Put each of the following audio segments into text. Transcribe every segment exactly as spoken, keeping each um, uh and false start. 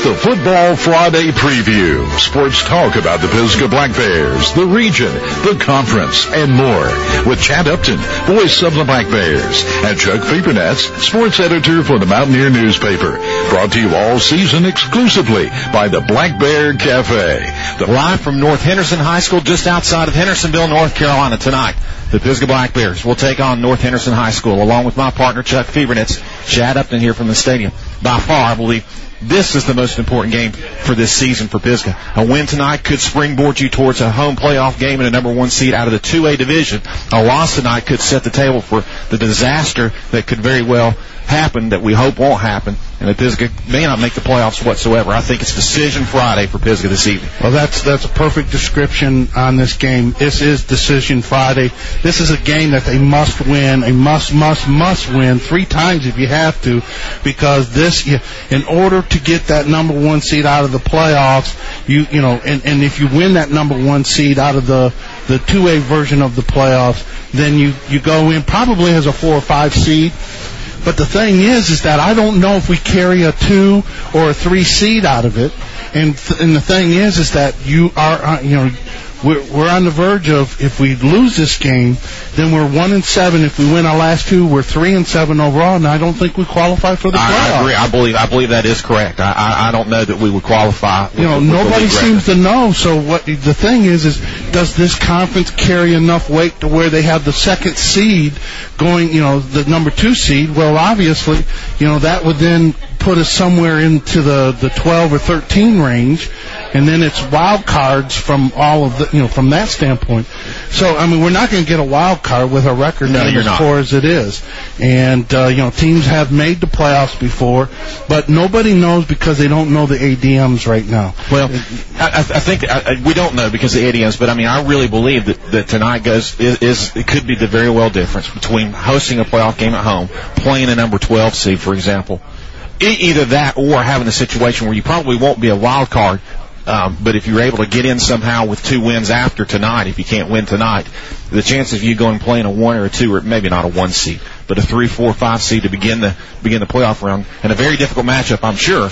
the Football Friday Preview. Sports talk about the Pisgah Black Bears, the region, the conference, and more. With Chad Upton, voice of the Black Bears, and Chuck Fabernetz, sports editor for the Mountaineer newspaper. Brought to you all season exclusively by the Black Bear Cafe. The Live from North Henderson High School, just outside of Hendersonville, North Carolina. Tonight, the Pisgah Black Bears will take on North Henderson High School, along with my partner, Chuck Fabernetz. Chad Upton here from the stadium. By far, I believe this is the most important game for this season for Pisgah. A win tonight could springboard you towards a home playoff game and a number one seed out of the two A division. A loss tonight could set the table for the disaster that could very well happen, that we hope won't happen, and that Pisgah may not make the playoffs whatsoever. I think it's Decision Friday for Pisgah this evening. Well, that's that's a perfect description on this game. This is Decision Friday. This is a game that they must win, a must, must, must win three times if you have to, because this, in order to get that number one seed out of the playoffs, you you know, and, and if you win that number one seed out of the the two A version of the playoffs, then you you go in probably as a four or five seed. But the thing is, is that I don't know if we carry a two or a three seed out of it. And th- and the thing is, is that you are, uh, you know, we're we're on the verge of, if we lose this game, then we're one and seven. If we win our last two, we're three and seven overall. And I don't think we qualify for the playoffs. I agree. I believe. I believe that is correct. I I, I don't know that we would qualify. With, you know, with nobody seems to know. So what the thing is, is does this conference carry enough weight to where they have the second seed going? You know, the number two seed. Well, obviously, you know, that would then put us somewhere into the the twelve or thirteen range, and then it's wild cards from all of the, you know, from that standpoint. So, I mean, we're not going to get a wild card with a record no, as poor as it is. And, uh, you know, teams have made the playoffs before, but nobody knows because they don't know the A D Ms right now. Well, I, I think I, we don't know because of the A D Ms, but I mean, I really believe that, that tonight goes is, is it could be the very well difference between hosting a playoff game at home, playing a number twelve seed, for example. Either that or having a situation where you probably won't be a wild card, um, but if you're able to get in somehow with two wins after tonight, if you can't win tonight, the chances of you going and playing a one or a two, or maybe not a one seed, but a three, four, five seed to begin the begin the playoff round, and a very difficult matchup, I'm sure,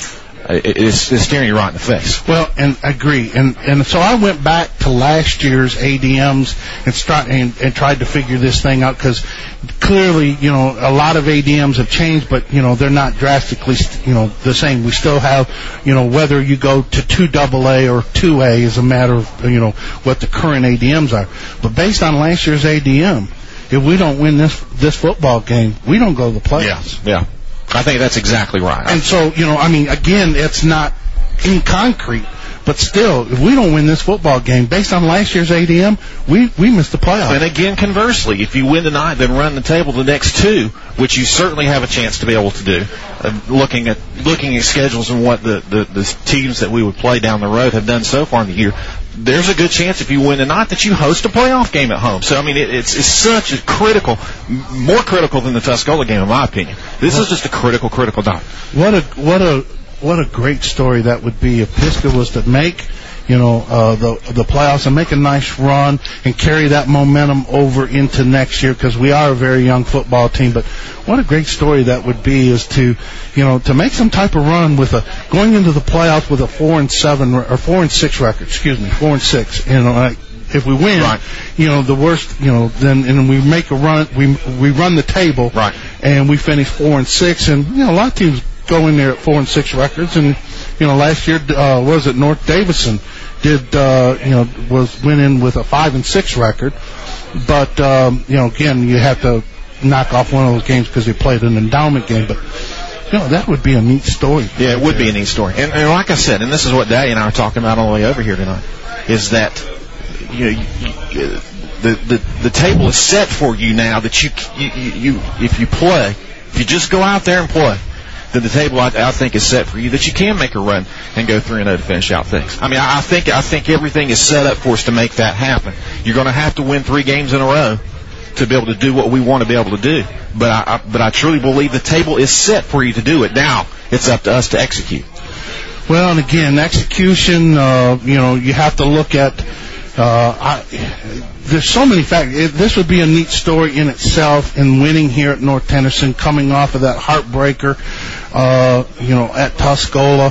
is, is staring you right in the face. Well, and I agree, and and so I went back to last year's A D Ms and start and, and tried to figure this thing out, because clearly, you know, a lot of A D Ms have changed, but you know, they're not drastically, you know, the same. We still have, you know, whether you go to two double A or two A is a matter of, you know, what the current A D Ms are. But based on last year's A D M, if we don't win this this football game, we don't go to the playoffs. Yeah, yeah. I think that's exactly right. And so, you know, I mean, again, it's not in concrete, but still, if we don't win this football game, based on last year's A D M, we, we missed the playoffs. And again, conversely, if you win tonight, then run the table the next two, which you certainly have a chance to be able to do. Uh, looking at looking at schedules and what the, the, the teams that we would play down the road have done so far in the year, there's a good chance if you win tonight that you host a playoff game at home. So, I mean, it, it's, it's such a critical, more critical than the Tuscola game, in my opinion. This is just a critical, critical night. What a, what a, what a great story that would be if Pisgah was to make, you know, uh, the the playoffs and make a nice run and carry that momentum over into next year, because we are a very young football team. But what a great story that would be, is to, you know, to make some type of run with a, going into the playoffs with a four and seven or four and six record, excuse me, four and six, you know, like, if we win, right, you know, the worst, you know, then, and we make a run, we, we run the table, right, and we finish four and six, and, you know, a lot of teams go in there at four and six records, and, you know, last year, uh, was it North Davison did, uh, you know, was went in with a five and six record, but, um, you know, again, you have to knock off one of those games because they played an endowment game, but, you know, that would be a neat story. Yeah, it would be a neat story. And, and like I said, and this is what Daddy and I are talking about on the way over here tonight, is that, you know, you, you, the, the, the table is set for you now that you, you, you, if you play, if you just go out there and play, then the table, I, I think, is set for you that you can make a run and go three and oh to finish out things. I mean, I, I think I think everything is set up for us to make that happen. You're going to have to win three games in a row to be able to do what we want to be able to do. But I, I but I truly believe the table is set for you to do it. Now it's up to us to execute. Well, and again, execution. Uh, you know, you have to look at. Uh, I, there's so many factors. It, this would be a neat story in itself, in winning here at North Henderson, coming off of that heartbreaker, uh, you know, at Tuscola.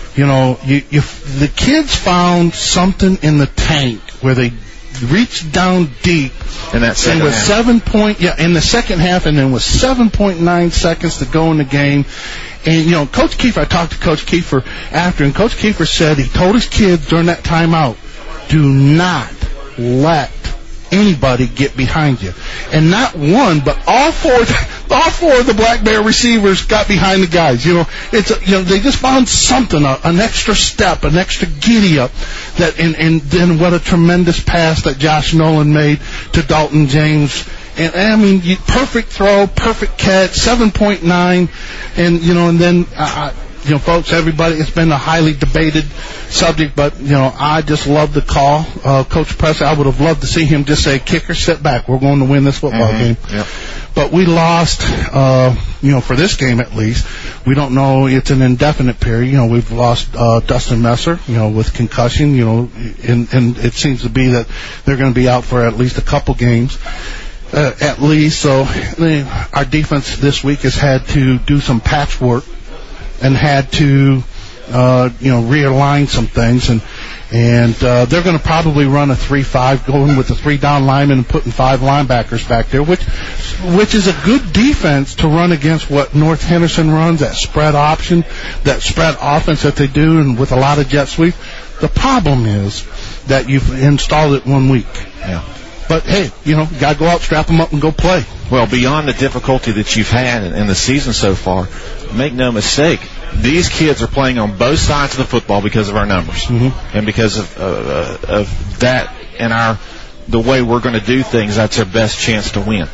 you know, you, you, the kids found something in the tank where they reached down deep. In that second and with half. seven point, yeah, in the second half, and then with seven point nine seconds to go in the game. And, you know, Coach Kiefer, I talked to Coach Kiefer after, and Coach Kiefer said he told his kids during that timeout, do not let anybody get behind you. And not one, but all four, all four of the Black Bear receivers got behind the guys. You know, it's a, you know, they just found something, a, an extra step, an extra giddy up. That, and, and then what a tremendous pass that Josh Nolan made to Dalton James. And, I mean, you, perfect throw, perfect catch, seven point nine, and, you know, and then, uh, you know, folks, everybody, it's been a highly debated subject, but, you know, I just love the call. Uh, Coach Pressley, I would have loved to see him just say, kicker, sit back. We're going to win this football mm-hmm. game. Yep. But we lost, uh, you know, for this game at least. We don't know. It's an indefinite period. You know, we've lost uh, Dustin Messer, you know, with concussion, you know, and, and it seems to be that they're going to be out for at least a couple games. Uh, at least, so uh, our defense this week has had to do some patchwork and had to, uh, you know, realign some things, and and uh, they're going to probably run a three five, going with the three down linemen and putting five linebackers back there, which which is a good defense to run against what North Henderson runs, that spread option, that spread offense that they do, and with a lot of jet sweep. The problem is that you've installed it one week. Yeah. But, hey, you know, got to go out, strap them up, and go play. Well, beyond the difficulty that you've had in, in the season so far, make no mistake, these kids are playing on both sides of the football because of our numbers. Mm-hmm. And because of, uh, of that and our the way we're going to do things, that's our best chance to win.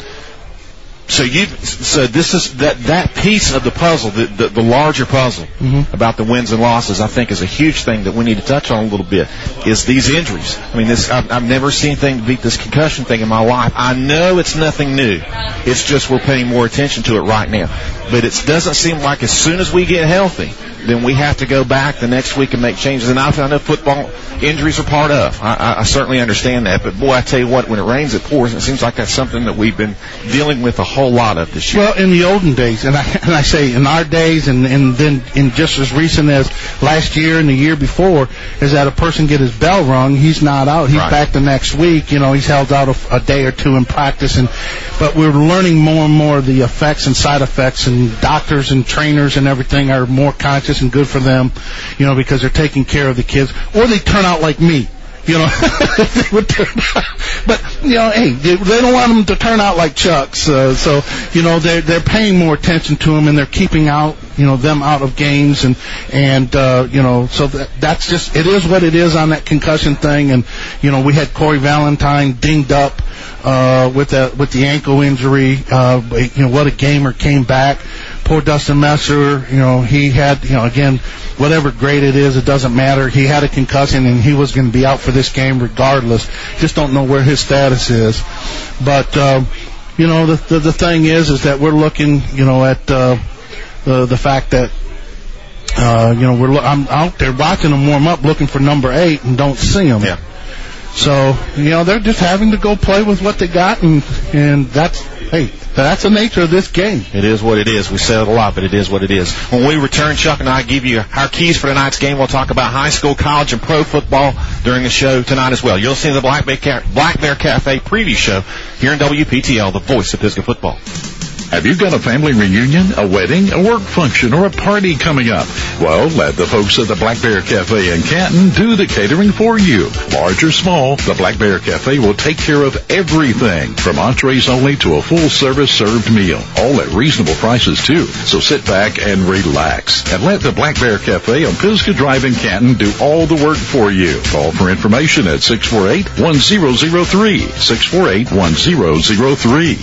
So you, so this is that that piece of the puzzle, the the, the larger puzzle mm-hmm. about the wins and losses, I think is a huge thing that we need to touch on a little bit. Is these injuries? I mean, this I've, I've never seen anything to beat this concussion thing in my life. I know it's nothing new. It's just we're paying more attention to it right now. But it doesn't seem like as soon as we get healthy, then we have to go back the next week and make changes. And I know football injuries are part of. I, I, I certainly understand that. But, boy, I tell you what, when it rains, it pours. And it seems like that's something that we've been dealing with a whole lot of this year. Well, in the olden days, and I, and I say in our days and, and then in just as recent as last year and the year before, is that a person get his bell rung, he's not out. He's right. back the next week. You know, he's held out a, a day or two in practice. And But we're learning more and more of the effects and side effects, and doctors and trainers and everything are more conscious and good for them, you know, because they're taking care of the kids, or they turn out like me, you know. They would turn out, but you know, hey, they, they don't want them to turn out like Chucks, uh, so you know they're they're paying more attention to them, and they're keeping out, you know, them out of games, and and uh, you know, so that that's just, it is what it is on that concussion thing. And you know, we had Corey Valentine dinged up uh, with that with the ankle injury. Uh, you know, what a gamer, came back. Poor Dustin Messer, you know, he had, you know, again, whatever grade it is, it doesn't matter. He had a concussion, and he was going to be out for this game regardless. Just don't know where his status is. But, uh, you know, the, the the thing is, is that we're looking, you know, at uh, the the fact that, uh, you know, we're I'm out there watching them warm up, looking for number eight, and don't see him. Yeah. So, you know, they're just having to go play with what they got, and and that's, hey, that's the nature of this game. It is what it is. We said it a lot, but it is what it is. When we return, Chuck and I give you our keys for tonight's game. We'll talk about high school, college, and pro football during the show tonight as well. You'll see the Black Bear, Ca- Black Bear Cafe preview show here in W P T L, the voice of Pisgah football. Have you got a family reunion, a wedding, a work function, or a party coming up? Well, let the folks at the Black Bear Cafe in Canton do the catering for you. Large or small, the Black Bear Cafe will take care of everything, from entrees only to a full-service served meal, all at reasonable prices, too. So sit back and relax, and let the Black Bear Cafe on Pisgah Drive in Canton do all the work for you. Call for information at six four eight, one zero zero three, six four eight, one zero zero three.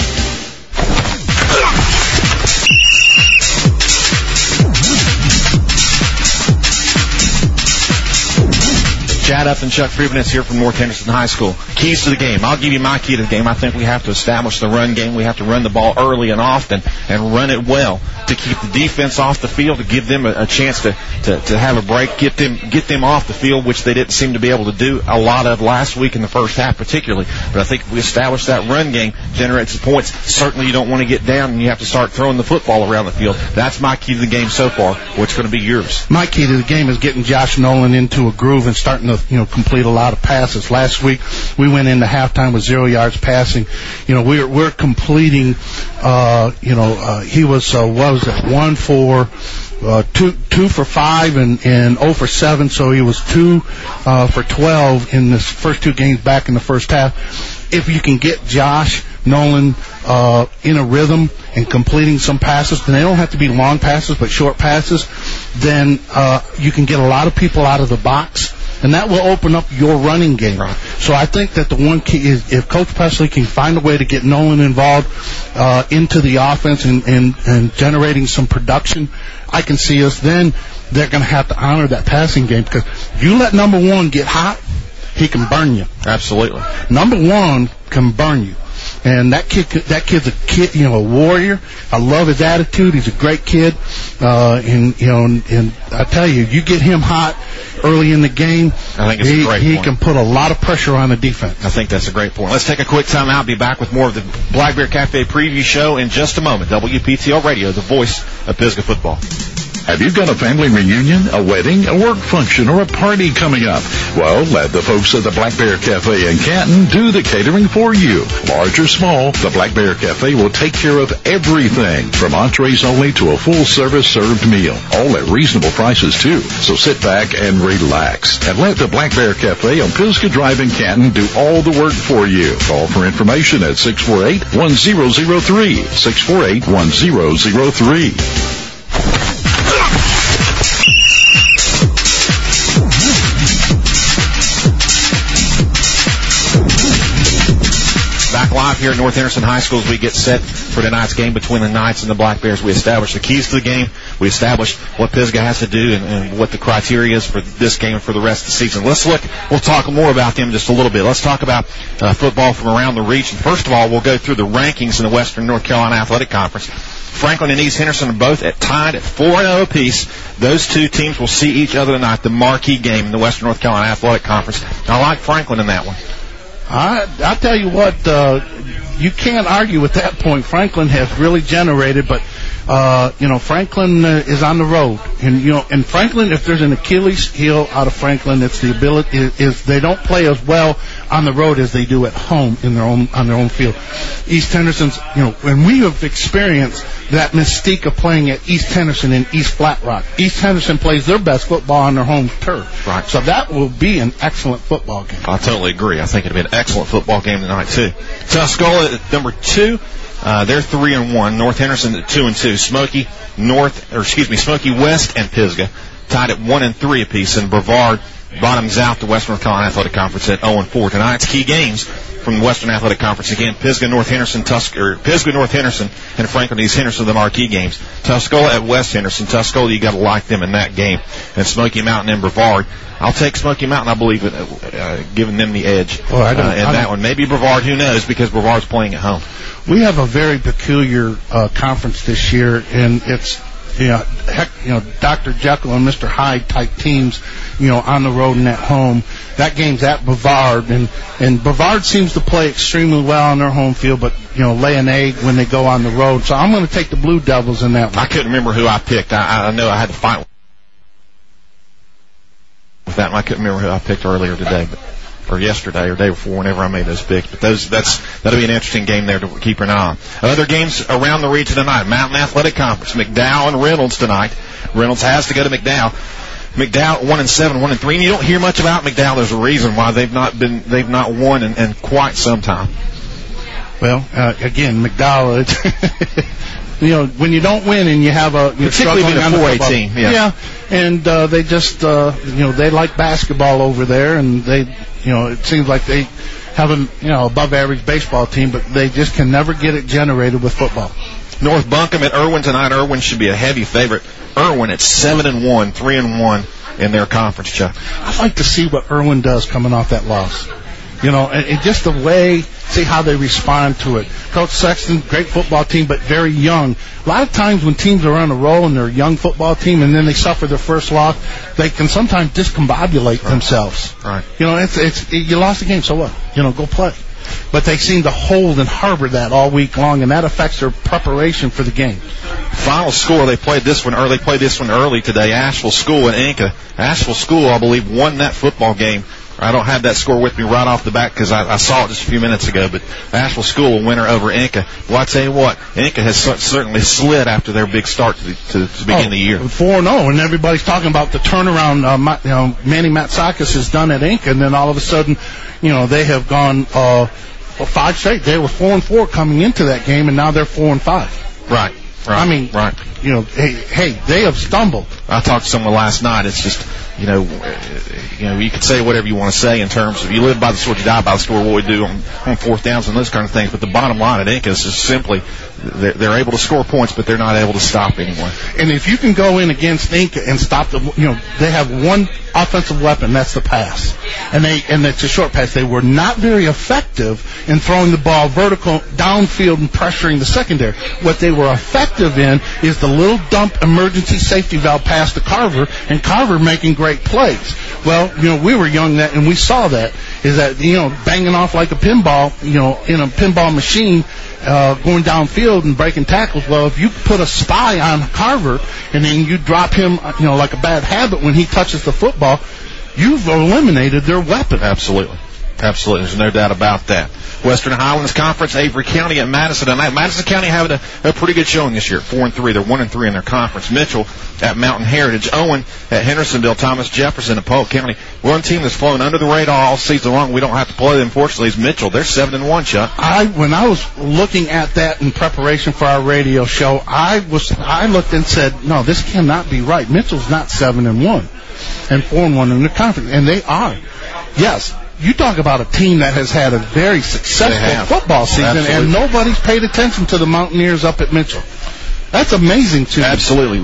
Chad Upton, Chuck Freeman here from North Henderson High School. Keys to the game. I'll give you my key to the game. I think we have to establish the run game. We have to run the ball early and often and run it well to keep the defense off the field, to give them a, a chance to, to, to have a break, get them get them off the field, which they didn't seem to be able to do a lot of last week in the first half particularly. But I think if we establish that run game, generates the points, certainly you don't want to get down and you have to start throwing the football around the field. That's my key to the game so far. What's going to be yours? My key to the game is getting Josh Nolan into a groove and starting to, you know, complete a lot of passes. Last week we went into halftime with zero yards passing. You know, we're we're completing. Uh, you know, uh, he was uh, what was it? One for uh, two two for five and and zero for seven. So he was two uh, for twelve in the first two games back in the first half. If you can get Josh Nolan uh, in a rhythm and completing some passes, and they don't have to be long passes, but short passes, then uh, you can get a lot of people out of the box, and that will open up your running game. Right. So I think that the one key is if Coach Presley can find a way to get Nolan involved uh, into the offense and, and, and generating some production, I can see us then they're going to have to honor that passing game, because if you let number one get hot, he can burn you. Absolutely. Number one can burn you. And that kid, that kid's a kid, you know, a warrior. I love his attitude. He's a great kid. Uh, and, you know, and, and I tell you, you get him hot early in the game, I think it's he, a great he point. can put a lot of pressure on the defense. I think that's a great point. Let's take a quick time out. Be back with more of the Black Bear Cafe preview show in just a moment. W P T L Radio, the voice of Pisgah football. Have you got a family reunion, a wedding, a work function, or a party coming up? Well, let the folks at the Black Bear Cafe in Canton do the catering for you. Large or small, the Black Bear Cafe will take care of everything, from entrees only to a full-service served meal, all at reasonable prices, too. So sit back and relax, and let the Black Bear Cafe on Pisgah Drive in Canton do all the work for you. Call for information at six four eight, one zero zero three, six four eight, one zero zero three. Back live here at North Henderson High School as we get set for tonight's game between the Knights and the Black Bears. We establish the keys to the game. We establish what Pisgah has to do and, and what the criteria is for this game and for the rest of the season. Let's look, we'll talk more about them just a little bit. Let's talk about uh, football from around the region. First of all, we'll go through the rankings in the Western North Carolina Athletic Conference. Franklin and East Henderson are both at tied at four and oh apiece. Those two teams will see each other tonight, the marquee game in the Western North Carolina Athletic Conference. I like Franklin in that one. I I tell you what, uh, you can't argue with that point. Franklin has really generated, but uh, you know, Franklin uh, is on the road, and you know, and Franklin, if there's an Achilles heel out of Franklin, it's the ability is, is they don't play as well on the road as they do at home in their own on their own field. East Henderson's, you know, and we have experienced that mystique of playing at East Henderson and East Flat Rock. East Henderson plays their best football on their home turf, right? So that will be an excellent football game. I totally agree. I think it'll be an excellent football game tonight too. Tuscola at number two. Uh, they're three and one. North Henderson at two and two. Smoky North, or excuse me, Smoky West and Pisgah tied at one and three apiece. And Brevard bottoms out the Western North Carolina Athletic Conference at zero and four. Tonight's key games from the Western Athletic Conference again: Pisgah, North Henderson, Tus- or Pisgah, North Henderson, and Franklin East Henderson, the marquee games. Tuscola at West Henderson. Tuscola, you got to like them in that game. And Smoky Mountain and Brevard. I'll take Smoky Mountain, I believe, uh, giving them the edge well, I don't, uh, in I that don't. one. Maybe Brevard, who knows, because Brevard's playing at home. We have a very peculiar uh, conference this year, and it's, you know, heck, you know, Doctor Jekyll and Mister Hyde type teams, you know, on the road and at home. That game's at Brevard, and and Brevard seems to play extremely well on their home field, but you know, lay an egg when they go on the road. So I'm going to take the Blue Devils in that one. I couldn't remember who I picked. I, I know I had to fight with that one. I couldn't remember who I picked earlier today, but. Or yesterday, or day before, whenever I made those picks. But those, that's that'll be an interesting game there to keep an eye on. Other games around the region tonight: Mountain Athletic Conference, McDowell and Reynolds tonight. Reynolds has to go to McDowell. McDowell one and seven, one and three. And you don't hear much about McDowell. There's a reason why they've not been they've not won in, in quite some time. Well, uh, again, McDowell. It's you know, when you don't win and you have a you're particularly struggling in a on four A the team, yeah. yeah, and uh, they just uh, you know they like basketball over there, and they you know it seems like they have a you know above average baseball team, but they just can never get it generated with football. North Buncombe at Irwin tonight. Irwin should be a heavy favorite. Irwin at seven and one, three and one in their conference, Chuck. I'd like to see what Irwin does coming off that loss. You know, and, and just the way, see how they respond to it. Coach Sexton, great football team, but very young. A lot of times when teams are on a roll and they're a young football team and then they suffer their first loss, they can sometimes discombobulate right. themselves. Right. You know, it's, it's, you lost the game, so what? You know, go play. But they seem to hold and harbor that all week long, and that affects their preparation for the game. Final score, they played this one early. They played this one early today. Asheville School and Inca. Asheville School, I believe, won that football game. I don't have that score with me right off the bat because I, I saw it just a few minutes ago, but Asheville School will winner over Inca. Well, I tell you what, Inca has c- certainly slid after their big start to, the, to, to begin oh, the year. four and oh, and everybody's talking about the turnaround uh, you know, Manny Matsakis has done at Inca, and then all of a sudden, you know, they have gone uh, well, five straight. They were four and four coming into that game, and now they're four and five. Right. Right. I mean, right. You know, hey, hey, they have stumbled. I talked to someone last night. It's just, you know, you know, you can say whatever you want to say in terms of you live by the sword, you die by the sword. What we do on, on fourth downs and those kind of things. But the bottom line at Inca is just simply they're, they're able to score points, but they're not able to stop anyone. And if you can go in against Inca and stop them, you know, they have one offensive weapon, that's the pass, and they and it's a short pass. They were not very effective in throwing the ball vertical downfield and pressuring the secondary. What they were effective in is the little dump emergency safety valve pass to Carver, and Carver making great plays. Well, you know, we were young that, and we saw that, is that, you know, banging off like a pinball, you know, in a pinball machine, uh, going downfield and breaking tackles. Well, if you put a spy on Carver and then you drop him, you know, like a bad habit when he touches the football, you've eliminated their weapon. Absolutely. Absolutely. There's no doubt about that. Western Highlands Conference, Avery County at Madison tonight. Madison County having a, a pretty good showing this year, four and three. They're one and three in their conference. Mitchell at Mountain Heritage. Owen at Hendersonville. Thomas Jefferson at Polk County. One team that's flown under the radar all season long. We don't have to play them, fortunately, is Mitchell. They're seven and one, Chuck. I when I was looking at that in preparation for our radio show, I was I looked and said, no, this cannot be right. Mitchell's not seven and one and four and one in the conference, and they are. Yes. You talk about a team that has had a very successful football season, Absolutely. And nobody's paid attention to the Mountaineers up at Mitchell. That's amazing to me. Absolutely.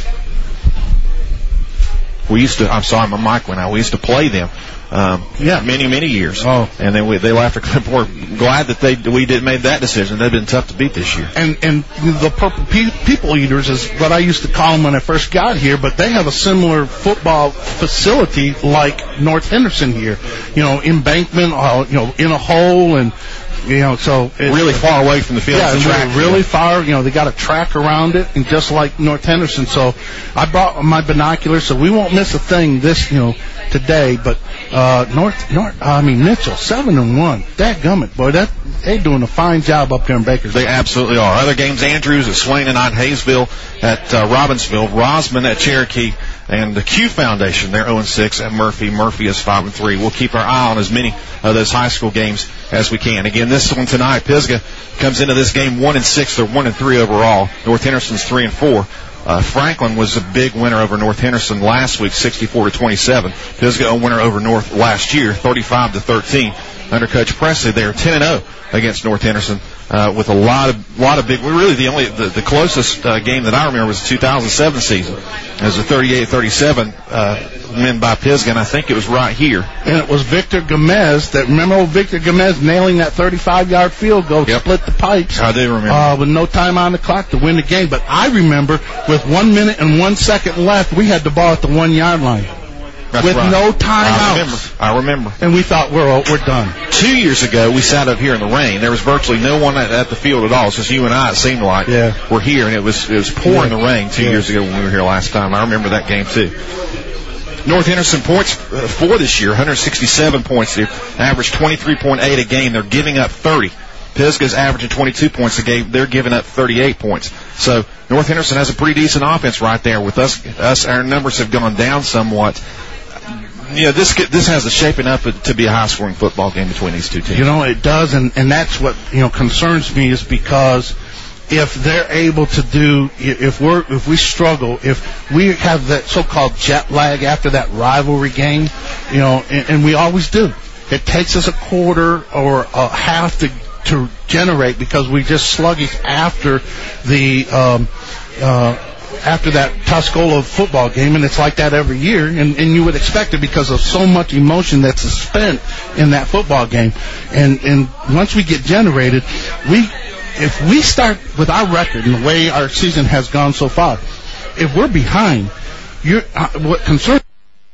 We used to, I'm sorry, my mic went out. We used to play them um, yeah. many, many years. Oh. And then we, they left. We're glad that they we did made that decision. They've been tough to beat this year. And and the Purple pe- People Eaters is what I used to call them when I first got here, but they have a similar football facility like North Henderson here. You know, embankment, uh, you know, in a hole, and you know, so it's really far away from the field. Yeah, the track, really yeah. far. You know, they got a track around it, and just like North Henderson. So I brought my binoculars, so we won't miss a thing this, you know, today. But uh, North, North, I mean Mitchell, seven and one. Dadgummit, boy, that they're doing a fine job up there in Bakersfield. They absolutely are. Other games: Andrews at Swain tonight, Hayesville at uh, Robbinsville, Rosman at Cherokee. And the Q Foundation, they're oh and six at Murphy. Murphy is five and three. We'll keep our eye on as many of those high school games as we can. Again, this one tonight, Pisgah comes into this game one and six. They're one and three overall. North Henderson's three and four. Uh, Franklin was a big winner over North Henderson last week, sixty-four to twenty-seven. Pisgah a winner over North last year, thirty-five to thirteen. Under Coach Presley, they are ten and oh against North Henderson. Uh, with a lot of, lot of big, really the only, the, the closest, uh, game that I remember was the two thousand seven season. It was a thirty-eight thirty-seven, uh, win by Pisgah, and I think it was right here. And it was Victor Gomez that, remember old Victor Gomez nailing that thirty-five yard field goal, yep. split the pipes. I do remember. Uh, with no time on the clock to win the game. But I remember with one minute and one second left, we had the ball at the one yard line. That's with right. no timeouts. I remember. I remember. And we thought, we're we're done. Two years ago, we sat up here in the rain. There was virtually no one at, at the field at all. It's just you and I, it seemed like, yeah. were here, and it was it was pouring yeah. the rain two yeah. years ago when we were here last time. I remember that game, too. North Henderson points uh, for this year, one hundred sixty-seven points here, average twenty-three point eight a game. They're giving up thirty. Pisgah's averaging twenty-two points a game. They're giving up thirty-eight points. So North Henderson has a pretty decent offense right there. With us, us our numbers have gone down somewhat. You know, this this has the shaping up to be a high-scoring football game between these two teams. You know, it does, and, and that's what, you know, concerns me, is because if they're able to do, if we're if we struggle, if we have that so-called jet lag after that rivalry game, you know, and, and we always do. It takes us a quarter or a half to to generate because we just sluggish after the um, uh, after that Tuscola football game, and it's like that every year, and, and you would expect it because of so much emotion that's spent in that football game. And and once we get generated, we if we start with our record and the way our season has gone so far, if we're behind, you're, uh, what concerns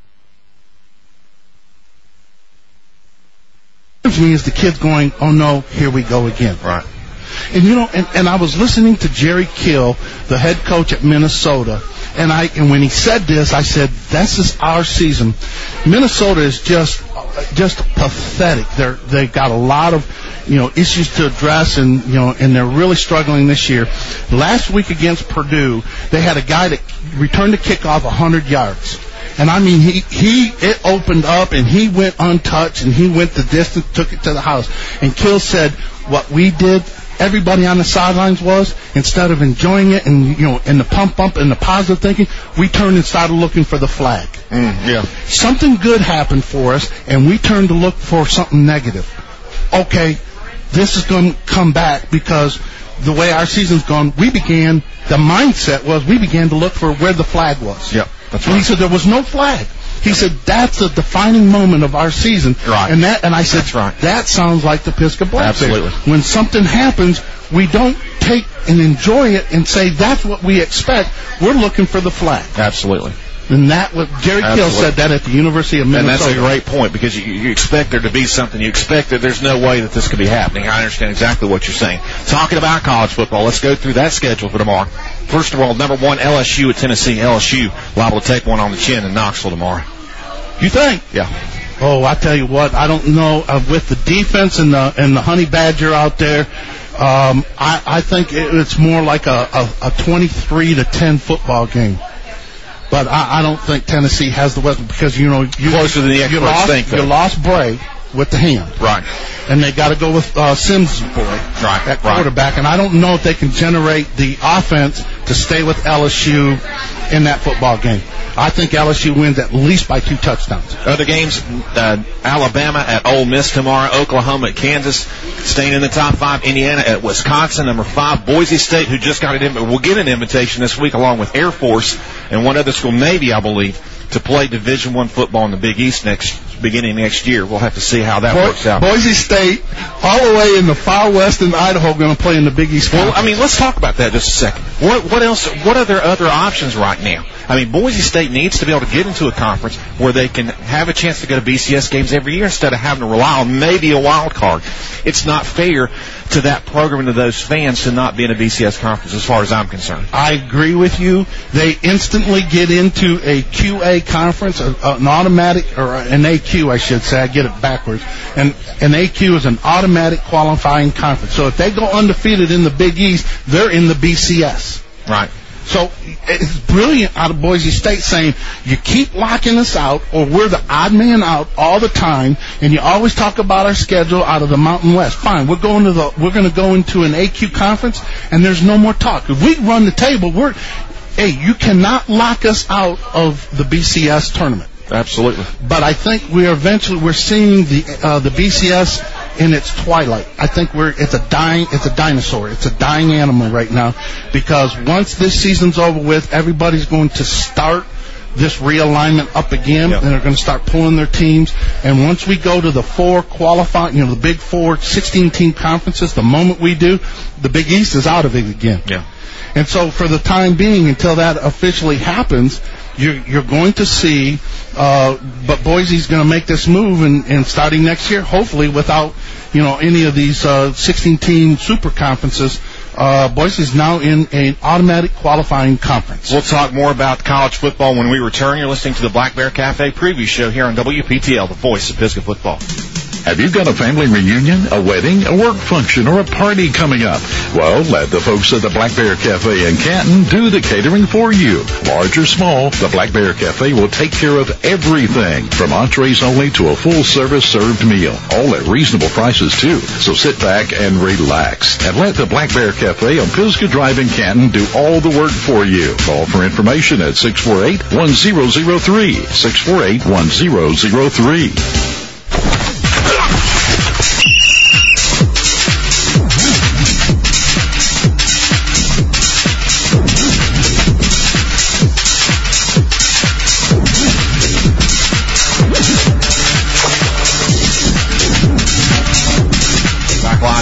me is the kids going, oh no, here we go again. Right. And you know, and, and I was listening to Jerry Kill, the head coach at Minnesota, and I and when he said this, I said, this is our season. Minnesota is just just pathetic. They're they've got a lot of, you know, issues to address, and you know, and they're really struggling this year. Last week against Purdue, they had a guy that returned the kickoff one hundred yards. And I mean, he, he, it opened up and he went untouched and he went the distance, took it to the house. And Kill said, what we did, everybody on the sidelines was, instead of enjoying it and, you know, and the pump up and the positive thinking, we turned and started looking for the flag. Mm, yeah. Something good happened for us and we turned to look for something negative. Okay, this is going to come back because the way our season's gone, we began, the mindset was we began to look for where the flag was. Yep. That's and right. he said there was no flag. He said that's a defining moment of our season. Right. And that, and I said that's right. That sounds like the Pisgah Black Bears. Absolutely. When something happens, we don't take and enjoy it and say that's what we expect. We're looking for the flag. Absolutely. And that was Jerry Kill said that at the University of Minnesota. And that's a great point because you, you expect there to be something. You expect that there's no way that this could be happening. I understand exactly what you're saying. Talking about college football, let's go through that schedule for tomorrow. First of all, number one, L S U at Tennessee. L S U liable to take one on the chin in Knoxville tomorrow. You think? Yeah. Oh, I tell you what, I don't know. Uh, with the defense and the and the Honey Badger out there, um, I, I think it, it's more like a, a, a twenty-three to ten football game. But I, I don't think Tennessee has the weapon because, you know, you, closer than the experts you lost, think. You lost Bray with the hand. Right. And they got to go with uh, Sims' boy, right, that quarterback. Right. And I don't know if they can generate the offense to stay with L S U in that football game. I think L S U wins at least by two touchdowns. Other games, uh, Alabama at Ole Miss tomorrow, Oklahoma at Kansas, staying in the top five, Indiana at Wisconsin, number five, Boise State, who just got an will get an invitation this week along with Air Force and one other school, Navy, I believe, to play Division One football in the Big East next beginning next year. We'll have to see how that Bo- works out. Boise State, all the way in the far west in Idaho, going to play in the Big East. Well, I mean, let's talk about that just a second. What, what else? What are their other options right now? I mean, Boise State needs to be able to get into a conference where they can have a chance to go to B C S games every year instead of having to rely on maybe a wild card. It's not fair to that program and to those fans to not be in a B C S conference as far as I'm concerned. I agree with you. They instantly get into a Q A conference, a, an automatic, or an A Q, I should say. I get it backwards. And an A Q is an automatic qualifying conference. So if they go undefeated in the Big East, they're in the B C S. Right. So it's brilliant out of Boise State saying you keep locking us out, or we're the odd man out all the time, and you always talk about our schedule out of the Mountain West. Fine, we're going to the we're going to go into an A Q conference, and there's no more talk. If we run the table, we're hey, you cannot lock us out of the B C S tournament. Absolutely. But I think we are eventually we're seeing the uh, the B C S in its twilight. I think we're it's a dying it's a dinosaur. It's a dying animal right now because once this season's over with, everybody's going to start this realignment up again, yep. and they're going to start pulling their teams. And once we go to the four qualifying, you know, the big four sixteen-team conferences, the moment we do, the Big East is out of it again. Yeah. And so for the time being, until that officially happens, you're, you're going to see, uh, but Boise's going to make this move, and, and starting next year, hopefully without, you know, any of these uh, sixteen-team super conferences, uh, Boise's now in an automatic qualifying conference. We'll talk more about college football when we return. You're listening to the Black Bear Cafe preview show here on W P T L, the voice of Pisgah football. Have you got a family reunion, a wedding, a work function, or a party coming up? Well, let the folks at the Black Bear Cafe in Canton do the catering for you. Large or small, the Black Bear Cafe will take care of everything, from entrees only to a full-service served meal, all at reasonable prices, too. So sit back and relax, and let the Black Bear Cafe on Pisgah Drive in Canton do all the work for you. Call for information at six four eight, one zero zero three, six four eight, one zero zero three.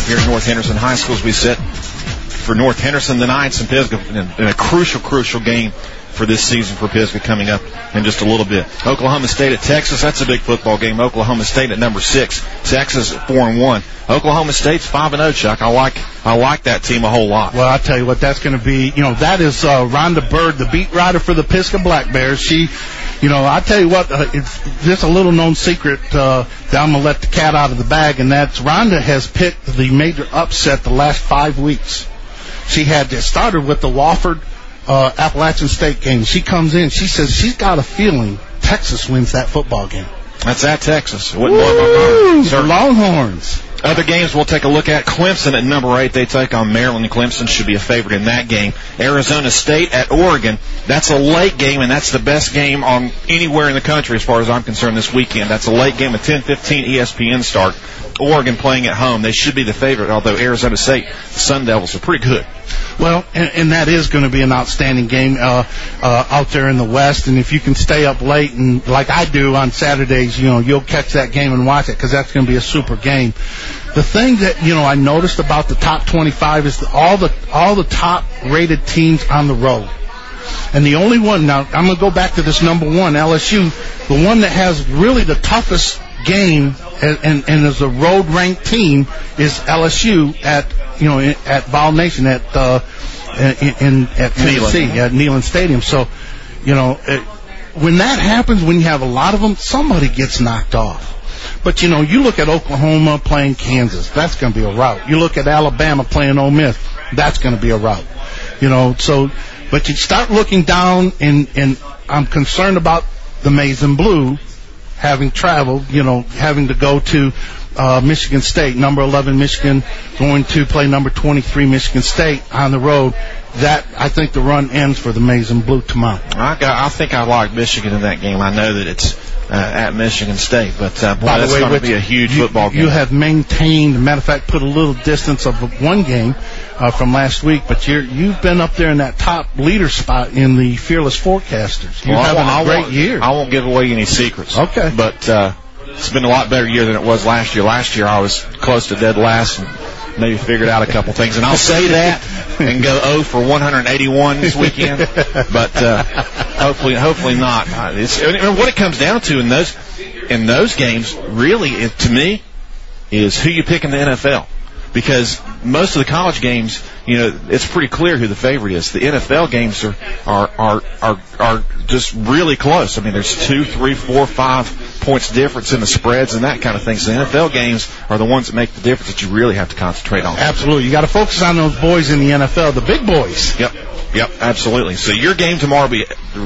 here at North Henderson High School as we sit for North Henderson tonight. And Pisgah in a crucial, crucial game for this season for Pisgah coming up in just a little bit. Oklahoma State at Texas, that's a big football game. Oklahoma State at number six, Texas at four and one. Oklahoma State's five and oh, Chuck. I like I like that team a whole lot. Well, I'll tell you what, that's going to be, you know, that is uh, Rhonda Bird, the beat writer for the Pisgah Black Bears. She, you know, I'll tell you what, uh, it's just a little known secret uh, that I'm going to let the cat out of the bag, and that's Rhonda has picked the major upset the last five weeks. She had it started with the Wofford uh, Appalachian State game. She comes in, she says she's got a feeling Texas wins that football game. That's at Texas. It wouldn't blow my mind. For Longhorns. Other games we'll take a look at. Clemson at number eight. They take on Maryland. Clemson should be a favorite in that game. Arizona State at Oregon. That's a late game, and that's the best game on anywhere in the country as far as I'm concerned this weekend. That's a late game, a ten fifteen E S P N start. Oregon playing at home. They should be the favorite, although Arizona State, the Sun Devils, are pretty good. Well, and, and that is going to be an outstanding game uh, uh, out there in the West. And if you can stay up late, and like I do on Saturdays, you know, you'll catch that game and watch it because that's going to be a super game. The thing that, you know, I noticed about the top twenty-five is that all the all the top-rated teams on the road. And the only one, now I'm going to go back to this number one, L S U, the one that has really the toughest game and, and, and is a road-ranked team is L S U at, you know, at Vol Nation at uh, in, in at Tennessee Neyland. at Neyland Stadium. So, you know, it, when that happens, when you have a lot of them, somebody gets knocked off. But, you know, you look at Oklahoma playing Kansas, that's going to be a rout. You look at Alabama playing Ole Miss, that's going to be a rout. You know, so, but you start looking down, and, and I'm concerned about the Maize and Blue having traveled, you know, having to go to uh, Michigan State, number eleven Michigan, going to play number twenty-three Michigan State on the road. That, I think the run ends for the Maize and Blue tomorrow. I, got, I think I like Michigan in that game. I know that it's uh, at Michigan State, but uh, boy, By that's the way, going to Rich, be a huge you, football game. You have maintained, matter of fact, put a little distance of one game uh, from last week, but you're, you've been up there in that top leader spot in the Fearless Forecasters. You're well, having I, a I great won't, year. I won't give away any secrets. Okay. But uh, it's been a lot better year than it was last year. Last year I was close to dead last and maybe figured out a couple things. And I'll say that and go oh for one hundred eighty-one this weekend. But uh, hopefully hopefully not. Uh, it's, and what it comes down to in those in those games, really, it, to me, is who you pick in the N F L. Because most of the college games, you know, it's pretty clear who the favorite is. The N F L games are are are are, are just really close. I mean, there's two, three, four, five points difference in the spreads and that kind of thing. So the N F L games are the ones that make the difference that you really have to concentrate on. Absolutely. You got to focus on those boys in the N F L, the big boys. Yep. Yep, absolutely. So your game tomorrow will be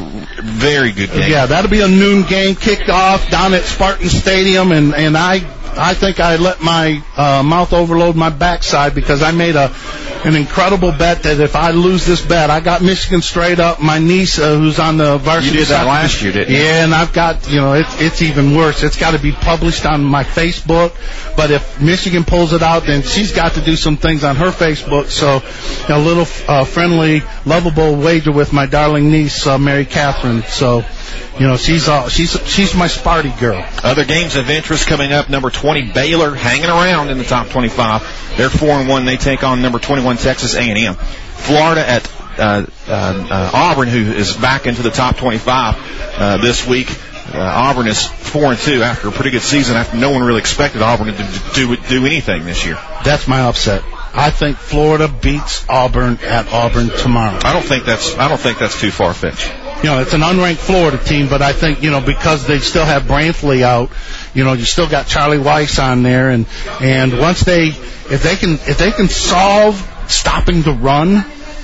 a very good game. Yeah, that'll be a noon game, kicked off down at Spartan Stadium, and, and I I think I let my uh, mouth overload my backside because I made a an incredible bet that if I lose this bet, I got Michigan straight up. My niece, uh, who's on the varsity, you did that last year, didn't you? Yeah, and I've got, you know, it's it's even worse. It's got to be published on my Facebook. But if Michigan pulls it out, then she's got to do some things on her Facebook. So a little uh, friendly, lovable wager with my darling niece, uh, Mary Catherine. So, you know, she's uh, she's she's my Sparty girl. Other games of interest coming up. Number twenty Baylor hanging around in the top twenty-five. They're four and one. They take on number twenty-one Texas A and M. Florida at uh, uh, uh, Auburn, who is back into the top twenty-five uh, this week. Uh, Auburn is four and two after a pretty good season. After no one really expected Auburn to do do anything this year. That's my upset. I think Florida beats Auburn at Auburn tomorrow. I don't think that's I don't think that's too far fetched. You know, it's an unranked Florida team, but I think, you know, because they still have Brantley out, you know, you still got Charlie Weiss on there, and and once they, if they can, if they can solve stopping the run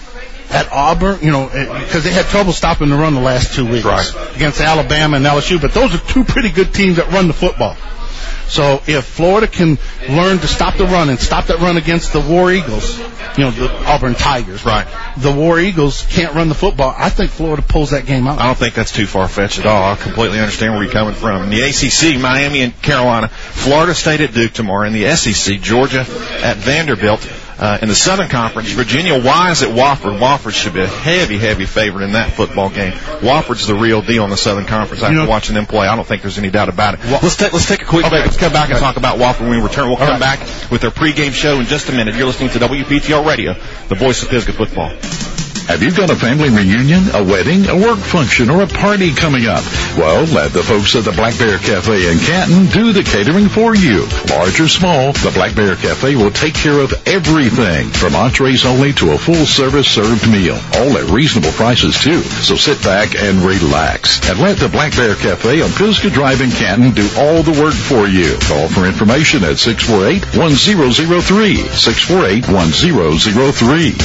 at Auburn, you know, because they had trouble stopping the run the last two weeks right. against Alabama and L S U, but those are two pretty good teams that run the football. So if Florida can learn to stop the run and stop that run against the War Eagles, you know, the Auburn Tigers, right? The War Eagles can't run the football. I think Florida pulls that game out. I don't think that's too far-fetched at all. I completely understand where you're coming from. In the A C C, Miami and Carolina, Florida State at Duke tomorrow. In the S E C, Georgia at Vanderbilt. Uh, in the Southern Conference, Virginia Wise at Wofford. Wofford should be a heavy, heavy favorite in that football game. Wofford's the real deal in the Southern Conference. After you know, watching them play, I don't think there's any doubt about it. Wa- let's take let's take a quick okay. break. Let's come back and talk about Wofford when we return. We'll come right. back with our pregame show in just a minute. You're listening to W P T L Radio, the voice of Pisgah football. Have you got a family reunion, a wedding, a work function, or a party coming up? Well, let the folks at the Black Bear Cafe in Canton do the catering for you. Large or small, the Black Bear Cafe will take care of everything, from entrees only to a full-service served meal, all at reasonable prices, too. So sit back and relax, and let the Black Bear Cafe on Pisgah Drive in Canton do all the work for you. Call for information at six four eight, one zero zero three, six four eight, one zero zero three.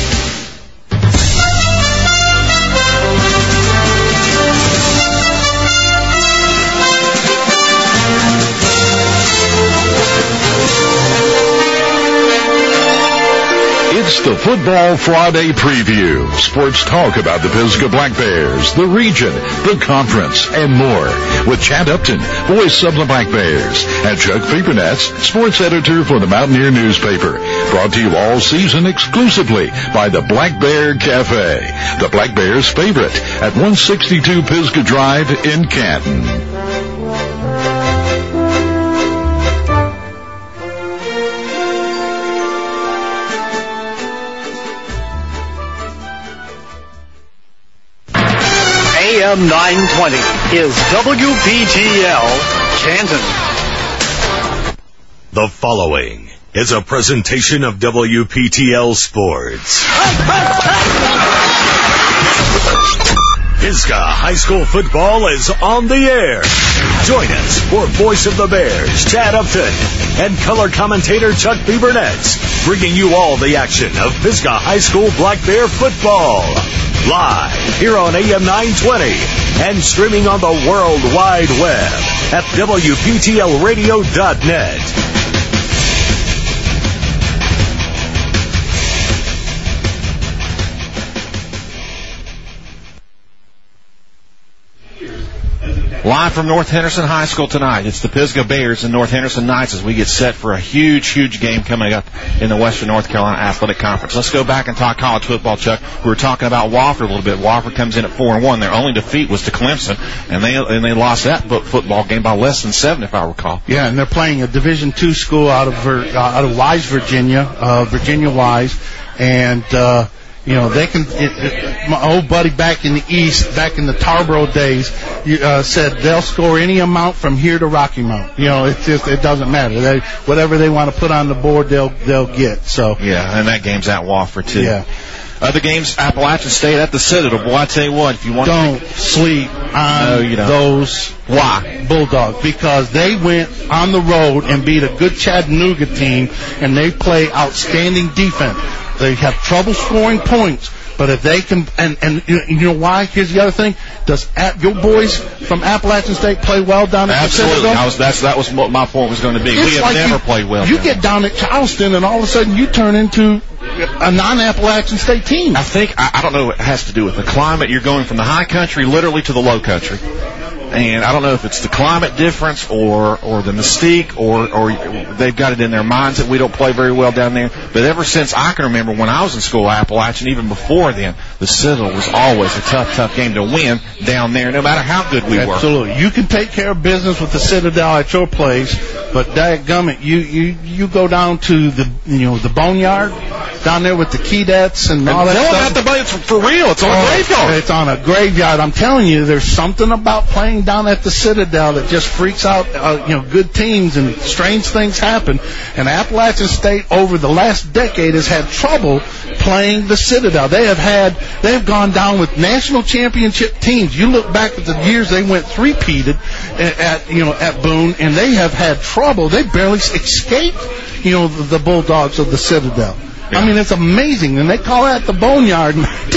It's the Football Friday Preview. Sports talk about the Pisgah Black Bears, the region, the conference, and more. With Chad Upton, voice of the Black Bears, and Chuck Fabernetz, sports editor for the Mountaineer newspaper. Brought to you all season exclusively by the Black Bear Cafe, the Black Bears' favorite, at one sixty-two Pisgah Drive in Canton. A M nine twenty is W P T L Canton. The following is a presentation of W P T L Sports. Pisgah High School football is on the air. Join us for Voice of the Bears, Chad Upton, and color commentator Chuck Fabernetz, bringing you all the action of Pisgah High School Black Bear football. Live here on A M nine twenty and streaming on the World Wide Web at W P T L radio dot net. Live from North Henderson High School tonight, it's the Pisgah Bears and North Henderson Knights as we get set for a huge, huge game coming up in the Western North Carolina Athletic Conference. Let's go back and talk college football, Chuck. We were talking about Wofford a little bit. Wofford comes in at four and one. Their only defeat was to Clemson, and they and they lost that football game by less than seven, if I recall. Yeah, and they're playing a Division two school out of uh, out of Wise, Virginia, uh, Virginia Wise, and. Uh, You know, they can, it, it, my old buddy back in the East, back in the Tarboro days, uh, said they'll score any amount from here to Rocky Mount. You know, it's just, it doesn't matter. They, whatever they want to put on the board, they'll, they'll get. So. Yeah, and that game's at Wofford too. Yeah. Other games, Appalachian State at the Citadel. Boy, I tell you what, if you want don't to... Don't sleep on no, you don't. those Why? Bulldogs, because they went on the road and beat a good Chattanooga team, and they play outstanding defense. They have trouble scoring points, but if they can, and, and you know why? Here's the other thing. Does your boys from Appalachian State play well down at Absolutely. the Citadel? I was, that's, that was what my point was going to be. It's we have like never you, played well. You get down at Charleston, and all of a sudden you turn into a non-Appalachian State team. I think, I, I don't know what it has to do with the climate. You're going from the high country literally to the low country. And I don't know if it's the climate difference or, or the mystique or, or they've got it in their minds that we don't play very well down there. But ever since I can remember when I was in school, Appalachian, even before then, the Citadel was always a tough, tough game to win down there, no matter how good we Absolutely. were. Absolutely. You can take care of business with the Citadel at your place, but dadgummit, you, you, you go down to the, you know, the Boneyard, down there with the Keydets and all and that stuff. stuff. The, but it's for real. It's on oh, a graveyard. It's on a graveyard. I'm telling you, there's something about playing down at the Citadel that just freaks out, uh, you know, good teams, and strange things happen. And Appalachian State over the last decade has had trouble playing the Citadel. They have had, they have gone down with national championship teams. You look back at the years they went three-peated at, at you know, at Boone, and they have had trouble. They barely escaped, you know, the, the Bulldogs of the Citadel. Yeah. I mean, it's amazing, and they call that the Boneyard.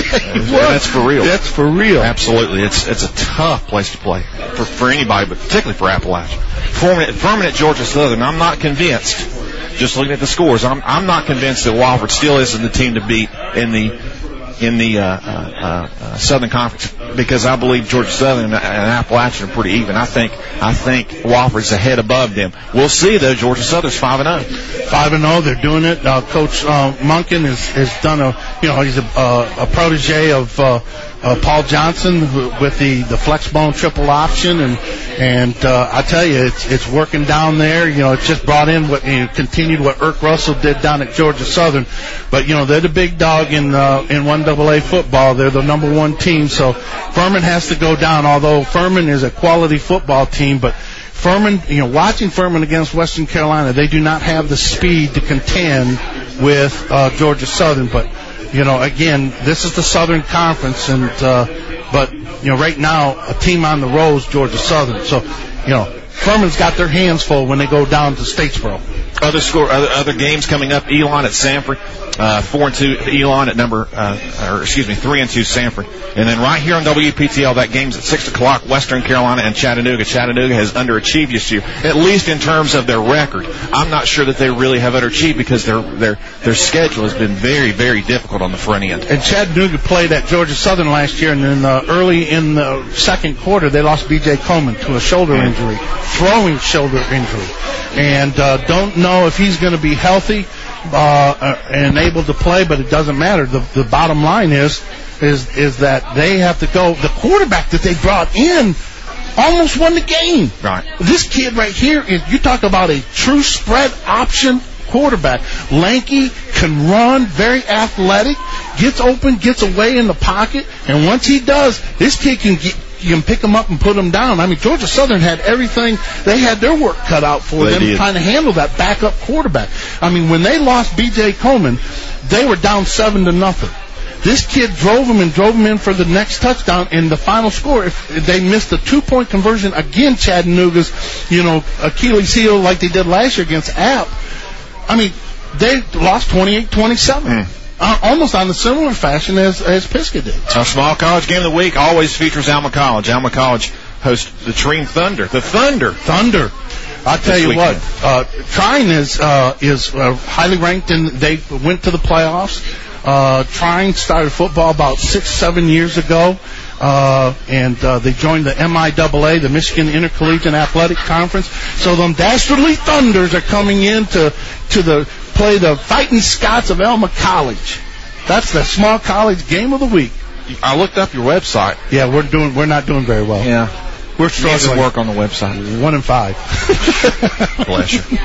That's for real. That's for real. Absolutely. It's it's a tough place to play for, for anybody, but particularly for Appalachian. Permanent, permanent Georgia Southern, I'm not convinced, just looking at the scores, I'm I'm not convinced that Wofford still isn't the team to beat in the in the uh, uh, uh, Southern Conference because I believe Georgia Southern and Appalachian are pretty even. I think I think Wofford's ahead above them. We'll see, though. Georgia Southern's five and oh. five and oh, they're doing it. Uh, Coach uh, Monken has, has done a, you know, he's a, uh, a protege of uh, uh, Paul Johnson with the, the Flexbone triple option, and and uh, I tell you, it's it's working down there. You know, it's just brought in what, you know, continued what Irk Russell did down at Georgia Southern, but you know they're the big dog in uh, in one double A football. They're the number one team, so Furman has to go down. Although Furman is a quality football team, but Furman, you know, watching Furman against Western Carolina, they do not have the speed to contend with uh, Georgia Southern. But you know, again, this is the Southern Conference, and uh, but you know, right now a team on the road is Georgia Southern. So you know, Furman's got their hands full when they go down to Statesboro. Other score, other, other games coming up: Elon at Sanford, uh, four and two. Elon at number, uh, or excuse me, three and two Sanford. And then right here on W P T L, that game's at six o'clock. Western Carolina and Chattanooga. Chattanooga has underachieved this year, at least in terms of their record. I'm not sure that they really have underachieved because their their their schedule has been very very difficult on the front end. And Chattanooga played at Georgia Southern last year, and then uh, early in the second quarter, they lost B J Coleman to a shoulder injury, throwing shoulder injury, and uh, don't know if he's going to be healthy uh, and able to play, but it doesn't matter. The, the bottom line is, is, is that they have to go. The quarterback that they brought in almost won the game. Right. This kid right here is, you talk about a true spread option quarterback. Lanky, can run, very athletic, gets open, gets away in the pocket, and once he does, this kid can get, you can pick them up and put them down. I mean, Georgia Southern had everything. They had their work cut out for they them did. trying to handle that backup quarterback. I mean, when they lost B J Coleman, they were down seven to nothing. This kid drove them and drove them in for the next touchdown, and the final score, if they missed a two-point conversion, again, Chattanooga's, you know, Achilles heel like they did last year against App, I mean, they lost twenty-eight twenty-seven. Mm. Uh, almost on a similar fashion as, as Pisgah did. Our small college game of the week always features Alma College. Alma College hosts the Trine Thunder. The Thunder. Thunder. I'll tell you weekend. what, uh, Trine is, uh, is uh, highly ranked, and they went to the playoffs. Uh, Trine started football about six, seven years ago. Uh, and, uh, they joined the M I A A, the Michigan Intercollegiate Athletic Conference. So them dastardly Thunders are coming in to, to the, play the Fighting Scots of Alma College. That's the small college game of the week. I looked up your website. Yeah, we're doing, we're not doing very well. Yeah. We're struggling. To work on the website. One and five. Bless you.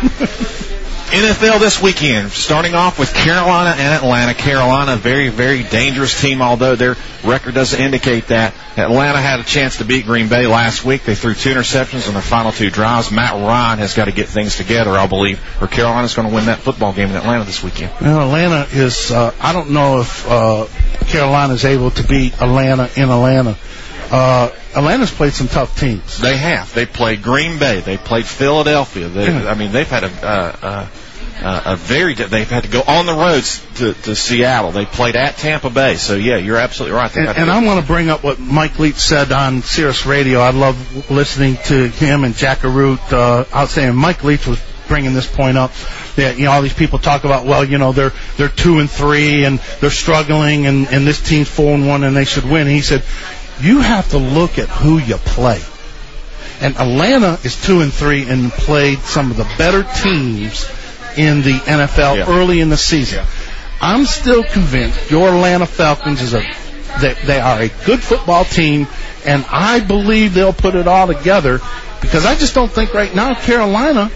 N F L this weekend, starting off with Carolina and Atlanta. Carolina, a very, very dangerous team, although their record doesn't indicate that. Atlanta had a chance to beat Green Bay last week. They threw two interceptions on their final two drives. Matt Ryan has got to get things together, I believe, or Carolina's going to win that football game in Atlanta this weekend. Well, Atlanta is, uh, I don't know if uh, Carolina's able to beat Atlanta in Atlanta. Uh, Atlanta's played some tough teams. They have. They played Green Bay. They played Philadelphia. They, I mean, they've had a, uh, uh, uh, a very. They've had to go on the roads to, to Seattle. They played at Tampa Bay. So yeah, you're absolutely right. And, and I want to bring up what Mike Leach said on Sirius Radio. I love listening to him and Jack Arute. Uh, I was saying Mike Leach was bringing this point up. That, you know, all these people talk about, well, you know, they're they're two and three and they're struggling, and and this team's four and one and they should win. And he said, you have to look at who you play. And Atlanta is two and three and played some of the better teams in the N F L yeah. early in the season. Yeah. I'm still convinced your Atlanta Falcons is a that they are a good football team, and I believe they'll put it all together, because I just don't think right now Carolina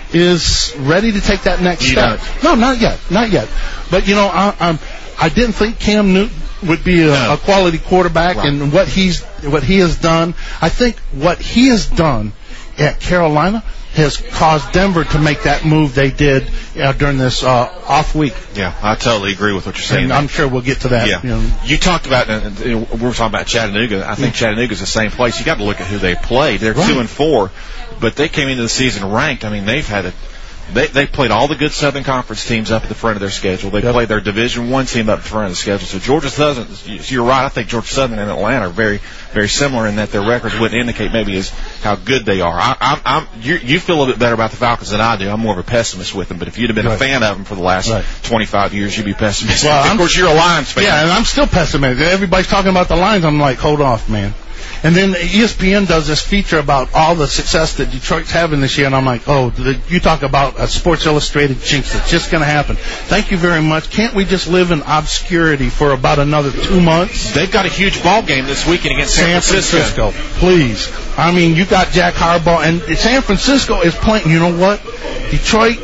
is ready to take that next you step. Don't. No, not yet, not yet. But you know, I, I'm I didn't think Cam Newton would be a, no. a quality quarterback, right. and what he's what he has done. I think what he has done at Carolina has caused Denver to make that move they did uh, during this uh, off week. Yeah, I totally agree with what you're saying. And I'm sure we'll get to that. Yeah. You know. You talked about, uh, we were talking about Chattanooga. I think yeah. Chattanooga's the same place. You got to look at who they played. They're right. two and four, but they came into the season ranked. I mean, they've had a They they played all the good Southern Conference teams up at the front of their schedule. They yep. played their Division One team up at the front of the schedule. So Georgia Southern, you're right. I think Georgia Southern and Atlanta are very very similar in that their records wouldn't indicate maybe as how good they are. I, I'm, I'm you, you feel a little bit better about the Falcons than I do. I'm more of a pessimist with them. But if you'd have been right. a fan of them for the last right. twenty-five years, you'd be pessimistic. Well, of I'm, course, you're a Lions fan. Yeah, and I'm still pessimistic. Everybody's talking about the Lions. I'm like, hold off, man. And then E S P N does this feature about all the success that Detroit's having this year, and I'm like, oh, the, you talk about a Sports Illustrated jinx. It's just going to happen. Thank you very much. Can't we just live in obscurity for about another two months? They've got a huge ball game this weekend against San, San Francisco. Francisco. Please. I mean, you got Jack Harbaugh, and San Francisco is playing. You know what? Detroit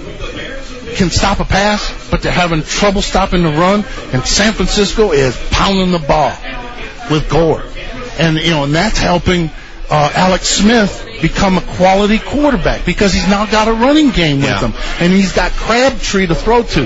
can stop a pass, but they're having trouble stopping the run, and San Francisco is pounding the ball with Gore. And, you know, and that's helping uh, Alex Smith become a quality quarterback because he's now got a running game with yeah. him. And he's got Crabtree to throw to.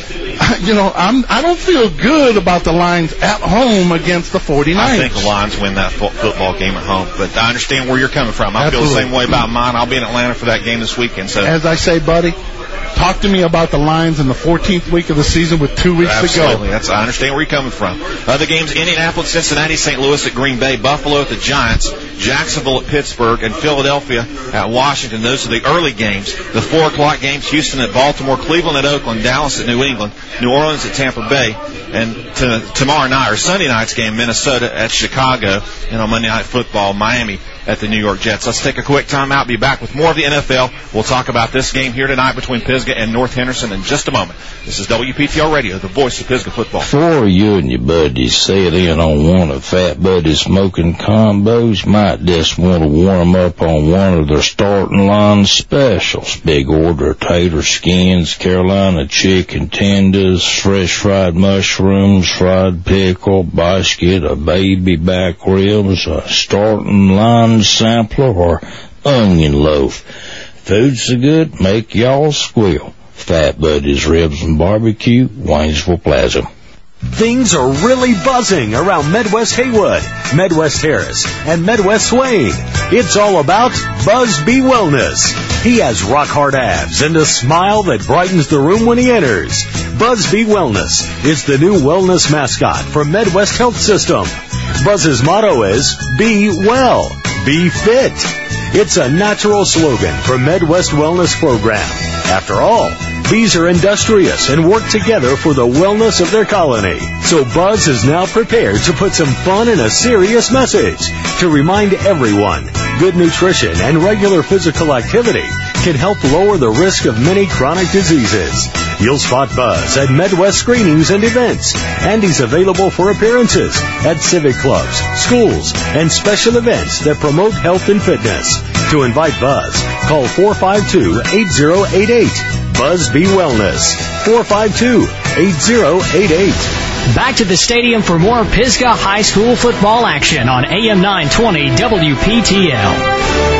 You know, I'm, I don't feel good about the Lions at home against the forty-niners. I think the Lions win that fo- football game at home. But I understand where you're coming from. I Absolutely. feel the same way about mine. I'll be in Atlanta for that game this weekend. So, as I say, buddy, talk to me about the Lions in the fourteenth week of the season with two weeks Absolutely. to go. That's, I understand where you're coming from. Other games, Indianapolis, Cincinnati, Saint Louis at Green Bay, Buffalo at the Giants, Jacksonville at Pittsburgh, and Philadelphia at Washington. Those are the early games. The four o'clock games, Houston at Baltimore, Cleveland at Oakland, Dallas at New England, New Orleans at Tampa Bay, and to, tomorrow night, or Sunday night's game, Minnesota at Chicago, and on Monday Night Football, Miami at the New York Jets. Let's take a quick time out. Be back with more of the N F L. We'll talk about this game here tonight between Pisgah and North Henderson in just a moment. This is W P T L Radio, the voice of Pisgah football. Before you and your buddies set in on one of Fat Buddy's smoking combos, might just want to warm up on one of their starting line specials. Big order of tater skins, Carolina chicken tenders, fresh fried mushrooms, fried pickle, basket of baby back ribs, a starting line sampler, or onion loaf. Food's so good, make y'all squeal. Fat Buddy's Ribs and Barbecue, Waynesville Plaza. Things are really buzzing around Midwest Haywood, Midwest Harris, and Midwest Swain. It's all about Buzz B Wellness. He has rock-hard abs and a smile that brightens the room when he enters. Buzz B Wellness is the new wellness mascot for Midwest Health System. Buzz's motto is, Be Well, Be Fit. It's a natural slogan for Midwest Wellness Program. After all, bees are industrious and work together for the wellness of their colony. So Buzz is now prepared to put some fun in a serious message to remind everyone good nutrition and regular physical activity can help lower the risk of many chronic diseases. You'll spot Buzz at Midwest screenings and events, and he's available for appearances at civic clubs, schools, and special events that promote health and fitness. To invite Buzz, call four five two, eight zero eight eight. Buzz B Wellness, four five two, eight zero eight eight. Back to the stadium for more Pisgah High School football action on A M nine twenty W P T L.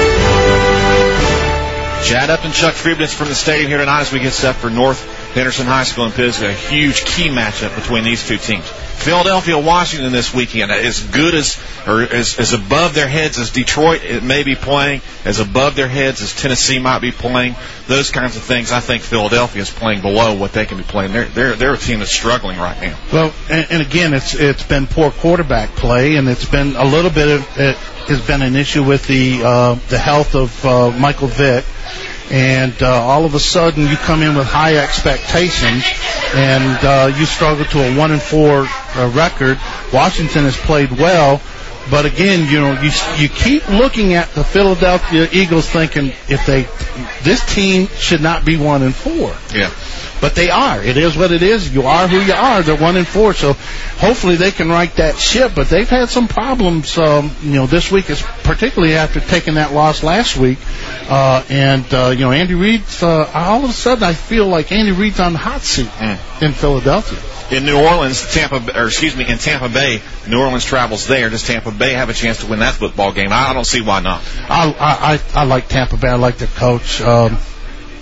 Chad Upton, Chuck Friedman from the stadium here tonight as we get set for North Henderson High School and Pisgah. A huge key matchup between these two teams. Philadelphia, Washington this weekend, as good as, or as, as above their heads as Detroit it may be playing, as above their heads as Tennessee might be playing, those kinds of things. I think Philadelphia is playing below what they can be playing. They're they're, they're a team that's struggling right now. Well, and, and again, it's it's been poor quarterback play, and it's been a little bit of it has been an issue with the uh, the health of uh, Michael Vick. And uh, all of a sudden, you come in with high expectations, and uh, you struggle to a one and four uh, record. Washington has played well, but again, you know, you you keep looking at the Philadelphia Eagles, thinking if they this team should not be one and four. Yeah. But they are. It is what it is. You are who you are. They're one and four. So hopefully they can right that ship. But they've had some problems, um, you know, this week, is particularly after taking that loss last week. Uh, and, uh, you know, Andy Reid's, uh, all of a sudden I feel like Andy Reid's on the hot seat mm. in Philadelphia. In New Orleans, Tampa, or excuse me, in Tampa Bay, New Orleans travels there. Does Tampa Bay have a chance to win that football game? I don't see why not. I, I, I like Tampa Bay. I like their coach. Um,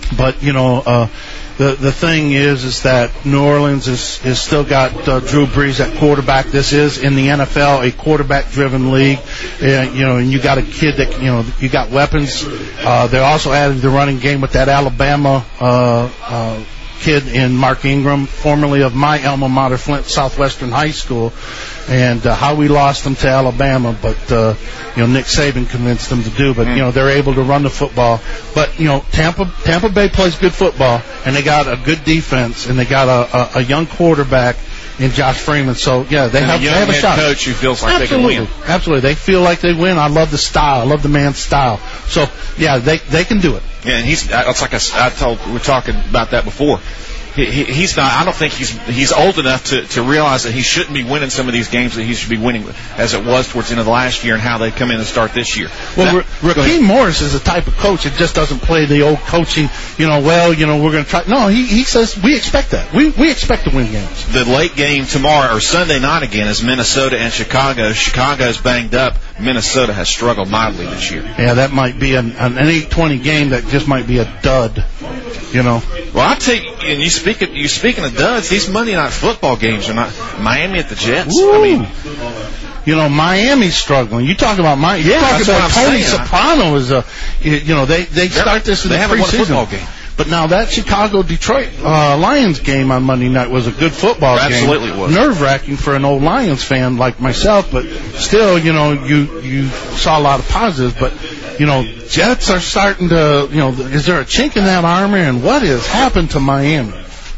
But, you know, uh, the the thing is is that New Orleans is, is still got uh, Drew Brees at quarterback. This is, in the N F L, a quarterback-driven league. Uh, you know, and you got a kid that, you know, you got weapons. Uh, they're also adding the running game with that Alabama uh, uh, kid in Mark Ingram, formerly of my alma mater, Flint Southwestern High School. And uh, how we lost them to Alabama, but uh, you know, Nick Saban convinced them to do. But you know, they're able to run the football. But you know, Tampa Tampa Bay plays good football, and they got a good defense, and they got a, a, a young quarterback in Josh Freeman. So yeah, they and have, a young they have a head shot. Coach who feels like Absolutely. they can win. Absolutely, they feel like they win. I love the style. I love the man's style. So yeah, they they can do it. Yeah, and he's. It's like I, I told. We were talking about that before. He, he, he's not. I don't think he's he's old enough to, to realize that he shouldn't be winning some of these games that he should be winning, as it was towards the end of the last year, and how they come in and start this year. Well, Now, Raheem Morris is the type of coach that just doesn't play the old coaching. You know, well, you know, we're going to try. No, he he says we expect that. We we expect to win games. The late game tomorrow or Sunday night again is Minnesota and Chicago. Chicago's banged up. Minnesota has struggled mightily this year. Yeah, that might be an an eight twenty game that just might be a dud. You know. Well, I tell you, and you speak of, you speaking of duds, these Monday night football games are not. Miami at the Jets. Woo. I mean, you know, Miami's struggling. You talk about Miami. You Yeah, talk that's about what I'm Tony saying. Soprano is a. You know, they they start this in they the haven't won a preseason. football game. But now that Chicago-Detroit uh, Lions game on Monday night was a good football Absolutely game. it was. Nerve-wracking for an old Lions fan like myself, but still, you know, you you saw a lot of positives. But, you know, Jets are starting to, you know, is there a chink in that armor? And what has happened to Miami?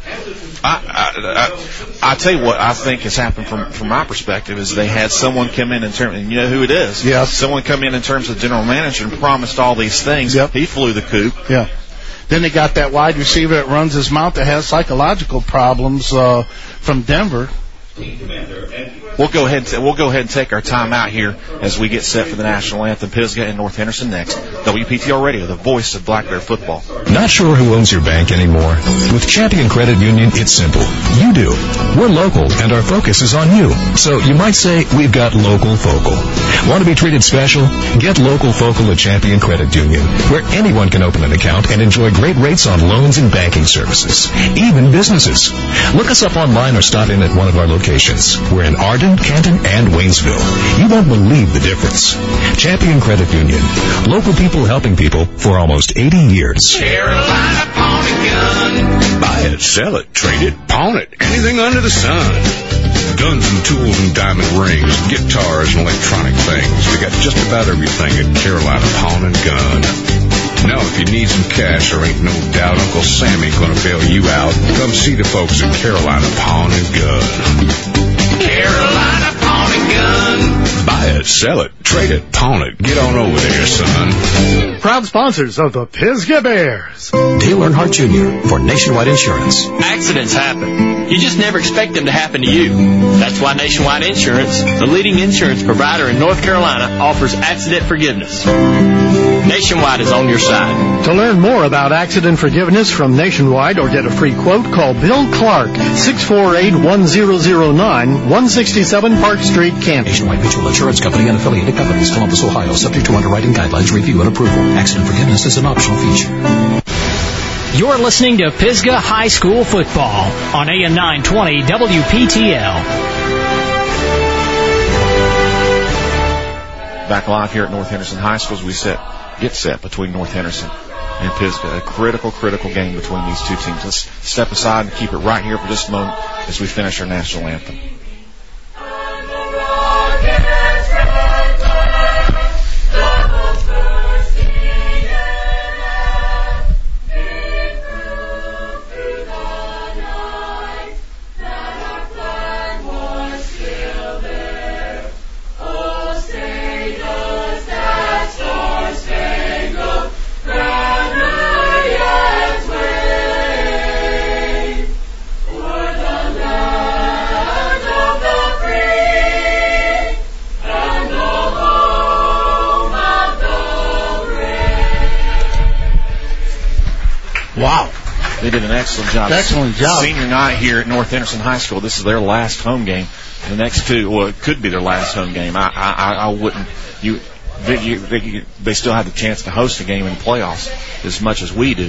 I, I, I, I tell you what I think has happened from from my perspective is they had someone come in in terms, and you know who it is. Yes. Someone come in in terms of general manager and promised all these things. Yep. He flew the coop. Yeah. Then they got that wide receiver that runs his mouth that has psychological problems uh, from Denver. We'll go ahead and t- we'll go ahead and take our time out here as we get set for the national anthem. Pisgah and North Henderson next. W P T L Radio, the voice of Black Bear football. Not sure who owns your bank anymore? With Champion Credit Union, it's simple. You do. We're local, and our focus is on you. So you might say we've got local focal. Want to be treated special? Get local focal at Champion Credit Union, where anyone can open an account and enjoy great rates on loans and banking services, even businesses. Look us up online or stop in at one of our locations. We're in Arden, Canton, and Waynesville. You won't believe the difference. Champion Credit Union. Local people helping people for almost eighty years. Carolina Pawn and Gun. Buy it, sell it, trade it, pawn it, anything under the sun. Guns and tools and diamond rings, guitars and electronic things. We got just about everything at Carolina Pawn and Gun. Now, if you need some cash, there ain't no doubt Uncle Sam ain't gonna bail you out. Come see the folks at Carolina Pawn and Gun. Carolina Pawn and Gun. Buy it, sell it, trade it, pawn it. Get on over there, son. Proud sponsors of the Pisgah Bears. Dale Earnhardt Junior for Nationwide Insurance. Accidents happen. You just never expect them to happen to you. That's why Nationwide Insurance, the leading insurance provider in North Carolina, offers accident forgiveness. Nationwide is on your side. To learn more about accident forgiveness from Nationwide or get a free quote, call Bill Clark, six four eight, one zero zero nine, one sixty-seven Park Street, Canton. Nationwide Mutual Insurance Company and affiliated companies, Columbus, Ohio, subject to underwriting guidelines, review, and approval. Accident forgiveness is an optional feature. You're listening to Pisgah High School Football on A M nine twenty W P T L. Back live here at North Henderson High School as we set, get set between North Henderson and Pisgah. A critical, critical game between these two teams. Let's step aside and keep it right here for just a moment as we finish our national anthem. Wow. They did an excellent job. Excellent job. Senior night here at North Henderson High School. This is their last home game. The next two, well, it could be their last home game. I, I, I wouldn't. You, they, you, they, they still have the chance to host a game in the playoffs as much as we do.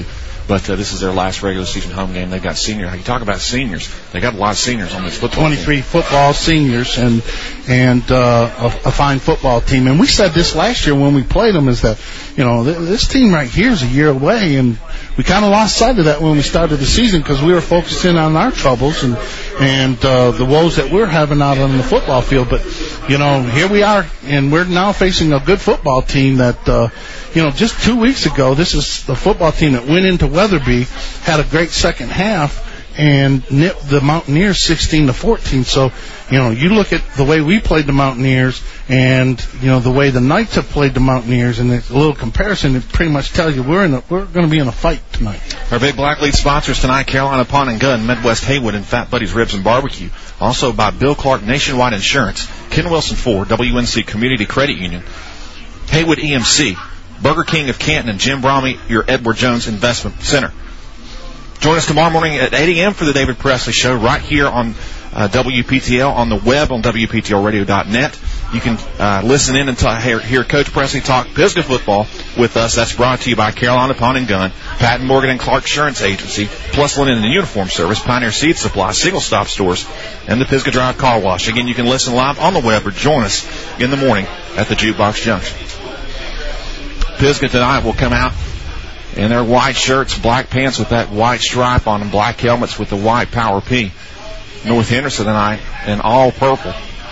But uh, this is their last regular season home game. They've got senior. You talk about seniors. They got a lot of seniors on this football twenty-three team. football seniors and and uh, a, a fine football team. And we said this last year when we played them is that, you know, th- this team right here is a year away, and we kind of lost sight of that when we started the season because we were focusing on our troubles and and uh, the woes that we're having out on the football field. But, you know, here we are, and we're now facing a good football team that, uh, you know, just two weeks ago, this is the football team that went into Weatherby, had a great second half, and nipped the Mountaineers sixteen to fourteen. So, you know, you look at the way we played the Mountaineers and, you know, the way the Knights have played the Mountaineers, and it's a little comparison, it pretty much tells you we're in a, we're going to be in a fight tonight. Our big Black Lead sponsors tonight, Carolina Pawn and Gun, Midwest Haywood, and Fat Buddies Ribs and Barbecue. Also by Bill Clark Nationwide Insurance, Ken Wilson Ford, W N C Community Credit Union, Haywood E M C, Burger King of Canton, and Jim Bromley, your Edward Jones Investment Center. Join us tomorrow morning at eight a.m. for the David Presley Show right here on uh, W P T L, on the web on W P T L radio dot net. You can uh, listen in and talk, hear, hear Coach Presley talk Pisgah football with us. That's brought to you by Carolina Pawn and Gun, Patton Morgan and Clark Insurance Agency, Plus Linen and Uniform Service, Pioneer Seed Supply, Single Stop Stores, and the Pisgah Drive Car Wash. Again, you can listen live on the web or join us in the morning at the Jukebox Junction. Pisgah tonight will come out in their white shirts, black pants with that white stripe on them, black helmets with the white Power P. North Henderson tonight in all purple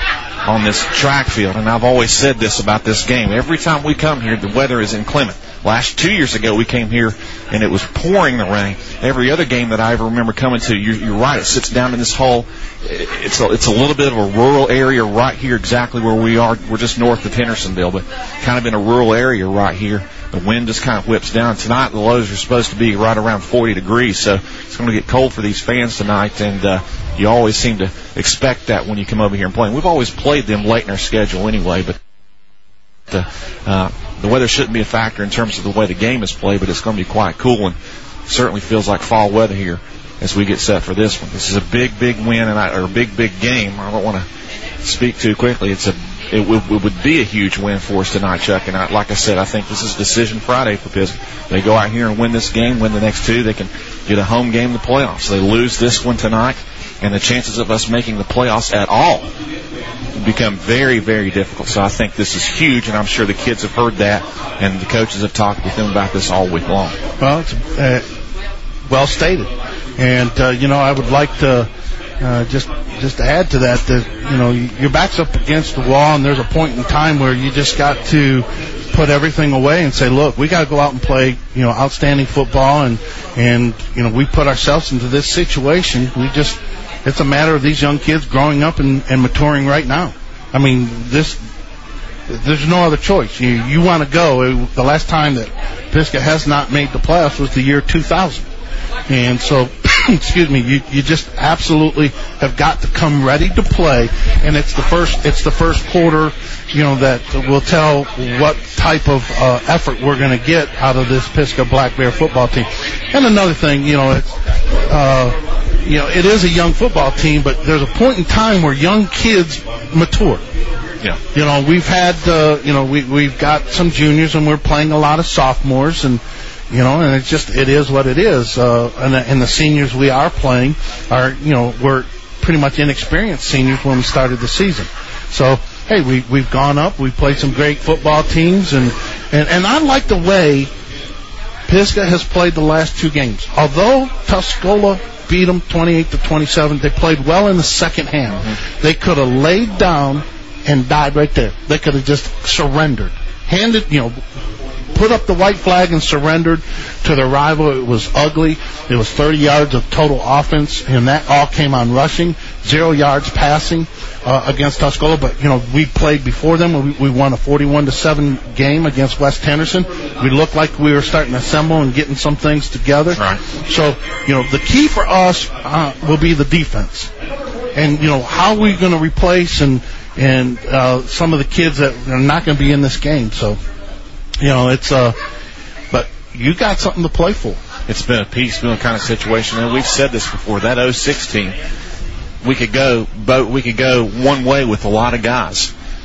on this track field. And I've always said this about this game. Every time we come here, the weather is inclement. Last two years ago, we came here and it was pouring the rain. Every other game that I ever remember coming to, you're, you're right, it sits down in this hole. It's a, it's a little bit of a rural area right here, exactly where we are. We're just north of Hendersonville, but kind of in a rural area right here. The wind just kind of whips down. Tonight, the lows are supposed to be right around forty degrees, so it's going to get cold for these fans tonight, and uh, you always seem to expect that when you come over here and play. And we've always played them late in our schedule anyway, but the, uh, the weather shouldn't be a factor in terms of the way the game is played, but it's going to be quite cool and certainly feels like fall weather here as we get set for this one. This is a big, big win, and I, or a big, big game. I don't want to speak too quickly. It's a It would, it would be a huge win for us tonight, Chuck. And I, like I said, I think this is Decision Friday for Pisgah. They go out here and win this game, win the next two, they can get a home game in the playoffs. They lose this one tonight, and the chances of us making the playoffs at all become very, very difficult. So I think this is huge, and I'm sure the kids have heard that, and the coaches have talked with them about this all week long. Well, it's uh, well stated. And, uh, you know, I would like to Uh, just just to add to that, that, you know, your back's up against the wall, and there's a point in time where you just got to put everything away and say, look, we got to go out and play, you know, outstanding football, and, and, you know, we put ourselves into this situation. We just, it's a matter of these young kids growing up and, and maturing right now. I mean, this, there's no other choice. You, you want to go. It, the last time that Pisgah has not made the playoffs was the year two thousand. And so, excuse me, you, you just absolutely have got to come ready to play, and it's the first it's the first quarter, you know, that will tell what type of uh, effort we're going to get out of this Pisgah Black Bear football team. And another thing, you know, it's uh, you know, it is a young football team, but there's a point in time where young kids mature. Yeah. You know, we've had uh, you know we we've got some juniors, and we're playing a lot of sophomores, and you know, and it's just, it is what it is. Uh, and, the, and the seniors we are playing are, you know, we're pretty much inexperienced seniors when we started the season. So, hey, we, we've gone up. We've played some great football teams. And, and, and I like the way Pisgah has played the last two games. Although Tuscola beat them twenty-eight to twenty-seven, they played well in the second half. Mm-hmm. They could have laid down and died right there. They could have just surrendered. Handed, you know, put up the white flag and surrendered to their rival. It was ugly. It was thirty yards of total offense, and that all came on rushing, zero yards passing uh, against Tuscola. But, you know, we played before them. We, we won a forty-one to seven game against West Henderson. We looked like we were starting to assemble and getting some things together. Right. So, you know, the key for us uh, will be the defense. And, you know, how are we going to replace and, and uh, some of the kids that are not going to be in this game. So, you know, it's uh, but you got something to play for. It's been a piecemeal kind of situation, and we've said this before. That oh six team, we could go both, we could go one way with a lot of guys,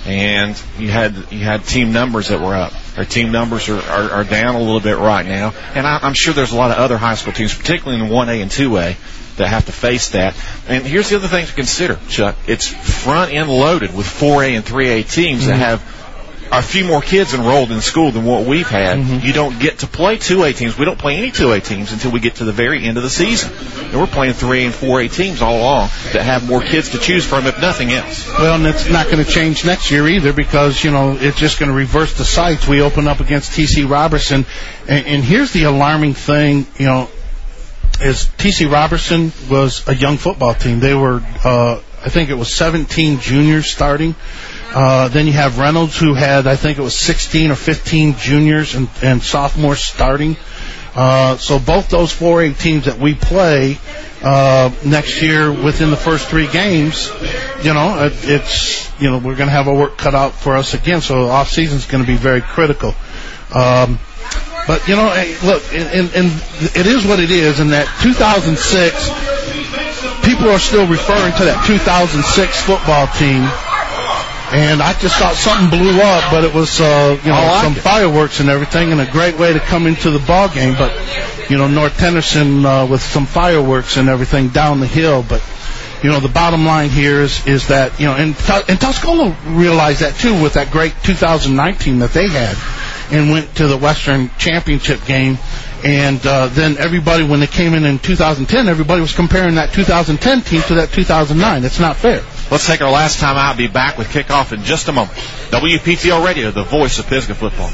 and you had you had team numbers that were up. Our team numbers are, are, are down a little bit right now, and I, I'm sure there's a lot of other high school teams, particularly in one A and two A, that have to face that. And here's the other thing to consider, Chuck. It's front-end loaded with four A and three A teams mm-hmm. that have a few more kids enrolled in school than what we've had. Mm-hmm. You don't get to play two A teams. We don't play any two A teams until we get to the very end of the season. And we're playing three A and four A teams all along that have more kids to choose from, if nothing else. Well, and it's not going to change next year either, because, you know, it's just going to reverse the sites. We open up against T C Robertson, and, and here's the alarming thing, you know, is T C Robertson was a young football team. They were, uh, I think it was seventeen juniors starting. Uh, then you have Reynolds, who had, I think it was sixteen or fifteen juniors and, and sophomores starting. Uh, so both those four A teams that we play uh, next year within the first three games, you know, it, it's, you know, we're going to have our work cut out for us again. So the off season is going to be very critical. Um, but you know, hey, look, and, and it is what it is. In that two thousand six, people are still referring to that two thousand six football team. And I just thought something blew up, but it was, uh, you know, like some it. fireworks and everything, and a great way to come into the ball game. But, you know, North Tennyson uh, with some fireworks and everything down the hill. But, you know, the bottom line here is is that, you know, and, and Tuscola realized that too with that great two thousand nine team that they had, and went to the Western Championship game. And uh, then everybody, when they came in in two thousand ten, everybody was comparing that two thousand ten team to that two thousand nine. It's not fair. Let's take our last time out. Be back with kickoff in just a moment. W P T L Radio, the voice of Pisgah football.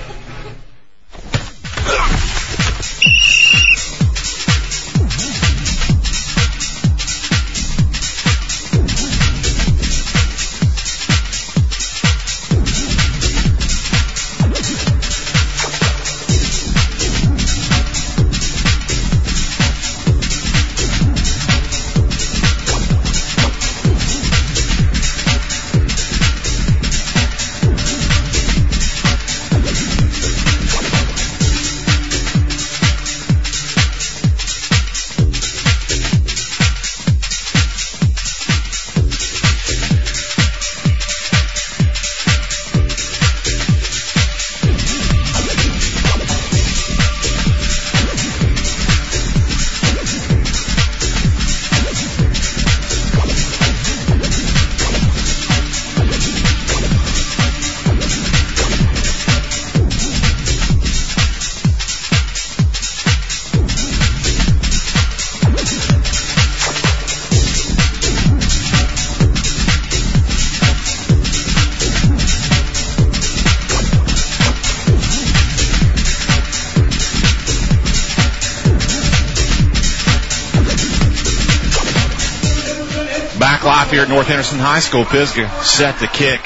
Here at North Henderson High School, Pisgah set the kick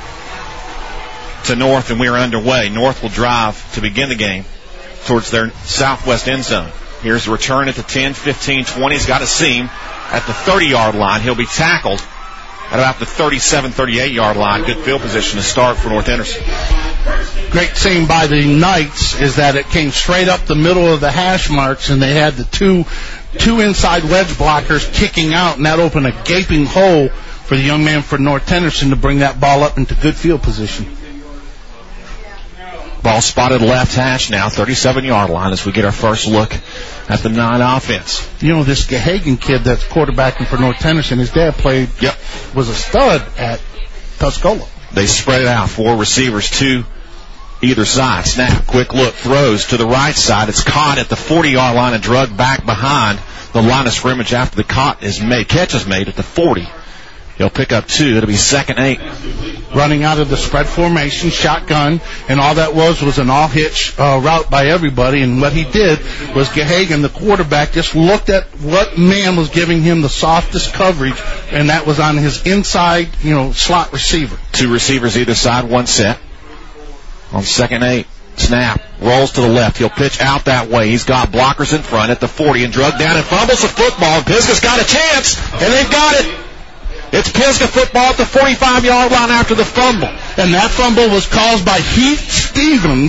to North, and we are underway. North will drive to begin the game towards their southwest end zone. Here's the return at the ten, fifteen, twenty. He's got a seam at the thirty-yard line. He'll be tackled at about the thirty-seven, thirty-eight-yard line. Good field position to start for North Henderson. Great thing by the Knights is that it came straight up the middle of the hash marks, and they had the two two inside wedge blockers kicking out, and that opened a gaping hole for the young man for North Henderson to bring that ball up into good field position. Ball spotted left hash now, thirty-seven-yard line, as we get our first look at the nine offense. You know, this Gahagan kid that's quarterbacking for North Henderson, his dad played, yep. was a stud at Tuscola. They spread it out, four receivers, two either side. Snap, quick look, throws to the right side. It's caught at the forty-yard line and dragged back behind the line of scrimmage after the caught is made, catch is made at the forty. He'll pick up two. It'll be second eight. Running out of the spread formation, shotgun, and all that was was an all-hitch uh, route by everybody. And what he did was Gahagan, the quarterback, just looked at what man was giving him the softest coverage, and that was on his inside, you know, slot receiver. Two receivers either side, one set. On second eight, snap, rolls to the left. He'll pitch out that way. He's got blockers in front at the forty and drug down and fumbles the football. Pisgah's got a chance, and they've got it. It's Pisgah football at the forty-five-yard line after the fumble. And that fumble was caused by Heath Stevens,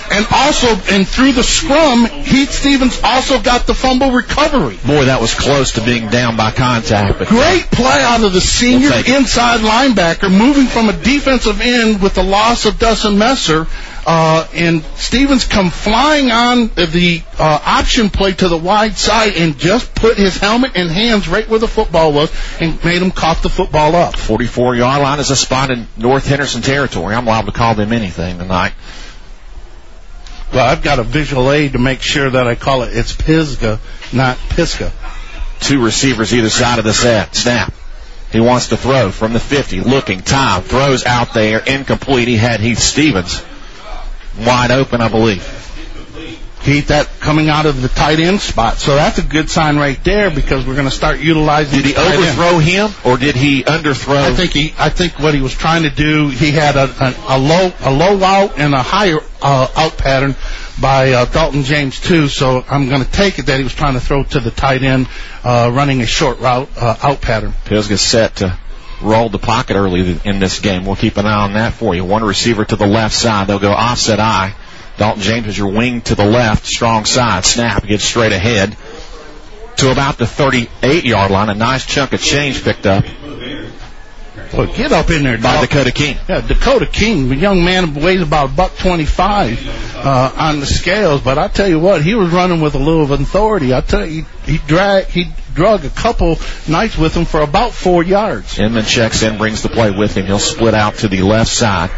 and also, and through the scrum, Heath Stevens also got the fumble recovery. Boy, that was close to being down by contact. But great play out of the senior we'll inside linebacker, moving from a defensive end with the loss of Dustin Messer. Uh, and Stevens come flying on the uh, option play to the wide side and just put his helmet and hands right where the football was and made him cough the football up. forty-four-yard line is a spot in North Henderson territory. I'm liable to call them anything tonight. Well, I've got a visual aid to make sure that I call it, it's Pisgah, not Pisgah. Two receivers either side of the set. Snap. He wants to throw from the fifty. Looking. Time. Throws out there. Incomplete. He had Heath Stevens wide open, I believe. Heath, that coming out of the tight end spot. So that's a good sign right there because we're going to start utilizing. Did he overthrow him or did he underthrow? I think he. I think what he was trying to do, he had a, a, a low a low out and a higher uh, out pattern by uh, Dalton James too. So I'm going to take it that he was trying to throw to the tight end, uh, running a short route uh, out pattern. Pisgah set to roll the pocket early in this game. We'll keep an eye on that for you. One receiver to the left side. They'll go offset eye. Dalton James is your wing to the left, strong side. Snap, gets straight ahead to about the thirty-eight-yard line. A nice chunk of change picked up. Well, get up in there, by dog. Dakota King. Yeah, Dakota King, a young man weighs about a buck twenty-five uh, on the scales. But I tell you what, he was running with a little of authority. I tell you, he, he drag he drug a couple nights with him for about four yards. Inman checks in, brings the play with him. He'll split out to the left side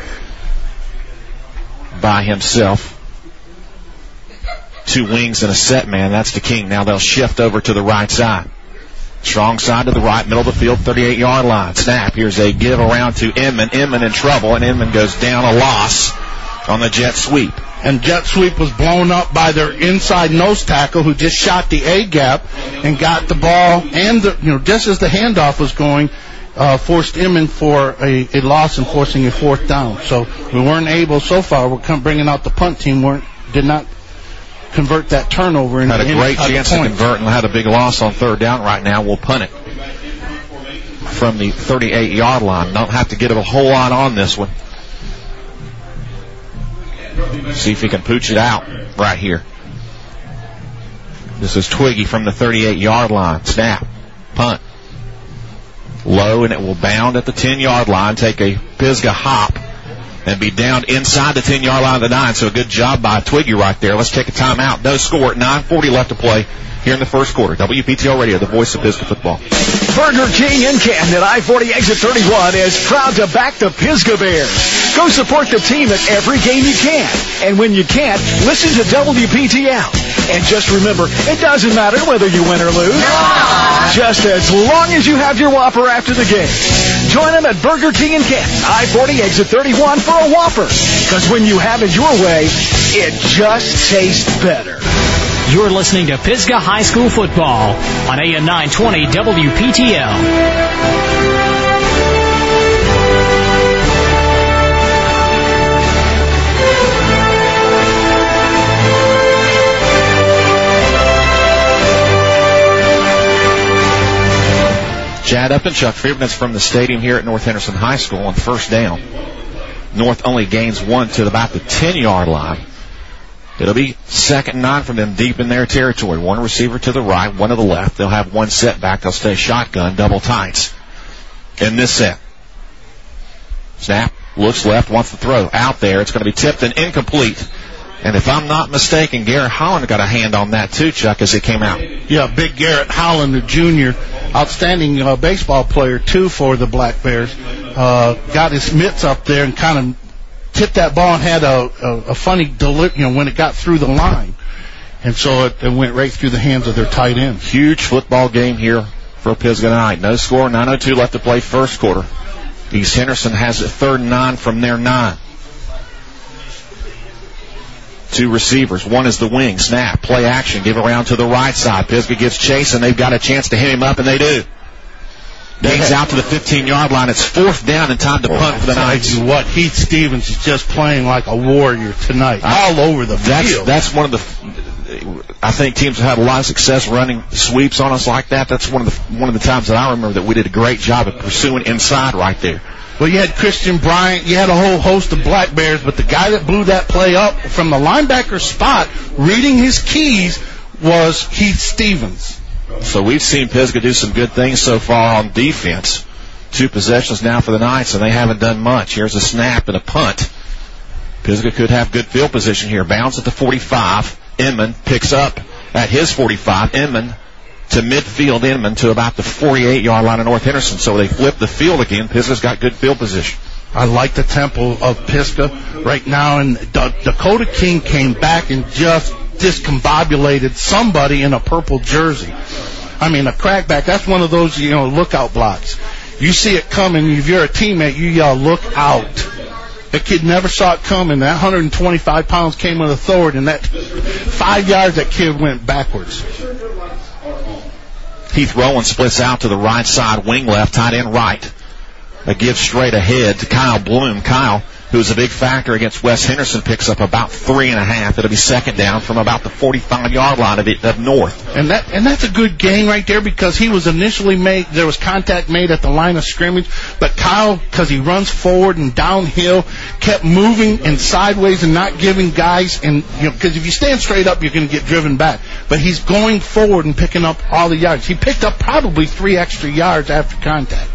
by himself. Two wings and a set man. That's the King. Now they'll shift over to the right side. Strong side to the right, middle of the field, thirty-eight-yard line. Snap. Here's a give around to Inman. Inman in trouble, and Inman goes down a loss on the jet sweep. And jet sweep was blown up by their inside nose tackle who just shot the A gap and got the ball, and the, you know, just as the handoff was going, uh, forced Inman for a, a loss and forcing a fourth down. So we weren't able so far. We're come bringing out the punt team. weren't did not convert that turnover. Had a great chance to convert and had a big loss on third down right now. We'll punt it from the thirty-eight-yard line. Don't have to get a whole lot on this one. See if he can pooch it out right here. This is Twiggy from the thirty-eight-yard line. Snap. Punt. Low, and it will bound at the ten-yard line. Take a Pisgah hop and be down inside the ten-yard line of the nine. So a good job by Twiggy right there. Let's take a timeout. No score. nine forty left to play here in the first quarter. W P T L Radio, the voice of Pisgah football. Burger King in Canton at I forty exit thirty-one is proud to back the Pisgah Bears. Go support the team at every game you can. And when you can't, listen to W P T L. And just remember, it doesn't matter whether you win or lose. Just as long as you have your Whopper after the game. Join them at Burger King in Canton, I forty exit thirty-one for a Whopper. Because when you have it your way, it just tastes better. You're listening to Pisgah High School football on A M nine twenty W P T L. Chad Upton, Chuck Fiebernuts from the stadium here at North Henderson High School on first down. North only gains one to about the ten-yard line. It'll be second and nine from them deep in their territory. One receiver to the right, one to the left. They'll have one setback. They'll stay shotgun, double tights in this set. Snap, looks left, wants to throw. Out there, it's going to be tipped and incomplete. And if I'm not mistaken, Garrett Holland got a hand on that too, Chuck, as it came out. Yeah, big Garrett Holland, the junior, outstanding uh, baseball player too for the Black Bears. Uh, got his mitts up there and kind of tipped that ball and had a, a, a funny deli- you know, when it got through the line. And so it, it went right through the hands of their tight end. Huge football game here for Pisgah tonight. No score, nine oh two left to play first quarter. East Henderson has it third and nine from their nine. Two receivers. One is the wing. Snap. Play action. Give around to the right side. Pisgah gives chase, and they've got a chance to hit him up, and they do. Gains out to the fifteen-yard line. It's fourth down and time to punt for the Knights. What, Heath Stevens is just playing like a warrior tonight, I, all over the that's, field. That's one of the. I think teams have had a lot of success running sweeps on us like that. That's one of the one of the times that I remember that we did a great job of pursuing inside right there. Well, you had Christian Bryant. You had a whole host of Black Bears, but the guy that blew that play up from the linebacker spot, reading his keys, was Heath Stevens. So we've seen Pisgah do some good things so far on defense. Two possessions now for the Knights, and they haven't done much. Here's a snap and a punt. Pisgah could have good field position here. Bounce at the forty-five. Inman picks up at his forty-five. Inman to midfield. Inman to about the forty-eight-yard line of North Henderson. So they flip the field again. Pisgah's got good field position. I like the tempo of Pisgah right now, and D- Dakota King came back and just discombobulated somebody in a purple jersey. I mean, a crackback, that's one of those, you know, lookout blocks. You see it coming, if you're a teammate, you yell, look out. The kid never saw it coming. That one hundred twenty-five pounds came with authority, and that five yards, that kid went backwards. Heath Rowan splits out to the right side, wing left, tight end right. A give straight ahead to Kyle Bloom. Kyle, who's a big factor against West Henderson, picks up about three and a half. It'll be second down from about the forty-five-yard line of, it, of North. And that and that's a good gain right there, because he was initially made, there was contact made at the line of scrimmage, but Kyle, because he runs forward and downhill, kept moving and sideways and not giving guys, and you know, because if you stand straight up, you're going to get driven back. But he's going forward and picking up all the yards. He picked up probably three extra yards after contact.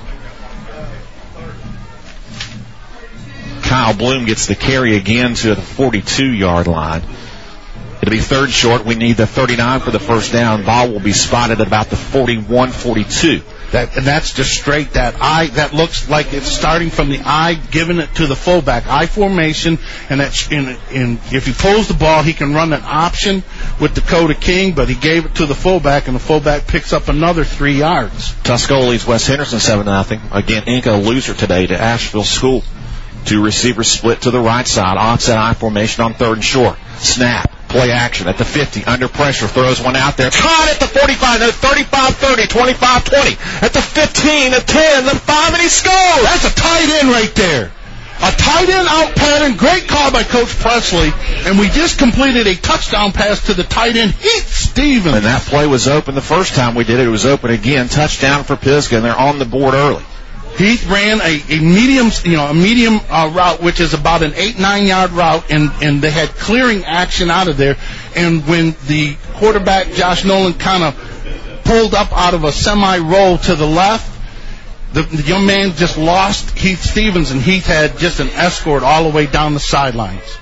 Kyle Bloom gets the carry again to the forty-two-yard line. It'll be third short. We need the thirty-nine for the first down. Ball will be spotted at about the forty-one forty-two. That, and that's just straight, that I, that looks like it's starting from the I, giving it to the fullback. I formation, and that's in, in, if he pulls the ball, he can run an option with Dakota King, but he gave it to the fullback, and the fullback picks up another three yards. Tuscola leads West Henderson seven nothing. Again, Inca a loser today to Asheville School. Two receivers split to the right side. Offset I formation on third and short. Snap. Play action at the fifty. Under pressure. Throws one out there. Caught at the forty-five. No, thirty-five thirty. twenty-five twenty. At the fifteen. The ten. The five. And he scores. That's a tight end right there. A tight end out pattern. Great call by Coach Presley. And we just completed a touchdown pass to the tight end, Heath Stevens. And that play was open the first time we did it. It was open again. Touchdown for Pisgah. And they're on the board early. Heath ran a, a medium, you know, a medium uh, route, which is about an eight, nine yard route, and, and they had clearing action out of there. And when the quarterback, Josh Nolan, kind of pulled up out of a semi-roll to the left, the, the young man just lost Heath Stevens, and Heath had just an escort all the way down the sidelines.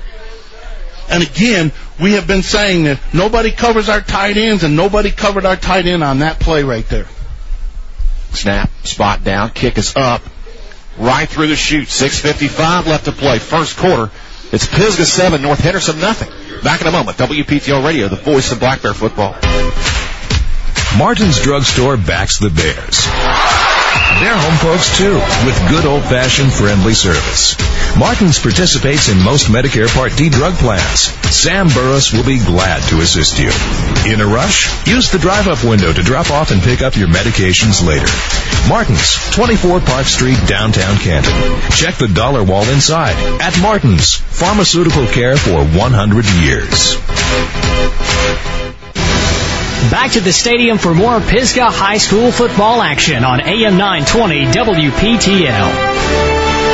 And again, we have been saying that nobody covers our tight ends, and nobody covered our tight end on that play right there. Snap, spot down, kick is up, right through the chute. six fifty-five left to play, first quarter. It's Pisgah seven, North Henderson nothing. Back in a moment. W P T L Radio, the voice of Black Bear football. Martin's Drugstore backs the Bears. They're home folks, too, with good old-fashioned friendly service. Martin's participates in most Medicare Part D drug plans. Sam Burris will be glad to assist you. In a rush? Use the drive-up window to drop off and pick up your medications later. Martin's, twenty-four Park Street, downtown Canton. Check the dollar wall inside. At Martin's, pharmaceutical care for one hundred years. Back to the stadium for more Pisgah High School football action on A M nine twenty W P T L.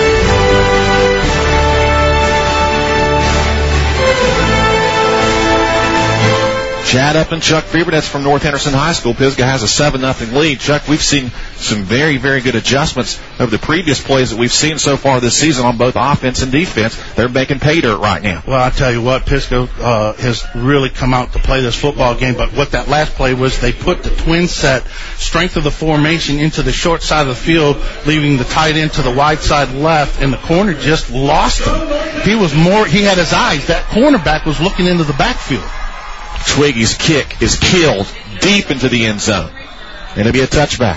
Chad Upton, Chuck Fiebertz from North Henderson High School. Pisgah has a seven nothing lead. Chuck, we've seen some very, very good adjustments over the previous plays that we've seen so far this season on both offense and defense. They're making pay dirt right now. Well, I tell you what, Pisgah uh, has really come out to play this football game, but what that last play was, they put the twin set, strength of the formation, into the short side of the field, leaving the tight end to the wide side left, and the corner just lost him. He was more, he had his eyes. That cornerback was looking into the backfield. Twiggy's kick is killed deep into the end zone. And it'll be a touchback.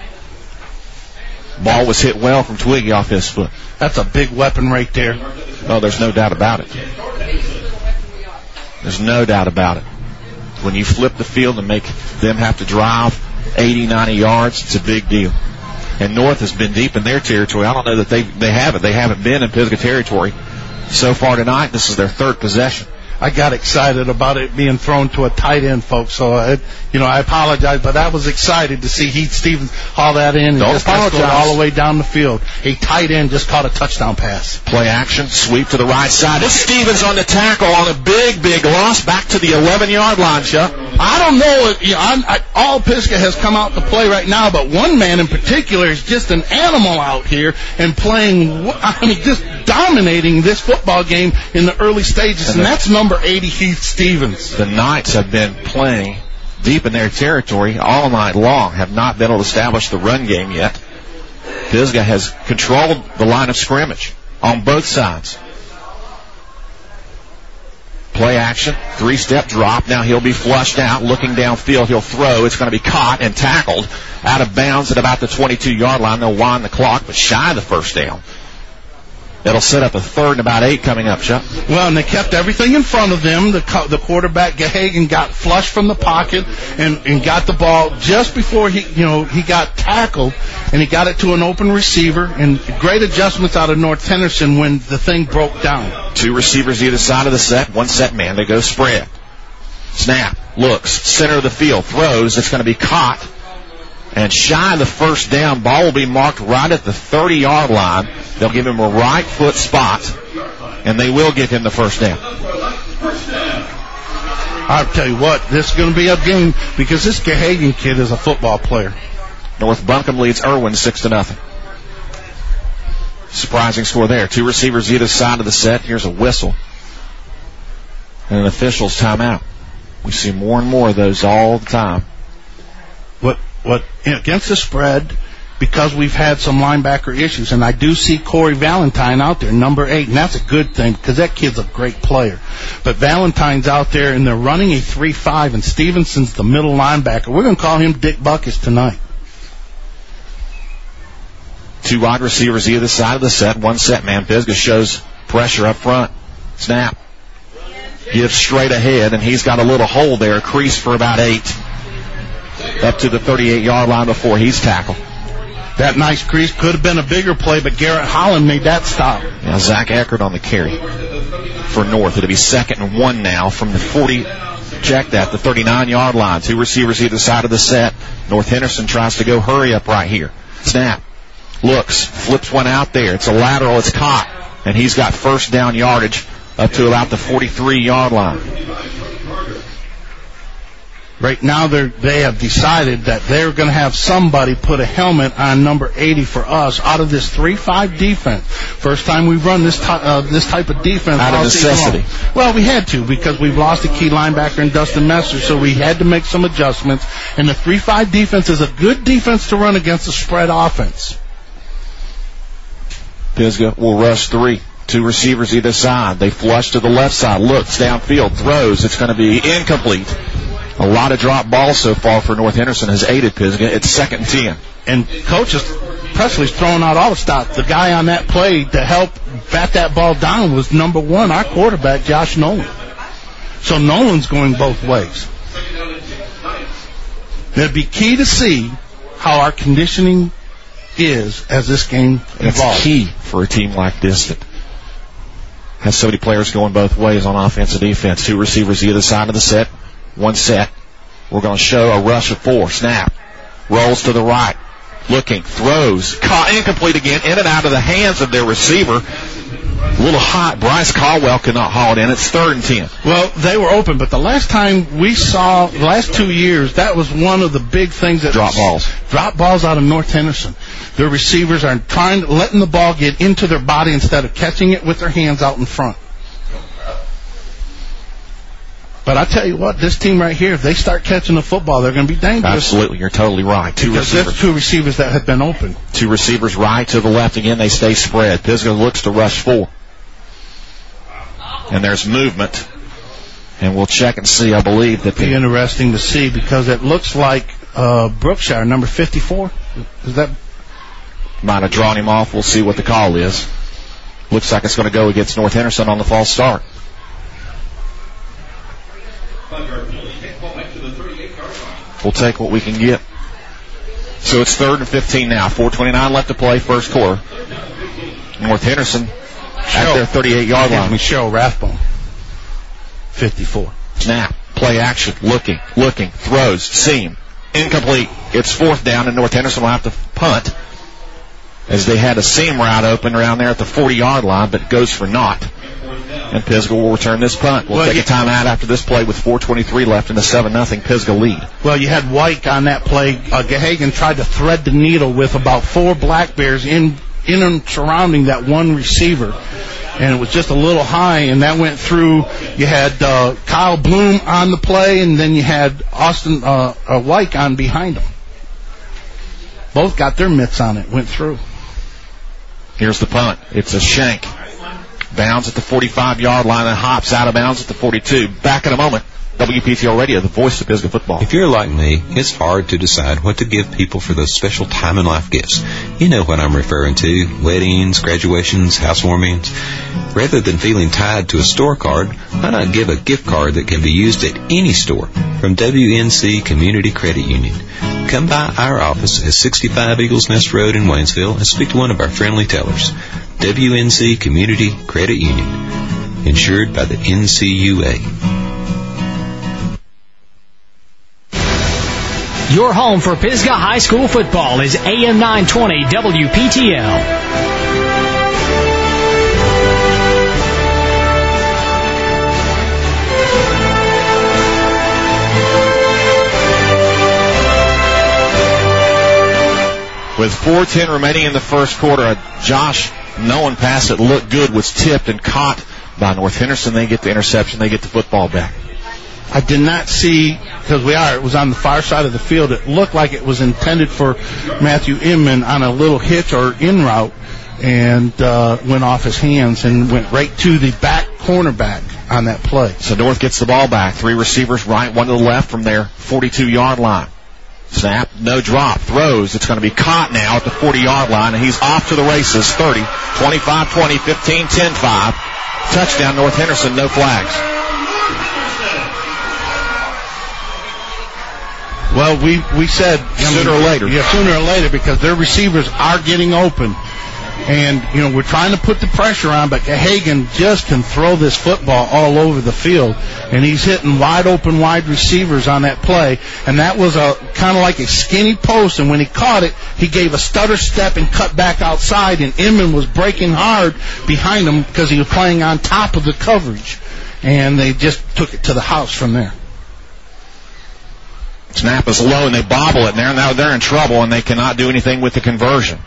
Ball was hit well from Twiggy off his foot. That's a big weapon right there. Oh, there's no doubt about it. There's no doubt about it. When you flip the field and make them have to drive eighty, ninety yards, it's a big deal. And North has been deep in their territory. I don't know that they they haven't. They haven't been in Pisgah territory so far tonight. This is their third possession. I got excited about it being thrown to a tight end, folks. So, it, you know, I apologize, but I was excited to see Heath Stevens haul that in and Don't just apologize. go all the way down the field. A tight end just caught a touchdown pass. Play action, sweep to the right side. It's Stevens on the tackle on a big, big loss back to the eleven-yard line, Chuck. I don't know if, you know, I'm, I, all Pisgah has come out to play right now, but one man in particular is just an animal out here and playing, I mean, just dominating this football game in the early stages, and, and that's number eighty, Heath Stevens. The Knights have been playing deep in their territory all night long, have not been able to establish the run game yet. Pisgah has controlled the line of scrimmage on both sides. Play action, three-step drop. Now he'll be flushed out, looking downfield. He'll throw. It's going to be caught and tackled out of bounds at about the twenty-two-yard line. They'll wind the clock, but shy of the first down. That'll set up a third and about eight coming up, Chuck. Well, and they kept everything in front of them. The the quarterback, Gahagan, got flushed from the pocket and, and got the ball just before he, you know, he got tackled, and he got it to an open receiver. And great adjustments out of North Henderson when the thing broke down. Two receivers either side of the set. One set man. They go spread. Snap. Looks. Center of the field. Throws. It's going to be caught. And shy of the first down, ball will be marked right at the thirty-yard line. They'll give him a right foot spot, and they will give him the first down. I'll tell you what, this is going to be a game because this Gahagan kid is a football player. North Buncombe leads Irwin six to nothing. Surprising score there. Two receivers either side of the set. Here's a whistle and an official's timeout. We see more and more of those all the time. What? What, against the spread, because we've had some linebacker issues, and I do see Corey Valentine out there, number eight, and that's a good thing because that kid's a great player. But Valentine's out there, and they're running a three five, and Stevenson's the middle linebacker. We're going to call him Dick Buckus tonight. Two wide receivers either side of the set, one set man. Pisgah shows pressure up front. Snap. Gives straight ahead, and he's got a little hole there, a crease for about eight. Up to the thirty-eight-yard line before he's tackled. That nice crease could have been a bigger play, but Garrett Holland made that stop. Now Zach Eckert on the carry for North. It'll be second and one now from the forty. Check that, the thirty-nine-yard line. Two receivers either side of the set. North Henderson tries to go hurry up right here. Snap. Looks. Flips one out there. It's a lateral. It's caught. And he's got first down yardage up to about the forty-three-yard line. Right now, they have decided that they're going to have somebody put a helmet on number eighty for us out of this three five defense. First time we've run this, ty- uh, this type of defense. Out of necessity. Well, we had to because we've lost a key linebacker in Dustin Messer, so we had to make some adjustments. And the three five defense is a good defense to run against a spread offense. Pisgah will rush three. Two receivers either side. They flush to the left side. Looks downfield. Throws. It's going to be incomplete. A lot of drop balls so far for North Henderson has aided Pisgah. It's second and ten. And Coach Presley's throwing out all the stops. The guy on that play to help bat that ball down was number one, our quarterback, Josh Nolan. So Nolan's going both ways. It'd be key to see how our conditioning is as this game evolves. It's key for a team like this that has so many players going both ways on offense and defense. Two receivers either side of the set. One set. We're going to show a rush of four. Snap. Rolls to the right. Looking. Throws. Caught incomplete again. In and out of the hands of their receiver. A little hot. Bryce Caldwell cannot haul it in. It's third and ten. Well, they were open, but the last time we saw, the last two years, that was one of the big things that... Drop balls. Drop balls out of North Henderson. Their receivers are trying to, letting the ball get into their body instead of catching it with their hands out in front. But I tell you what, this team right here, if they start catching the football, they're going to be dangerous. Absolutely, you're totally right. Two because receivers. there's two receivers that have been open. Two receivers right to the left again. They stay spread. Pisgah looks to rush four. And there's movement. And we'll check and see, I believe, that... It'll be interesting to see because it looks like uh, Brookshire, number fifty-four. Is that... Might have drawn him off. We'll see what the call is. Looks like it's going to go against North Henderson on the false start. We'll take what we can get. So it's third and fifteen now. four twenty-nine left to play, first quarter. North Henderson at their thirty-eight-yard line. Michelle Rathbone. fifty-four. Snap, play action, looking, looking, throws, seam, incomplete. It's fourth down, and North Henderson will have to punt, as they had a seam route open around there at the forty-yard line, but it goes for naught. And Pisgah will return this punt. We'll, well take a timeout after this play with four twenty-three left in a seven nothing Pisgah lead. Well, you had White on that play. Uh, Gahagan tried to thread the needle with about four Black Bears in, in and surrounding that one receiver. And it was just a little high, and that went through. You had uh, Kyle Bloom on the play, and then you had Austin uh, uh, White on behind him. Both got their mitts on it, went through. Here's the punt. It's a shank. Bounds at the forty-five-yard line and hops out of bounds at the forty-two. Back in a moment. W P T L Radio, the voice of Pisgah football. If you're like me, it's hard to decide what to give people for those special time in life gifts. You know what I'm referring to. Weddings, graduations, housewarmings. Rather than feeling tied to a store card, why not give a gift card that can be used at any store from W N C Community Credit Union? Come by our office at sixty-five Eagles Nest Road in Waynesville and speak to one of our friendly tellers. W N C Community Credit Union, insured by the N C U A. Your home for Pisgah High School football is A M nine twenty W P T L. With four ten remaining in the first quarter, a Josh Nolan pass that looked good was tipped and caught by North Henderson. They get the interception. They get the football back. I did not see, because we are, it was on the far side of the field. It looked like it was intended for Matthew Inman on a little hitch or in route, and uh, went off his hands and went right to the back cornerback on that play. So North gets the ball back. Three receivers right, one to the left from their forty-two-yard line. Snap, no drop, throws. It's going to be caught now at the forty-yard line, and he's off to the races. thirty, twenty-five twenty, fifteen ten five. Touchdown, North Henderson, no flags. Well, we, we said sooner or later. Yeah, sooner or later, because their receivers are getting open. And, you know, we're trying to put the pressure on, but Gahagan just can throw this football all over the field. And he's hitting wide open wide receivers on that play. And that was a kind of like a skinny post. And when he caught it, he gave a stutter step and cut back outside. And Inman was breaking hard behind him because he was playing on top of the coverage. And they just took it to the house from there. Snap is low, and they bobble it there. Now they're in trouble, and they cannot do anything with the conversion.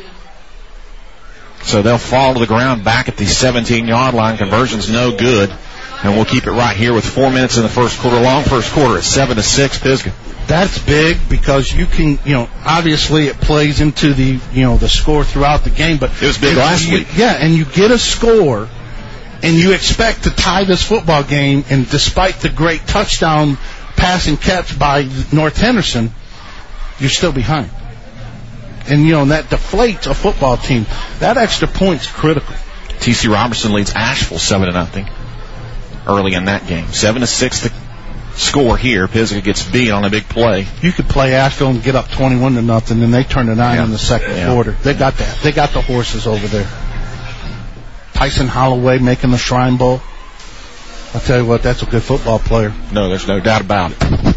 So they'll fall to the ground back at the seventeen-yard line. Conversion's no good, and we'll keep it right here with four minutes in the first quarter. Long first quarter at seven to six, Pisgah. That's big because you can, you know, obviously it plays into the, you know, the score throughout the game. But it was big last you, week. Yeah, and you get a score, and you expect to tie this football game, and despite the great touchdown pass and catch by North Henderson, you're still behind. And, you know, that deflates a football team. That extra point's critical. T C Robertson leads Asheville seven to nothing early in that game. seven to six the score here. Pisgah gets beat on a big play. You could play Asheville and get up twenty-one to nothing, and they turn it on yeah. in the second yeah. quarter. They got that. They got the horses over there. Tyson Holloway making the Shrine Bowl. I'll tell you what, that's a good football player. No, there's no doubt about it.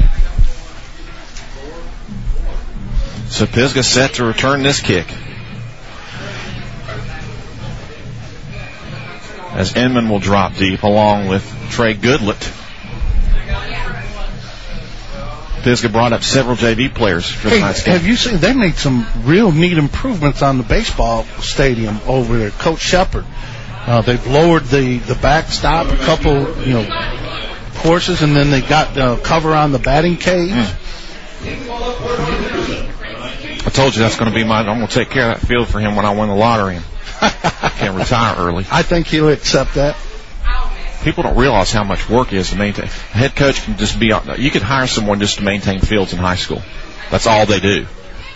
So Pisgah set to return this kick. As Inman will drop deep along with Trey Goodlett. Pisgah brought up several J V players for hey, tonight's game. Have you seen, they made some real neat improvements on the baseball stadium over there. Coach Shepard. Uh, they've lowered the, the backstop a couple, you know, courses, and then they got uh, cover on the batting cage. Mm. I told you that's going to be my. I'm going to take care of that field for him when I win the lottery and can't retire early. I think he'll accept that. People don't realize how much work it is to maintain. A head coach can just be. You could hire someone just to maintain fields in high school. That's all they do.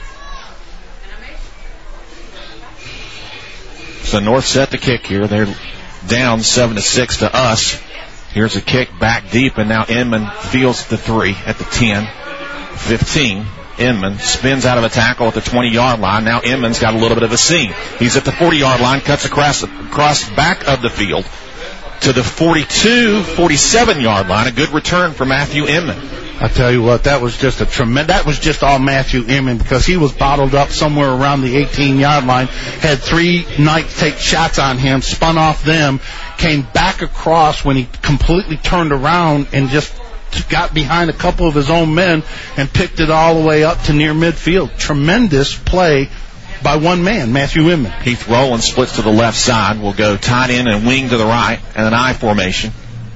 So North set the kick here. They're down seven to six to us. Here's a kick back deep, and now Inman fields the three at the ten, fifteen. Inman spins out of a tackle at the twenty-yard line. Now Inman's got a little bit of a seam. He's at the forty-yard line, cuts across across back of the field, to the forty-two, forty-seven yard line. A good return for Matthew Inman. I tell you what, that was just a tremendous, that was just all Matthew Inman because he was bottled up somewhere around the eighteen yard line, had three Knights take shots on him, spun off them, came back across when he completely turned around and just got behind a couple of his own men and picked it all the way up to near midfield. Tremendous play by one man, Matthew Inman. Heath Rowland splits to the left side. Will go tight end and wing to the right and an I formation.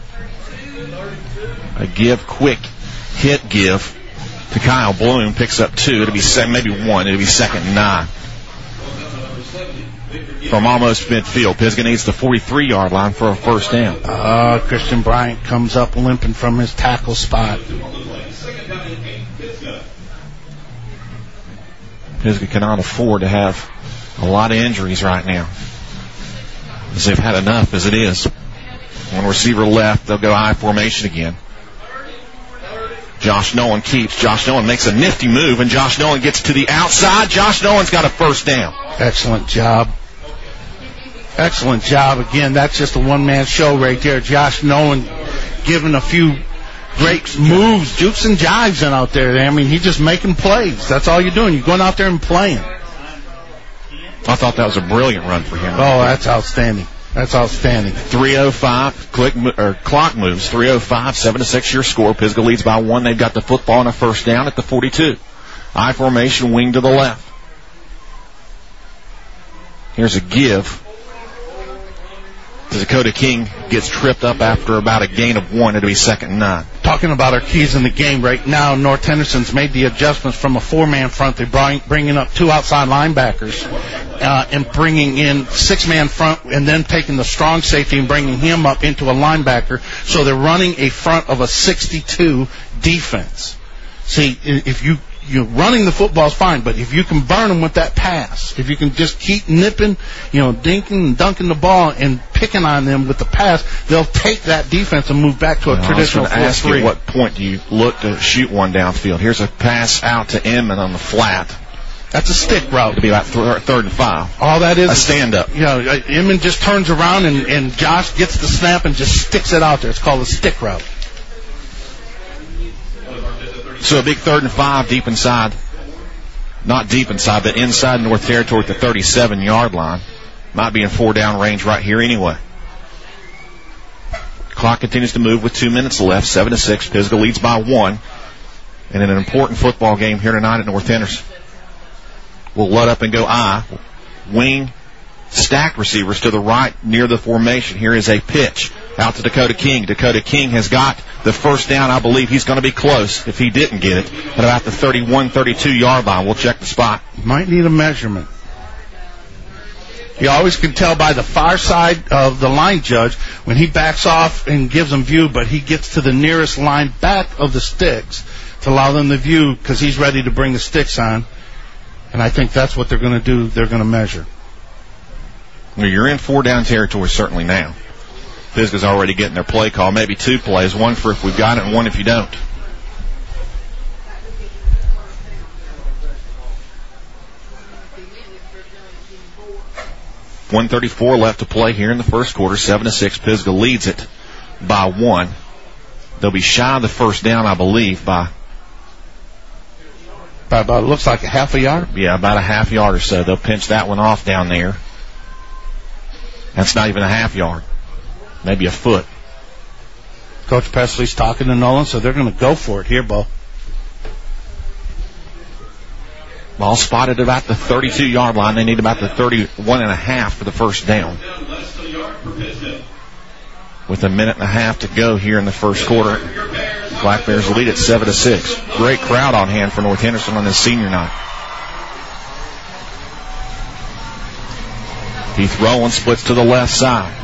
A give quick hit give to Kyle Bloom. Picks up two. It'll be second, maybe one. It'll be second and nine. From almost midfield, Pisgah needs the forty-three yard line for a first down. Uh, Christian Bryant comes up limping from his tackle spot. Pisgah cannot afford to have a lot of injuries right now, as they've had enough as it is. One receiver left. They'll go I formation again. Josh Nolan keeps. Josh Nolan makes a nifty move, and Josh Nolan gets to the outside. Josh Nolan's got a first down. Excellent job. Excellent job. Again, that's just a one-man show right there. Josh Nolan giving a few great moves, jukes and jives in out there. I mean, he's just making plays. That's all you're doing. You're going out there and playing. I thought that was a brilliant run for him. Oh, that's outstanding. That's outstanding. three oh five, click, or clock moves, three oh five, seven to six your score. Pisgah leads by one. They've got the football and a first down at the forty-two. I formation, wing to the left. Here's a give. Dakota King gets tripped up after about a gain of one. It'll be second and nine. Talking about our keys in the game right now, North Henderson's made the adjustments from a four-man front. They're bringing up two outside linebackers uh, and bringing in six-man front and then taking the strong safety and bringing him up into a linebacker. So they're running a front of a sixty-two defense. See, if you you're running the football is fine, but if you can burn them with that pass, if you can just keep nipping, you know, dinking and dunking the ball and picking on them with the pass, they'll take that defense and move back to a well, traditional four three. I was going to ask you, what point do you look to shoot one downfield? Here's a pass out to Inman on the flat. That's a stick route. It'll be about th- third and five. All that is a stand-up. You know, Inman just turns around and, and Josh gets the snap and just sticks it out there. It's called a stick route. So a big third and five deep inside. Not deep inside, but inside North Territory at the thirty-seven yard line. Might be in four down range right here anyway. Clock continues to move with two minutes left. Seven to six. Pisgah leads by one. And in an important football game here tonight at North Henderson. We'll let up and go I. Wing stack receivers to the right near the formation. Here is a pitch out to Dakota King. Dakota King has got the first down. I believe he's going to be close if he didn't get it at about the thirty-one, thirty-two yard line. We'll check the spot. Might need a measurement. You always can tell by the far side of the line judge when he backs off and gives them view, but he gets to the nearest line back of the sticks to allow them the view because he's ready to bring the sticks on. And I think that's what they're going to do. They're going to measure. Well, you're in four down territory certainly now. Pisgah's already getting their play call. Maybe two plays, one for if we've got it and one if you don't. one thirty-four left to play here in the first quarter. seven to six. Pisgah leads it by one. They'll be shy of the first down, I believe, by... By about, it looks like a half a yard? Yeah, about a half yard or so. They'll pinch that one off down there. That's not even a half yard. Maybe a foot. Coach Presley's talking to Nolan, so they're going to go for it here, Bo. Ball spotted about the thirty-two yard line. They need about the thirty-one and a half for the first down. With a minute and a half to go here in the first quarter, Black Bears lead at seven to six. Great crowd on hand for North Henderson on this senior night. Heath Rowland splits to the left side.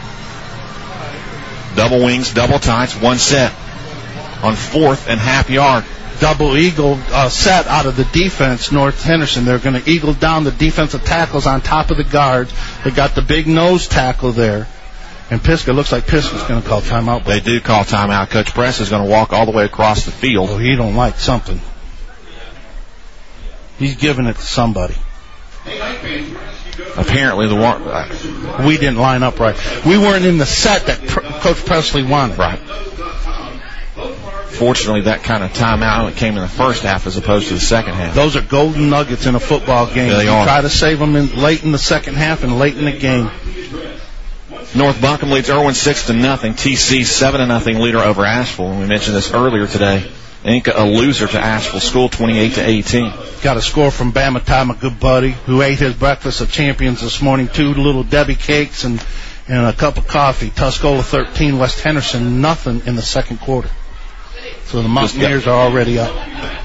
Double wings, double tights, one set on fourth and half yard. Double eagle uh, set out of the defense, North Henderson. They're going to eagle down the defensive tackles on top of the guards. They got the big nose tackle there. And Pisgah, looks like Pisgah's going to call timeout. They do call timeout. Coach Press is going to walk all the way across the field. Oh, he don't like something. He's giving it to somebody. apparently the one uh, we didn't line up right. We weren't in the set that Pr- Coach Presley wanted. Right. Fortunately, that kind of timeout only came in the first half as opposed to the second half. Those are golden nuggets in a football game. They you are. Try to save them in, late in the second half and late in the game. North Buncombe leads Irwin six to nothing. T C seven to nothing leader over Asheville. We mentioned this earlier today. Inca a loser to Asheville School, twenty-eight to eighteen. Got a score from Bama Ty, my good buddy, who ate his breakfast of champions this morning. Two little Debbie cakes and and a cup of coffee. Tuscola thirteen, West Henderson nothing in the second quarter. So the Mountaineers are already up.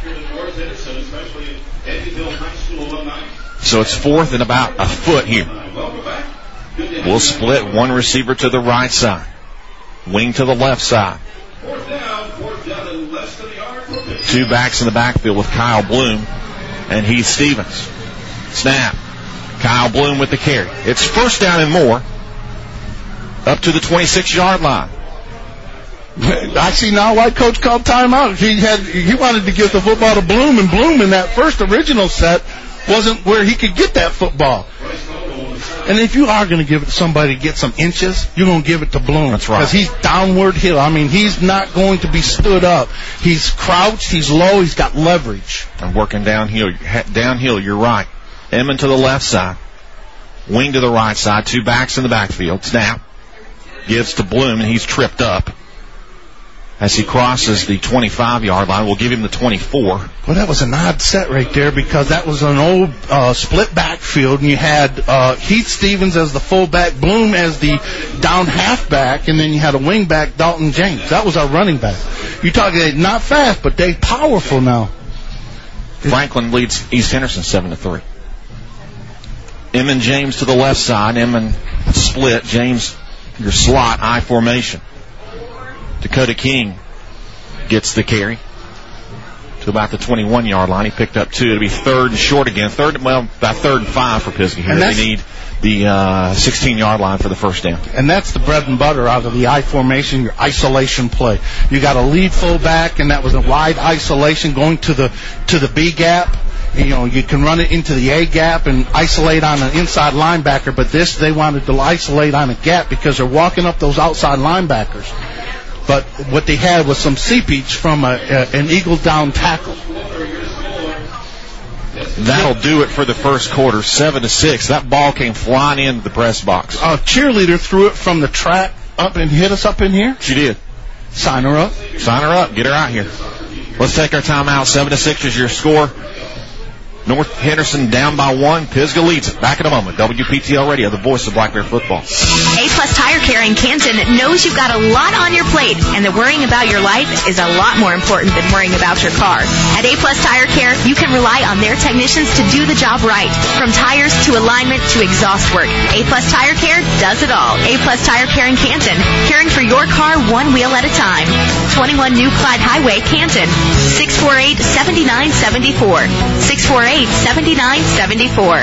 So it's fourth and about a foot here. We'll split one receiver to the right side. Wing to the left side. Two backs in the backfield with Kyle Bloom and Heath Stevens. Snap. Kyle Bloom with the carry. It's first down and more. Up to the twenty-six-yard line. I see now why Coach called timeout. He had he wanted to give the football to Bloom, and Bloom in that first original set wasn't where he could get that football. And if you are going to give it to somebody to get some inches, you're going to give it to Bloom. That's right. Because he's downward hill. I mean, he's not going to be stood up. He's crouched. He's low. He's got leverage. And working downhill. Downhill, you're right. Emmon to the left side. Wing to the right side. Two backs in the backfield. Snap. Gives to Bloom, and he's tripped up. As he crosses the twenty-five-yard line, we'll give him the twenty-four. Well, that was an odd set right there because that was an old uh, split backfield, and you had uh, Heath Stevens as the fullback, Bloom as the down halfback, and then you had a wingback, Dalton James. That was our running back. You talking not fast, but they powerful now. Franklin leads East Henderson seven to three. Emmon James to the left side. Emmon split. James, your slot, I formation. Dakota King gets the carry to about the twenty-one-yard line. He picked up two. It'll be third and short again. Third, well, about third and five for Pisgah here. They need the uh, sixteen-yard line for the first down. And that's the bread and butter out of the I formation, your isolation play. You got a lead fullback, and that was a wide isolation going to the to the B gap. You know, you can run it into the A gap and isolate on an inside linebacker, but this, they wanted to isolate on a gap because they're walking up those outside linebackers. But what they had was some seepage from a, a, an eagle down tackle. That'll do it for the first quarter, seven to six. That ball came flying into the press box. A cheerleader threw it from the track up and hit us up in here. She did. Sign her up. Sign her up. Get her out here. Let's take our timeout. Seven to six is your score. North Henderson down by one. Pisgah leads it. Back in a moment. W P T L Radio, the voice of Black Bear football. A-Plus Tire Care in Canton knows you've got a lot on your plate, and that worrying about your life is a lot more important than worrying about your car. At A-Plus Tire Care, you can rely on their technicians to do the job right. From tires to alignment to exhaust work, A-Plus Tire Care does it all. A-Plus Tire Care in Canton, caring for your car one wheel at a time. twenty-one New Clyde Highway, Canton. six four eight, seven nine seven four. six four eight, seven nine seven four.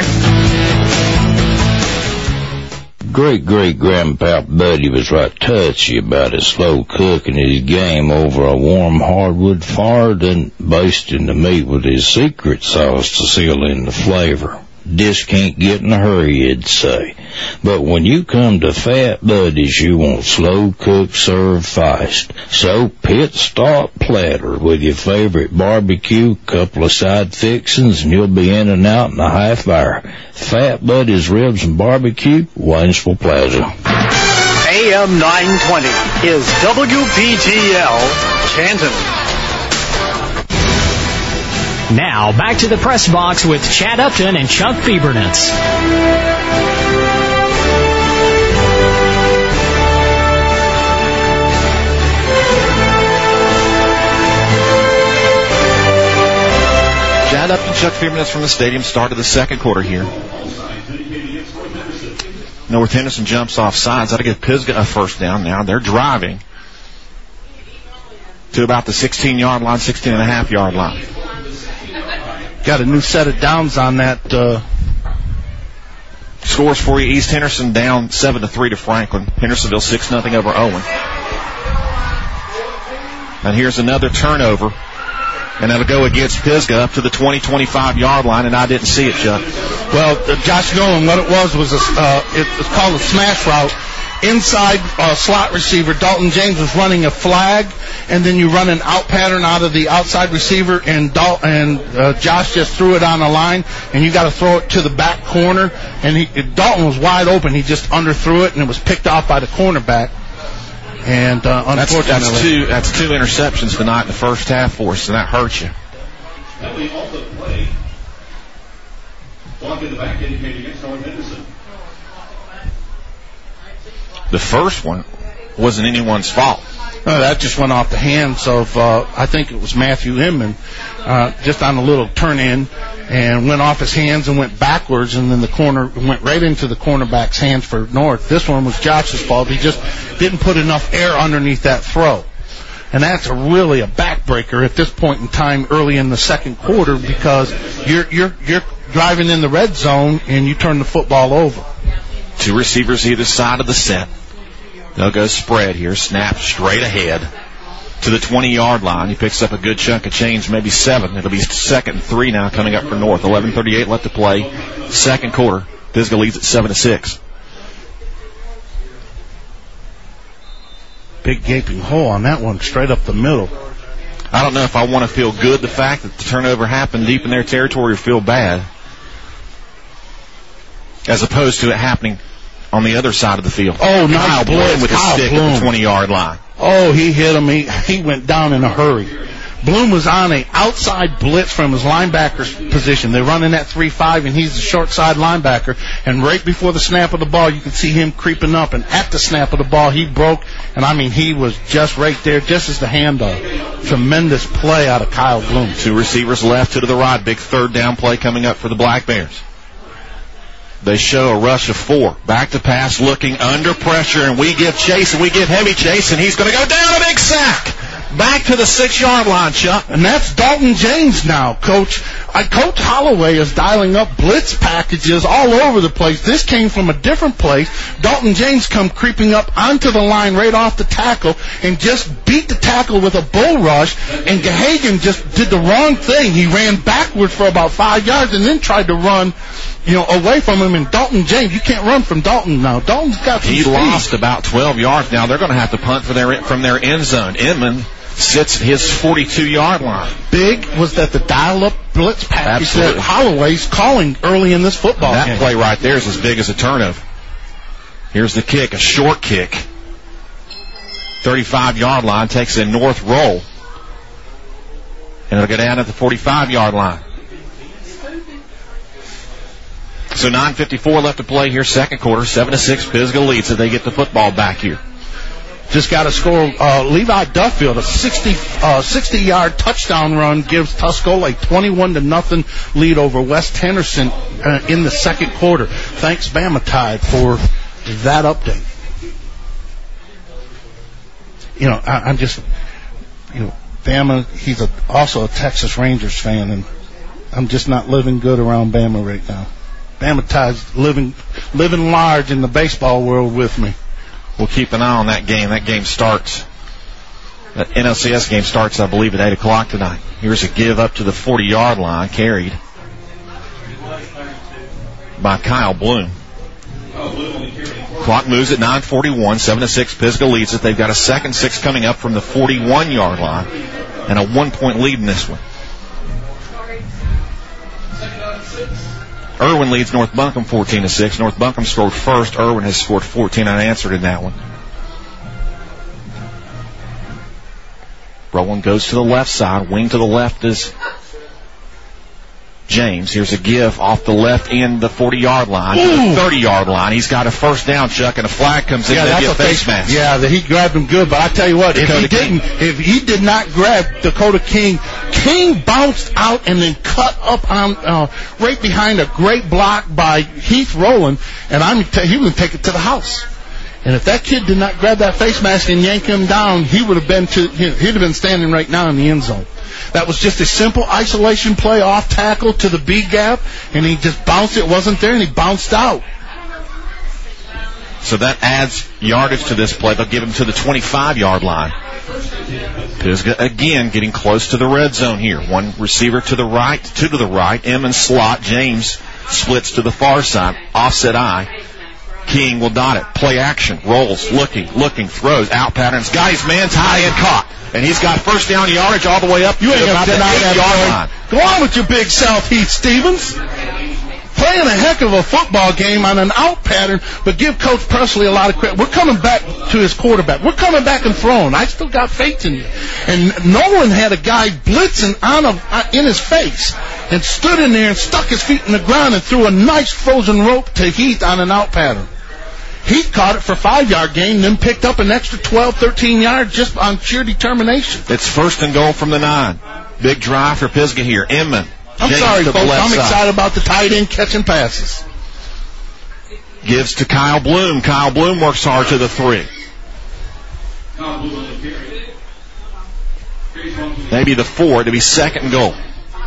Great great grandpa Buddy was right touchy about his slow cooking his game over a warm hardwood fire, then basting the meat with his secret sauce to seal in the flavor. This can't get in a hurry, he'd say. But when you come to Fat Buddies, you want slow cook, serve fast. So pit stop platter with your favorite barbecue, couple of side fixings, and you'll be in and out in a half hour. Fat Buddies Ribs and Barbecue, Waynesville Plaza. A M nine twenty is W P T L Canton. Now, back to the press box with Chad Upton and Chuck Fiebernitz. Chad Upton, Chuck Fiebernitz from the stadium. Start of the second quarter here. North Henderson jumps off sides. That'll give Pisgah a first down now. They're driving to about the sixteen-yard line, sixteen and a half yard line. Got a new set of downs on that. Uh... Scores for you: East Henderson down seven to three to Franklin. Hendersonville six nothing over Owen. And here's another turnover And it'll go against Pisgah up to the twenty, twenty-five yard line, and I didn't see it, Chuck. Well, uh, Josh Nolan, what it was was a, uh, it was called a smash route. Inside uh, slot receiver, Dalton James was running a flag, and then you run an out pattern out of the outside receiver, and Dal- and uh, Josh just threw it on the line, and you got to throw it to the back corner. And he, Dalton was wide open; he just underthrew it, and it was picked off by the cornerback. And uh, unfortunately, that's, that's two that's two interceptions tonight in the first half for us, and that hurts you. The first one wasn't anyone's fault. No, that just went off the hands of, uh, I think it was Matthew Inman, uh, just on a little turn in, and went off his hands and went backwards, and then the corner went right into the cornerback's hands for North. This one was Josh's fault. He just didn't put enough air underneath that throw. And that's a really a backbreaker at this point in time early in the second quarter, because you're, you're, you're driving in the red zone and you turn the football over. Two receivers either side of the set. They'll go spread here, snap straight ahead to the twenty-yard line. He picks up a good chunk of change, maybe seven. It'll be second and three now coming up for North. eleven thirty-eight left to play. Second quarter. Pisgah leads at seven to six. Big gaping hole on that one, straight up the middle. I don't know if I want to feel good the fact that the turnover happened deep in their territory, or feel bad, as opposed to it happening on the other side of the field. Oh, nice Kyle Bloom with his stick at the twenty-yard line. Oh, he hit him. He, he went down in a hurry. Bloom was on a outside blitz from his linebacker's position. They're running that three five, and he's the short side linebacker. And right before the snap of the ball, you could see him creeping up. And at the snap of the ball, he broke. And, I mean, he was just right there, just as the handoff. Tremendous play out of Kyle Bloom. Two receivers left, two to the right. Big third down play coming up for the Black Bears. They show a rush of four. Back to pass, looking under pressure, and we give chase, and we give heavy chase, and he's going to go down, a big sack. Back to the six-yard line, Chuck. And that's Dalton James now, Coach. Uh, Coach Holloway is dialing up blitz packages all over the place. This came from a different place. Dalton James come creeping up onto the line right off the tackle and just beat the tackle with a bull rush, and Gahagan just did the wrong thing. He ran backward for about five yards and then tried to run, you know, away from him. And Dalton James, you can't run from Dalton now. Dalton's got some He speed. lost about twelve yards. Now they're going to have to punt for their, from their end zone. Inman sits at his forty-two-yard line. Big was that the dial-up blitz package Absolutely. that Holloway's calling early in this football that game. Play right there is as big as a turnover. Here's the kick, a short kick. thirty-five-yard line, takes a north roll. And it'll go down at the forty-five-yard line. So nine fifty-four left to play here, second quarter, seven to six. Pisgah leads, so they get the football back here. Just got to score. Uh, Levi Duffield, a sixty, uh, sixty-yard touchdown run, gives Tuscola a twenty-one to nothing lead over West Henderson uh, in the second quarter. Thanks, Bama Tide, for that update. You know, I, I'm just, you know, Bama. He's a, also a Texas Rangers fan, and I'm just not living good around Bama right now. Bama Tide's living, living large in the baseball world with me. We'll keep an eye on that game. That game starts, that N L C S game starts, I believe, at eight o'clock tonight. Here's a give up to the forty-yard line, carried by Kyle Bloom. Clock moves at nine forty-one, seven to six. Pisgah leads it. They've got a second six coming up from the forty-one-yard line, and a one-point lead in this one. Irwin leads North Buncombe fourteen to six. North Buncombe scored first. Irwin has scored fourteen unanswered in that one. Rowland goes to the left side. Wing to the left is James. Here's a give off the left end, the forty-yard line, to the thirty-yard line. He's got a first down, Chuck, and a flag comes in. Yeah, Maybe that's a a face face mask. Yeah, that he grabbed him good, but I tell you what, if Dakota he didn't, King. if he did not grab Dakota King, King bounced out and then cut up on uh, right behind a great block by Heath Rowland, and I'm t- he would take it to the house. And if that kid did not grab that face mask and yank him down, he would have been to he'd have been standing right now in the end zone. That was just a simple isolation play off tackle to the B gap, and he just bounced it. Wasn't there, and he bounced out. So that adds yardage to this play. They'll give him to the twenty-five-yard line. Pisgah again getting close to the red zone here. One receiver to the right, two to the right. Emmons slot. James splits to the far side. Offset eye. King will dot it. Play action. Rolls. Looking. Looking. Throws. Out patterns. Got his man. Tie and caught. And he's got first down yardage all the way up. You ain't going to deny that line. Go on with your big South Heath Stevens. Playing a heck of a football game on an out pattern, but give Coach Presley a lot of credit. We're coming back to his quarterback. We're coming back and throwing. I still got faith in you. And Nolan had a guy blitzing on him, in his face and stood in there and stuck his feet in the ground and threw a nice frozen rope to Heath on an out pattern. Heath caught it for a five-yard gain, then picked up an extra twelve, thirteen yards just on sheer determination. It's first and goal from the nine. Big drive for Pisgah here. Inman. I'm James sorry, folks. I'm side. excited about the tight end catching passes. Gives to Kyle Bloom. Kyle Bloom works hard to the three. Maybe the four to be second and goal.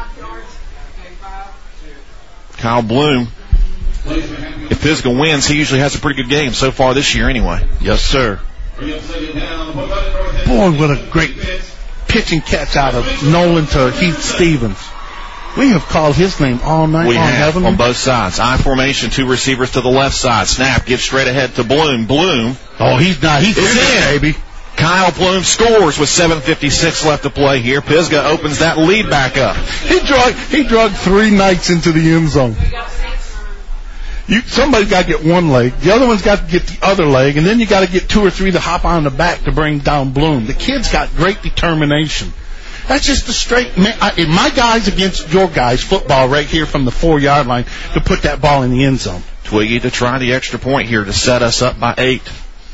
Kyle Bloom, if Pisgah wins, he usually has a pretty good game so far this year anyway. Yes, sir. Boy, what a great pitch and catch out of Nolan to Heath Stevens. We have called his name all night we long, have, haven't we? on both sides. I formation, two receivers to the left side. Snap, gives straight ahead to Bloom. Bloom. Oh, he's not. He's in, baby. Kyle Bloom scores with seven fifty-six left to play here. Pisgah opens that lead back up. He drug, he drug three Knights into the end zone. You, somebody's got to get one leg. The other one's got to get the other leg. And then you got to get two or three to hop on the back to bring down Bloom. The kid's got great determination. That's just the straight, man, I, my guys against your guys football right here from the four-yard line to put that ball in the end zone. Twiggy to try the extra point here to set us up by eight.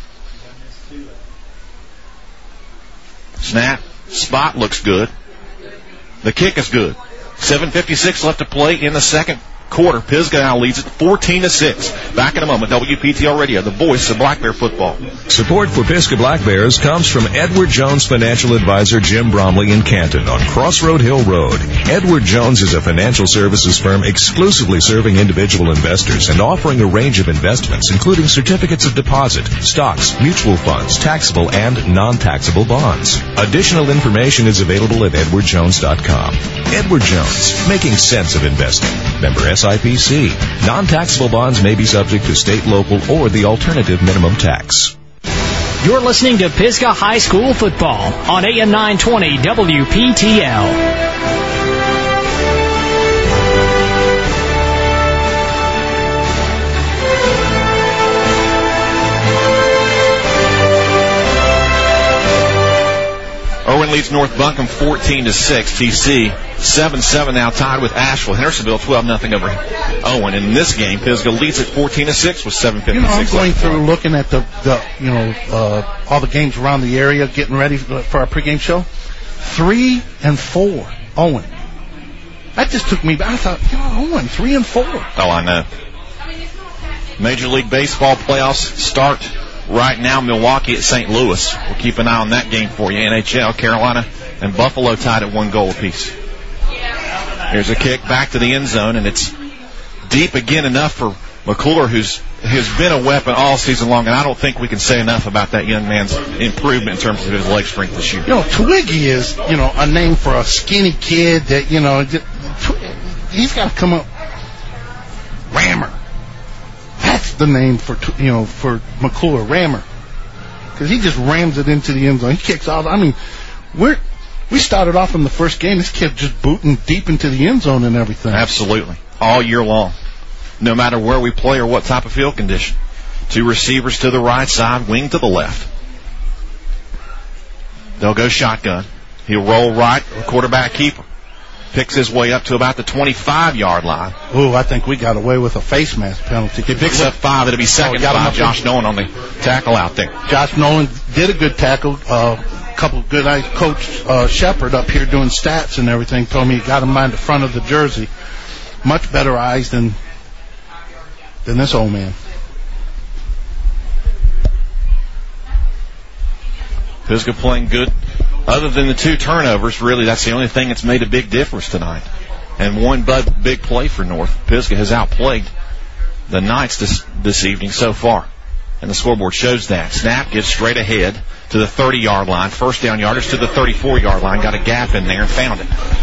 Snap. Spot looks good. The kick is good. seven fifty-six left to play in the second quarter. Pisgah now leads it fourteen to six. Back in a moment. W P T L Radio, the voice of Black Bear football. Support for Pisgah Black Bears comes from Edward Jones financial advisor Jim Bromley in Canton on Crossroad Hill Road. Edward Jones is a financial services firm exclusively serving individual investors and offering a range of investments, including certificates of deposit, stocks, mutual funds, taxable and non-taxable bonds. Additional information is available at edward jones dot com. Edward Jones, making sense of investing. Member S I P C. Non-taxable bonds may be subject to state, local, or the alternative minimum tax. You're listening to Pisgah High School football on A M nine twenty W P T L. Irwin leads North Buncombe fourteen to six. T C seven seven now tied with Asheville. Hendersonville twelve nothing over Owen. In this game, Pisgah leads at fourteen to six with seven fifty-six. You know, I'm going through looking at the, the you know, uh, all the games around the area, getting ready for, for our pregame show. Three and four, Owen. That just took me back. I thought, you know, Owen, three and four. Oh, I know. Major League Baseball playoffs start right now. Milwaukee at Saint Louis. We'll keep an eye on that game for you. N H L, Carolina and Buffalo tied at one goal apiece. Here's a kick back to the end zone, and it's deep again enough for McClure, who's has been a weapon all season long, and I don't think we can say enough about that young man's improvement in terms of his leg strength this year. You know, Twiggy is, you know, a name for a skinny kid that, you know, he's got to come up. Rammer. That's the name for, you know, for McClure, Rammer. Because he just rams it into the end zone. He kicks out. I mean, we're, we started off in the first game, this kid just booting deep into the end zone and everything. Absolutely. All year long. No matter where we play or what type of field condition. Two receivers to the right side, wing to the left. They'll go shotgun. He'll roll right, quarterback keeper. Picks his way up to about the twenty-five-yard line. Ooh, I think we got away with a face mask penalty. He picks up five. It'll be second oh, five. Josh Nolan on the tackle out there. Josh Nolan did a good tackle. A uh, couple good eyes. Coach uh, Shepard up here doing stats and everything told me he got him on the front of the jersey. Much better eyes than than this old man. Pisgah playing good. Other than the two turnovers, really, that's the only thing that's made a big difference tonight. And one big play for North. Pisgah has outplayed the Knights this, this evening so far. And the scoreboard shows that. Snap gets straight ahead to the thirty-yard line. First down yardage to the thirty-four-yard line. Got a gap in there and found it.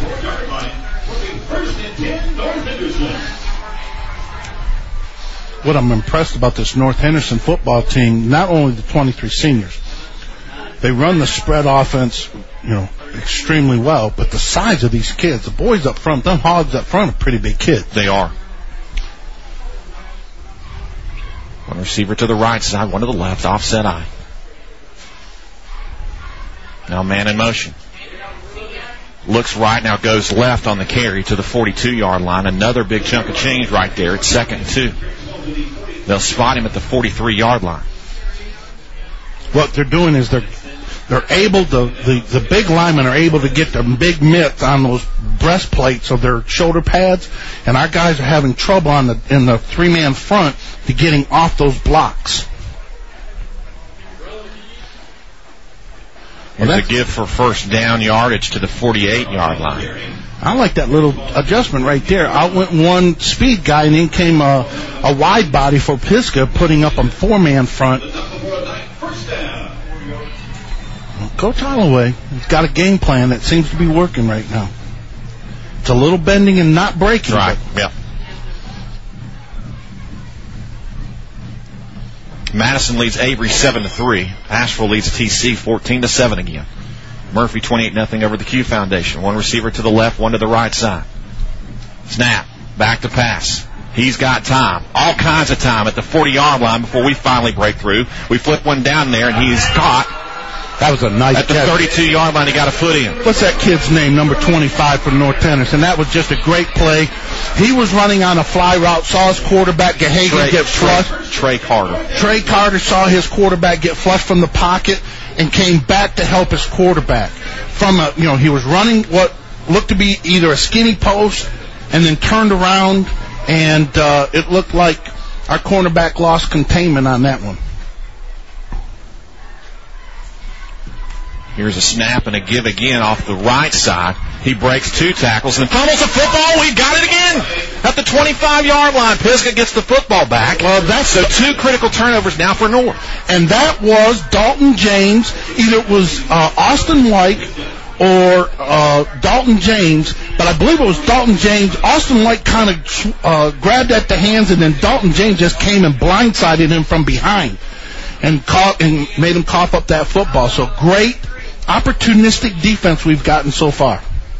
What I'm impressed about this North Henderson football team, not only the twenty-three seniors, they run the spread offense, you know, extremely well, but the size of these kids, the boys up front, them hogs up front are pretty big kids. They are. One receiver to the right side, one to the left, offset eye. Now man in motion. Looks right, now goes left on the carry to the forty-two-yard line. Another big chunk of change right there. It's second and two. They'll spot him at the forty-three-yard line. What they're doing is they're they're able to, the, the big linemen are able to get the big mitts on those breastplates of their shoulder pads, and our guys are having trouble on the in the three-man front to getting off those blocks. Well, There's a give for first down yardage to the forty-eight-yard line. I like that little adjustment right there. Out went one speed guy, and in came a, a wide body for Pisgah, putting up a four-man front. Coach Holloway has got a game plan that seems to be working right now. It's a little bending and not breaking. Right, yeah. Madison leads Avery seven to three. Asheville leads T C fourteen to seven again. Murphy twenty-eight nothing over the Q Foundation. One receiver to the left, one to the right side. Snap, back to pass. He's got time, all kinds of time at the forty-yard line before we finally break through. We flip one down there, and he's caught. That was a nice At the catch. thirty-two-yard line, he got a foot in. What's that kid's name, number twenty-five for North Henderson? That was just a great play. He was running on a fly route, saw his quarterback Gahagan get flushed. Trey Carter. Trey Carter saw his quarterback get flushed from the pocket and came back to help his quarterback. From a, you know, he was running what looked to be either a skinny post and then turned around, and uh, it looked like our cornerback lost containment on that one. Here's a snap and a give again off the right side. He breaks two tackles and fumbles the football. We've got it again at the twenty-five-yard line. Pisgah gets the football back. Well, that's so two critical turnovers now for North. And that was Dalton James. Either it was uh, Austin White or uh, Dalton James, but I believe it was Dalton James. Austin White kind of uh, grabbed at the hands, and then Dalton James just came and blindsided him from behind and caught and made him cough up that football. So great opportunistic defense we've gotten so far.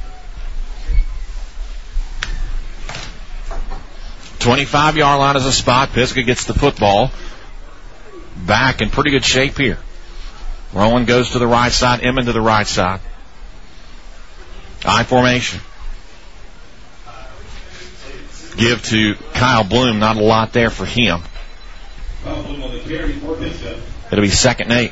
twenty-five-yard line is a spot. Pisgah gets the football back in pretty good shape here. Rowan goes to the right side, Emmon to the right side. I formation. Give to Kyle Bloom. Not a lot there for him. It'll be second and eight.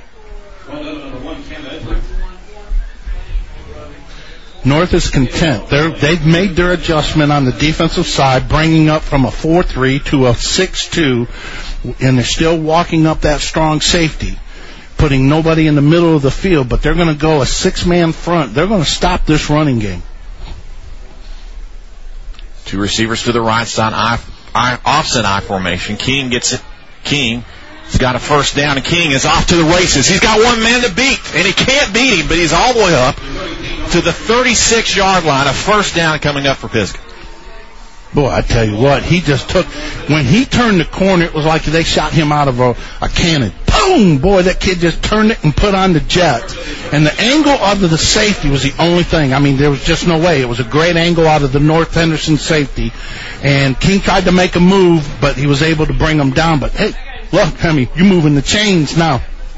North is content. They're, they've made their adjustment on the defensive side, bringing up from a four three to a six two, and they're still walking up that strong safety, putting nobody in the middle of the field, but they're going to go a six-man front. They're going to stop this running game. Two receivers to the right side, I, I, offset I formation. King gets it. King has got a first down, and King is off to the races. He's got one man to beat, and he can't beat him, but he's all the way up to the thirty-six-yard line. A first down coming up for Pisgah. Boy, I tell you what, he just took, when he turned the corner, it was like they shot him out of a, a cannon. Boom! Boy, that kid just turned it and put on the jet. And the angle of the safety was the only thing. I mean, there was just no way. It was a great angle out of the North Henderson safety. And King tried to make a move, but he was able to bring him down. But, hey, look, I mean, you're moving the chains now.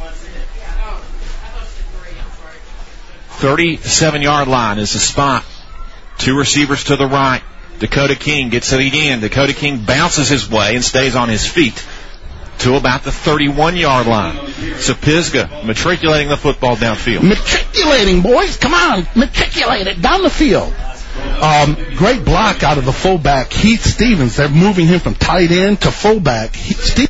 thirty-seven-yard line is the spot. Two receivers to the right. Dakota King gets it again. Dakota King bounces his way and stays on his feet to about the thirty-one-yard line. So Pisgah matriculating the football downfield. Matriculating, boys. Come on. Matriculate it down the field. Um, great block out of the fullback, Heath Stevens. They're moving him from tight end to fullback. Heath Stevens.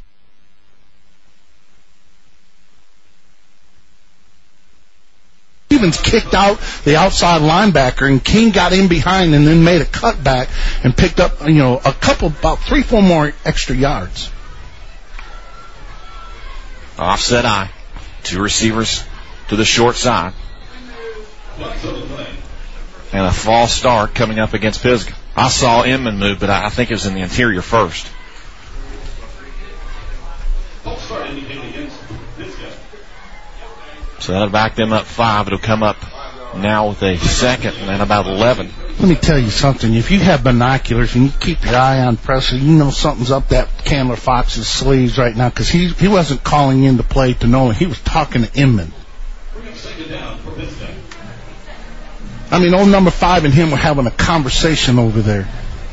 Stevens kicked out the outside linebacker, and King got in behind and then made a cutback and picked up, you know, a couple, about three, four more extra yards. Offset I. Two receivers to the short side. And a false start coming up against Pisgah. I saw Inman move, but I think it was in the interior first. So that'll back them up five. It'll come up now with a second and about eleven. Let me tell you something. If you have binoculars and you keep your eye on Presley, you know something's up that Candler Fox's sleeves right now, because he he wasn't calling in to play to Nolan. He was talking to Inman. I mean, old number five and him were having a conversation over there.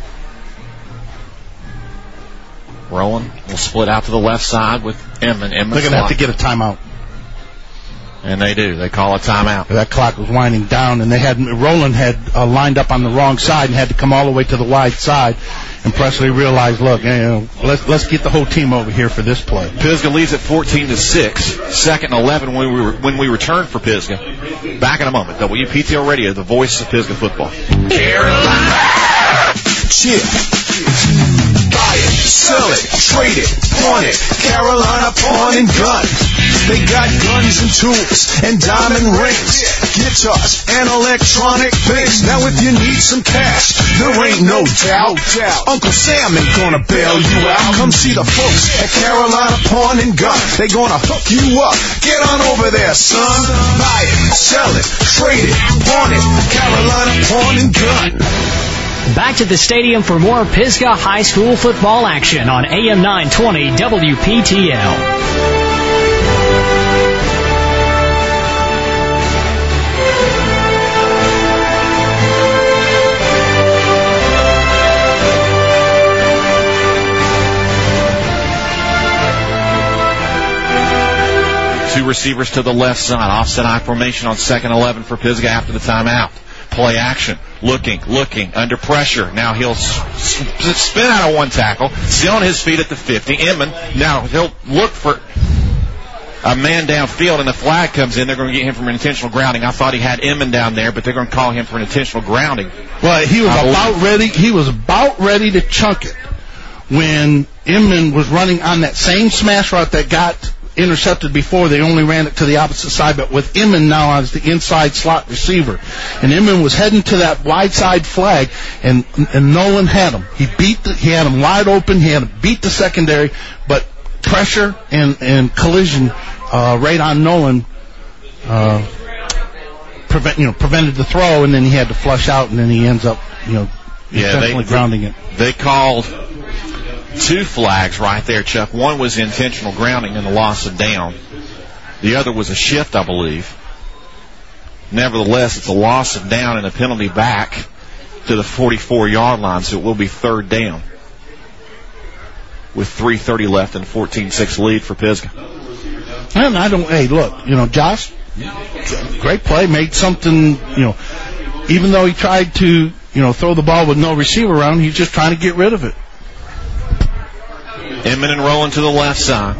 Rowan will split out to the left side with Inman. Inman They're going to have to get a timeout. And they do. They call a timeout. That clock was winding down, and they had Roland had uh, lined up on the wrong side and had to come all the way to the wide side. And Presley realized, look, you know, let's let's get the whole team over here for this play. Pisgah leads at fourteen to six. Second and eleven when we were, when we return for Pisgah. Back in a moment. W P T L Radio, the voice of Pisgah football. Carolina, chip. Buy it, sell it, trade it, pawn it. Carolina Pawn and Gun. They got guns and tools and diamond rings, guitars and electronic things. Now if you need some cash, there ain't no doubt. Uncle Sam ain't gonna bail you out. Come see the folks at Carolina Pawn and Gun. They gonna hook you up. Get on over there, son. Buy it, sell it, trade it, pawn it. Carolina Pawn and Gun. Back to the stadium for more Pisgah High School football action on A M nine twenty W P T L. Two receivers to the left side. Offset I formation on second eleven for Pisgah after the timeout. Play action. Looking, looking, under pressure. Now he'll spin out of one tackle. Still on his feet at the fifty. Inman, now he'll look for a man downfield, and the flag comes in. They're going to get him for an intentional grounding. I thought he had Inman down there, but they're going to call him for an intentional grounding. Well, he was about ready. He was about ready to chunk it when Inman was running on that same smash route that got intercepted before. They only ran it to the opposite side, but with Inman now as the inside slot receiver. And Inman was heading to that wide side flag, and and Nolan had him. He beat the, he had him wide open. He had him beat the secondary, but pressure and, and collision uh, right on Nolan uh, prevent you know prevented the throw, and then he had to flush out, and then he ends up you know yeah, definitely they, grounding it. They called two flags right there, Chuck. One was intentional grounding and the loss of down. The other was a shift, I believe. Nevertheless, it's a loss of down and a penalty back to the forty-four-yard line, so it will be third down with three thirty left and fourteen six lead for Pisgah. And I don't, hey, look, you know, Josh, great play, made something, you know, even though he tried to, you know, throw the ball with no receiver around, he's just trying to get rid of it. Inman and Rowland to the left side.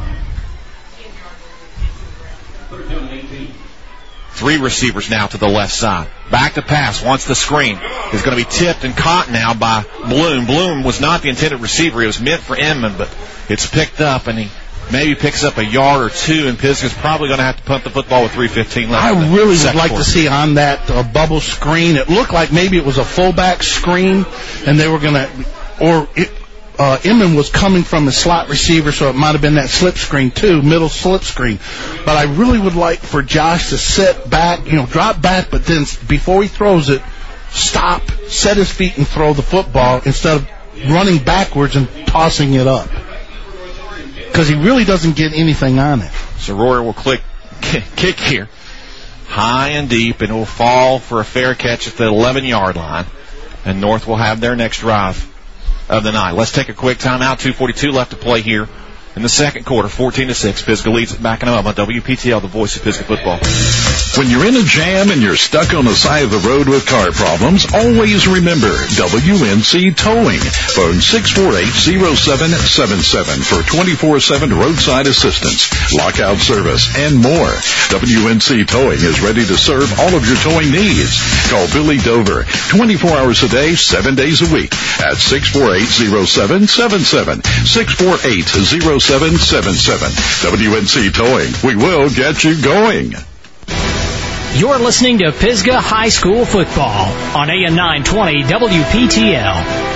Three receivers now to the left side. Back to pass. Wants the screen. Is going to be tipped and caught now by Bloom. Bloom was not the intended receiver. It was meant for Inman, but it's picked up, and he maybe picks up a yard or two, and Pisgah's probably going to have to punt the football with three fifteen left. I really would like to see on that uh, bubble screen, it looked like maybe it was a fullback screen, and they were going to, or it, Uh, Inman was coming from his slot receiver, so it might have been that slip screen too, middle slip screen. But I really would like for Josh to sit back, you know, drop back, but then before he throws it, stop, set his feet and throw the football instead of running backwards and tossing it up. Because he really doesn't get anything on it. So Royer will click, kick here, high and deep, and it will fall for a fair catch at the eleven-yard line. And North will have their next drive of the night. Let's take a quick timeout. two forty-two left to play here in the second quarter. fourteen to six. Pisgah leads it back in a moment. W P T L, the voice of Pisgah football. When you're in a jam and you're stuck on the side of the road with car problems, always remember W N C Towing. Phone six four eight, zero seven seven seven for twenty-four seven roadside assistance, lockout service, and more. W N C Towing is ready to serve all of your towing needs. Call Billy Dover twenty-four hours a day, seven days a week at six four eight, zero seven seven seven. six four eight, zero seven seven seven. W N C Towing. We will get you going. You're listening to Pisgah High School football on A M nine twenty W P T L.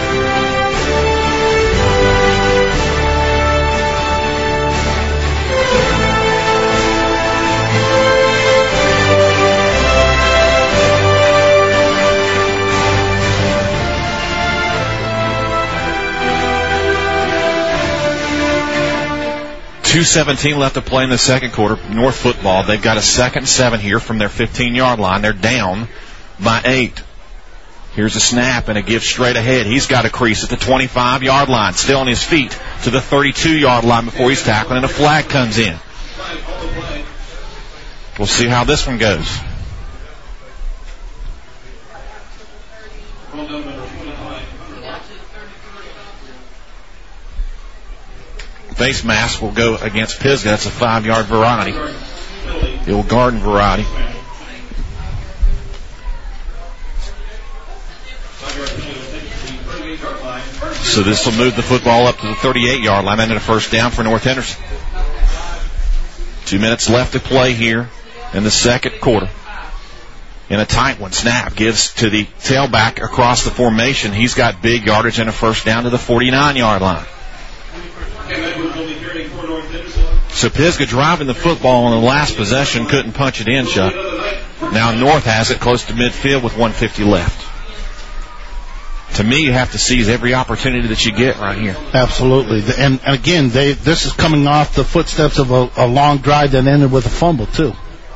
two seventeen left to play in the second quarter. North football, they've got a second seven here from their fifteen-yard line. They're down by eight. Here's a snap and a give straight ahead. He's got a crease at the twenty-five-yard line, still on his feet to the thirty-two-yard line before he's tackling, and a flag comes in. We'll see how this one goes. Face mask will go against Pisgah. That's a five-yard variety. The old garden variety. So this will move the football up to the thirty-eight-yard line and a first down for North Henderson. Two minutes left to play here in the second quarter. In a tight one, snap gives to the tailback across the formation. He's got big yardage and a first down to the forty-nine-yard line. So Pisgah driving the football on the last possession, couldn't punch it in, Chuck. Now North has it close to midfield with one fifty left. To me, you have to seize every opportunity that you get right here. Absolutely. And again, they this is coming off the footsteps of a, a long drive that ended with a fumble, too.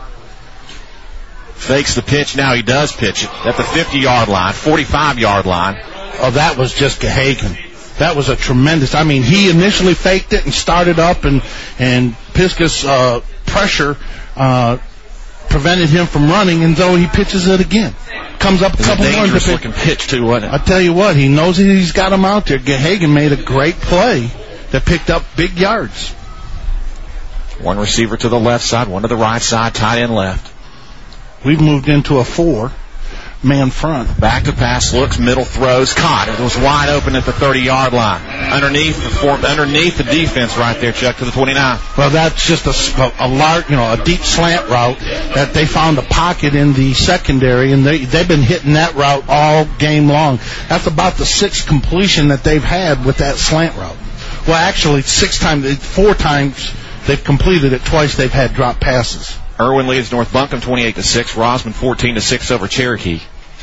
Fakes the pitch. Now he does pitch it at the fifty-yard line, forty-five-yard line. Oh, that was just Gahagan. That was a tremendous. I mean, he initially faked it and started up, and and Pisgah's uh, pressure uh, prevented him from running, and so he pitches it again. Comes up a couple more. Dangerous looking pitch too, wasn't it? I tell you what, he knows he's got him out there. Gahagan made a great play that picked up big yards. One receiver to the left side, one to the right side, tight end left. We've moved into a four. Man front. Back to pass, looks, middle throws, caught. It was wide open at the thirty-yard line. Underneath the form, underneath the defense right there, Chuck, to the twenty-nine. Well, that's just a, a large, you know, a deep slant route that they found a pocket in the secondary, and they, they've been hitting that route all game long. That's about the sixth completion that they've had with that slant route. Well, actually, six times, four times they've completed it. Twice they've had drop passes. Irwin leads North Buncombe twenty-eight to six. Rosman fourteen to six over Cherokee.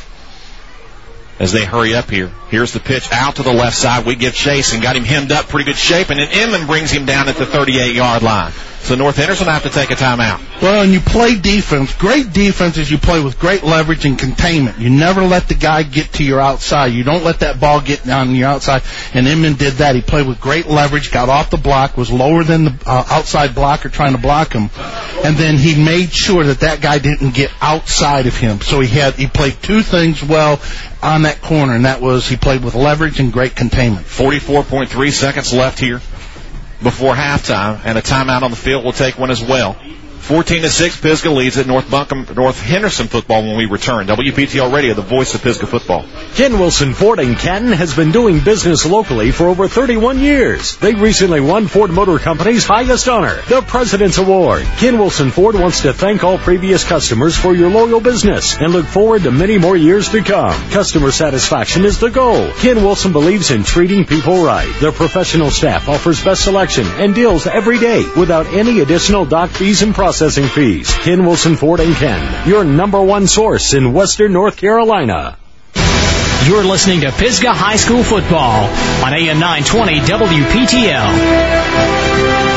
As they hurry up here, here's the pitch out to the left side. We give chase and got him hemmed up pretty good shape, and then Inman brings him down at the thirty-eight-yard line. So North Henderson will have to take a timeout. Well, and you play defense. Great defense is you play with great leverage and containment. You never let the guy get to your outside. You don't let that ball get down your outside. And Inman did that. He played with great leverage, got off the block, was lower than the uh, outside blocker trying to block him. And then he made sure that that guy didn't get outside of him. So he had he played two things well on that corner, and that was he played with leverage and great containment. forty-four point three seconds left here before halftime, and a timeout on the field will take one as well. fourteen to six, Pisgah leads at North Buncombe, North Henderson football when we return. W P T L Radio, the voice of Pisgah football. Ken Wilson Ford in Canton has been doing business locally for over thirty-one years. They recently won Ford Motor Company's highest honor, the President's Award. Ken Wilson Ford wants to thank all previous customers for your loyal business and look forward to many more years to come. Customer satisfaction is the goal. Ken Wilson believes in treating people right. Their professional staff offers best selection and deals every day without any additional dock fees and processing fees. Ken Wilson Ford and Ken, your number one source in Western North Carolina. You're listening to Pisgah High School football on A M nine twenty W P T L.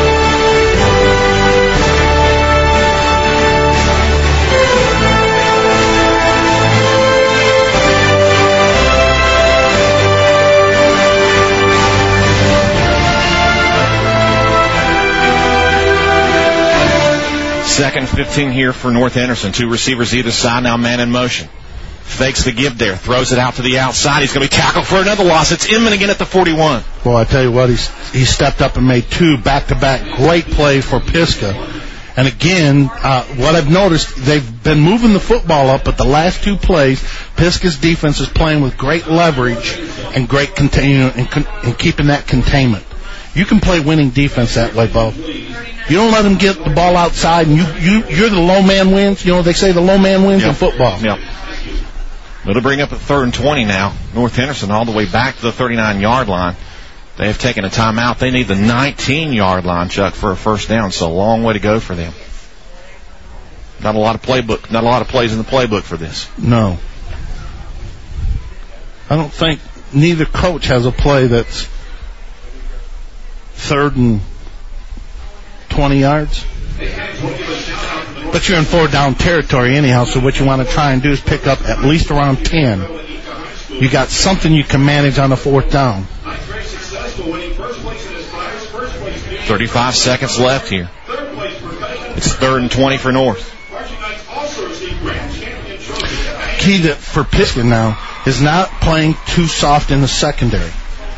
Second fifteen here for North Henderson. Two receivers either side, now man in motion. Fakes the give there, throws it out to the outside. He's going to be tackled for another loss. It's Inman again at the forty-one. Well, I tell you what, he's, he stepped up and made two back-to-back great plays for Pisgah. And again, uh, what I've noticed, they've been moving the football up, but the last two plays, Pisgah's defense is playing with great leverage and great contain and, con- and keeping that containment. You can play winning defense that way, Bo. You don't let them get the ball outside, and you, you, you're the low man wins. You know, they say the low man wins yep. in football. Yep. It'll bring up a third and twenty now. North Henderson all the way back to the thirty-nine-yard line. They have taken a timeout. They need the nineteen-yard line, Chuck, for a first down. So a long way to go for them. Not a lot of playbook. Not a lot of plays in the playbook for this. No. I don't think neither coach has a play that's third and twenty yards. But you're in four down territory anyhow, so what you want to try and do is pick up at least around ten. You got something you can manage on the fourth down. thirty-five seconds left here. It's third and twenty for North. Key to, for Pisgah now is not playing too soft in the secondary.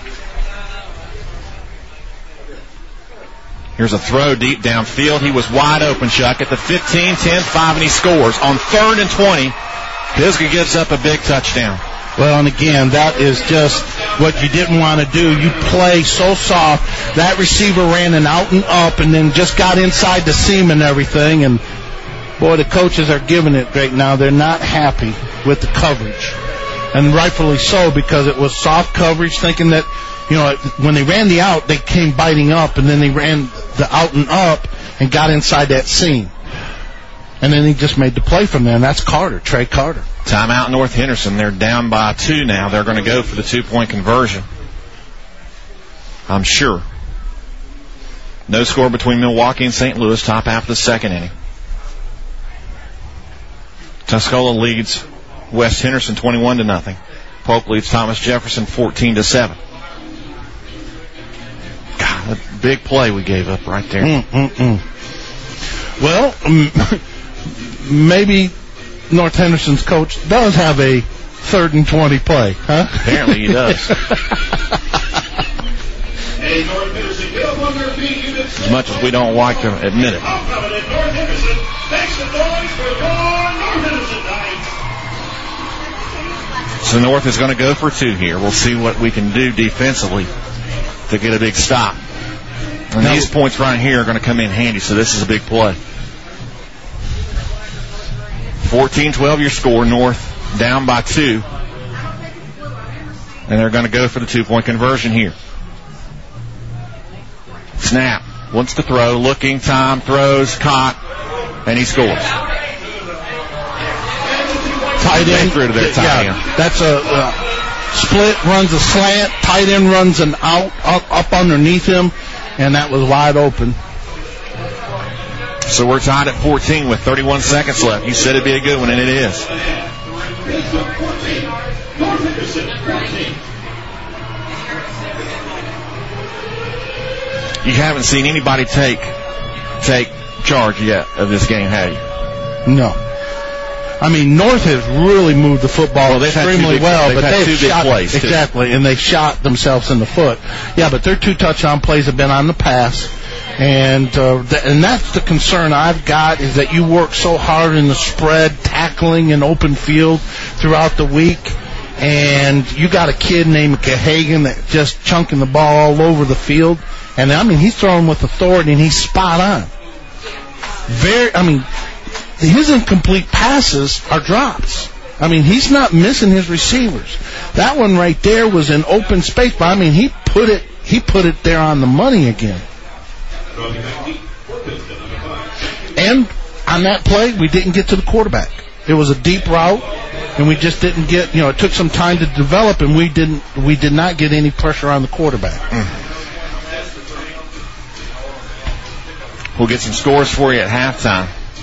Here's a throw deep downfield. He was wide open, Chuck, at the fifteen, ten, five, and he scores. On third and twenty, Pisgah gives up a big touchdown. Well, and again, that is just what you didn't want to do. You play so soft. That receiver ran an out and up and then just got inside the seam and everything. And, boy, the coaches are giving it right now. They're not happy with the coverage. And rightfully so, because it was soft coverage, thinking that, you know, when they ran the out, they came biting up, and then they ran the out and up and got inside that seam. And then he just made the play from there, and that's Carter, Trey Carter. Timeout North Henderson. They're down by two now. They're going to go for the two-point conversion, I'm sure. No score between Milwaukee and Saint Louis, top half of the second inning. Tuscola leads West Henderson twenty-one to nothing. Polk leads Thomas Jefferson fourteen to seven. God, a big play we gave up right there. Mm-mm-mm. Well, um, maybe North Henderson's coach does have a third and twenty play, huh? Apparently he does. As much as we don't like to admit it. So North is going to go for two here. We'll see what we can do defensively to get a big stop. And now, these points right here are going to come in handy, so this is a big play. fourteen twelve your score. North down by two. And they're going to go for the two-point conversion here. Snap. Wants to throw. Looking. Time. Throws. Caught. And he scores. Tight end. Through to their tight end. Yeah, that's a uh, split. Runs a slant. Tight end runs an out up, up underneath him. And that was wide open. So we're tied at fourteen with thirty-one seconds left. You said it'd be a good one, and it is. You haven't seen anybody take take charge yet of this game, have you? No. I mean, North has really moved the football well, extremely big, well, they've but had they've two shot big plays exactly, too. And they shot themselves in the foot. Yeah, but their two touchdown plays have been on the pass, and uh, th- and that's the concern I've got, is that you work so hard in the spread, tackling in open field throughout the week, and you got a kid named Cahagan that just chunking the ball all over the field, and I mean he's throwing with authority and he's spot on. Very, I mean. His incomplete passes are drops. I mean, he's not missing his receivers. That one right there was in open space, but I mean, he put it, he put it there on the money again. And on that play, we didn't get to the quarterback. It was a deep route, and we just didn't get, you know, it took some time to develop, and we didn't, we did not get any pressure on the quarterback. We'll get some scores for you at halftime.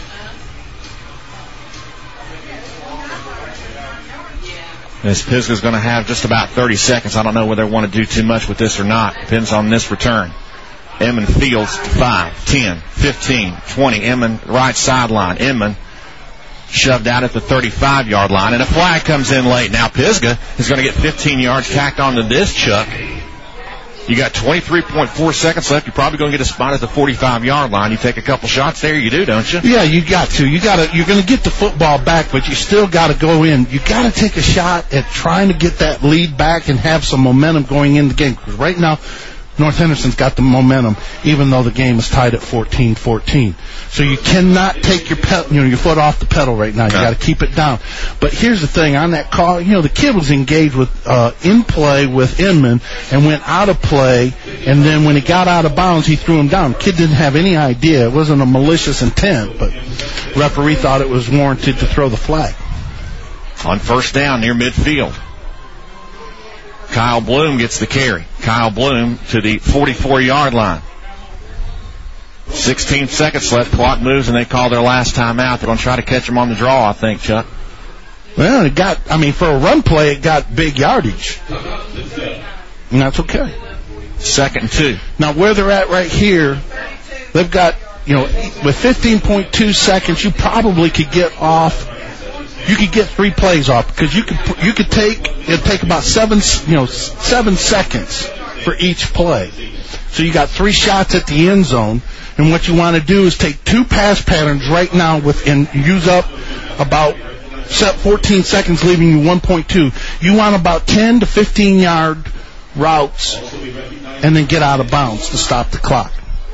As Pisgah's going to have just about thirty seconds. I don't know whether they want to do too much with this or not. Depends on this return. Inman fields five, ten, fifteen, twenty. Inman right sideline. Inman shoved out at the thirty-five-yard line, and a flag comes in late. Now Pisgah is going to get fifteen yards tacked onto this, Chuck. You got twenty-three point four seconds left. You're probably going to get a spot at the forty-five-yard line. You take a couple shots there. You do, don't you? Yeah, you got to. You got to. You're going to get the football back, but you still got to go in. You got to take a shot at trying to get that lead back and have some momentum going in the game. Because right now, North Henderson's got the momentum, even though the game is tied at fourteen fourteen. So you cannot take your pe- you know your foot off the pedal right now. You Okay. got to keep it down. But here's the thing: on that call, you know, the kid was engaged with uh, in play with Inman and went out of play, and then when he got out of bounds, he threw him down. The kid didn't have any idea; it wasn't a malicious intent, but referee thought it was warranted to throw the flag. On first down near midfield, Kyle Bloom gets the carry. Kyle Bloom to the forty-four-yard line. sixteen seconds left. Clock moves, and they call their last time out. They're going to try to catch him on the draw, I think, Chuck. Well, it got, I mean, for a run play, it got big yardage. And that's okay. Second and two. Now, where they're at right here, they've got, you know, with fifteen point two seconds, you probably could get off, you could get three plays off, because you could, you could take, it'd take about seven, you know, seven seconds for each play. So you got three shots at the end zone. And what you want to do is take two pass patterns right now with, and use up about fourteen seconds, leaving you one point two. You want about ten to fifteen yard routes, and then get out of bounds to stop the clock.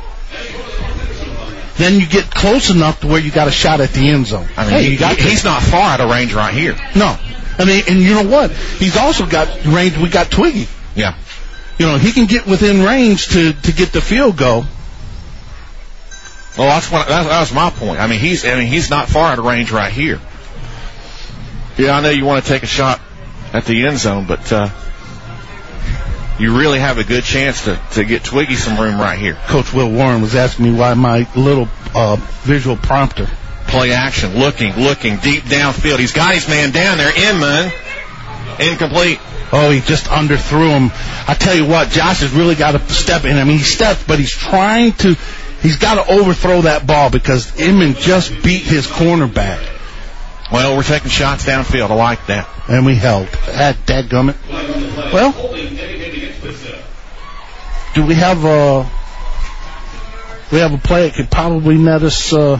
Then you get close enough to where you got a shot at the end zone. I mean, hey, he, you got he, he's not far out of range right here. No. I mean, and you know what? He's also got range. We got Twiggy. Yeah. You know, he can get within range to, to get the field goal. Well, that's what that, that was my point. I mean, he's I mean he's not far out of range right here. Yeah, I know you want to take a shot at the end zone, but uh, you really have a good chance to, to get Twiggy some room right here. Coach Will Warren was asking me why my little uh, visual prompter. Play action, looking, looking, deep downfield. He's got his man down there. Inman, incomplete. Oh, he just underthrew him. I tell you what, Josh has really got to step in. I mean, he stepped, but he's trying to, he's got to overthrow that ball because Inman just beat his cornerback. Well, we're taking shots downfield. I like that. And we held. Ah, dadgummit. Well, do we have a, we have a play that could probably net us, uh,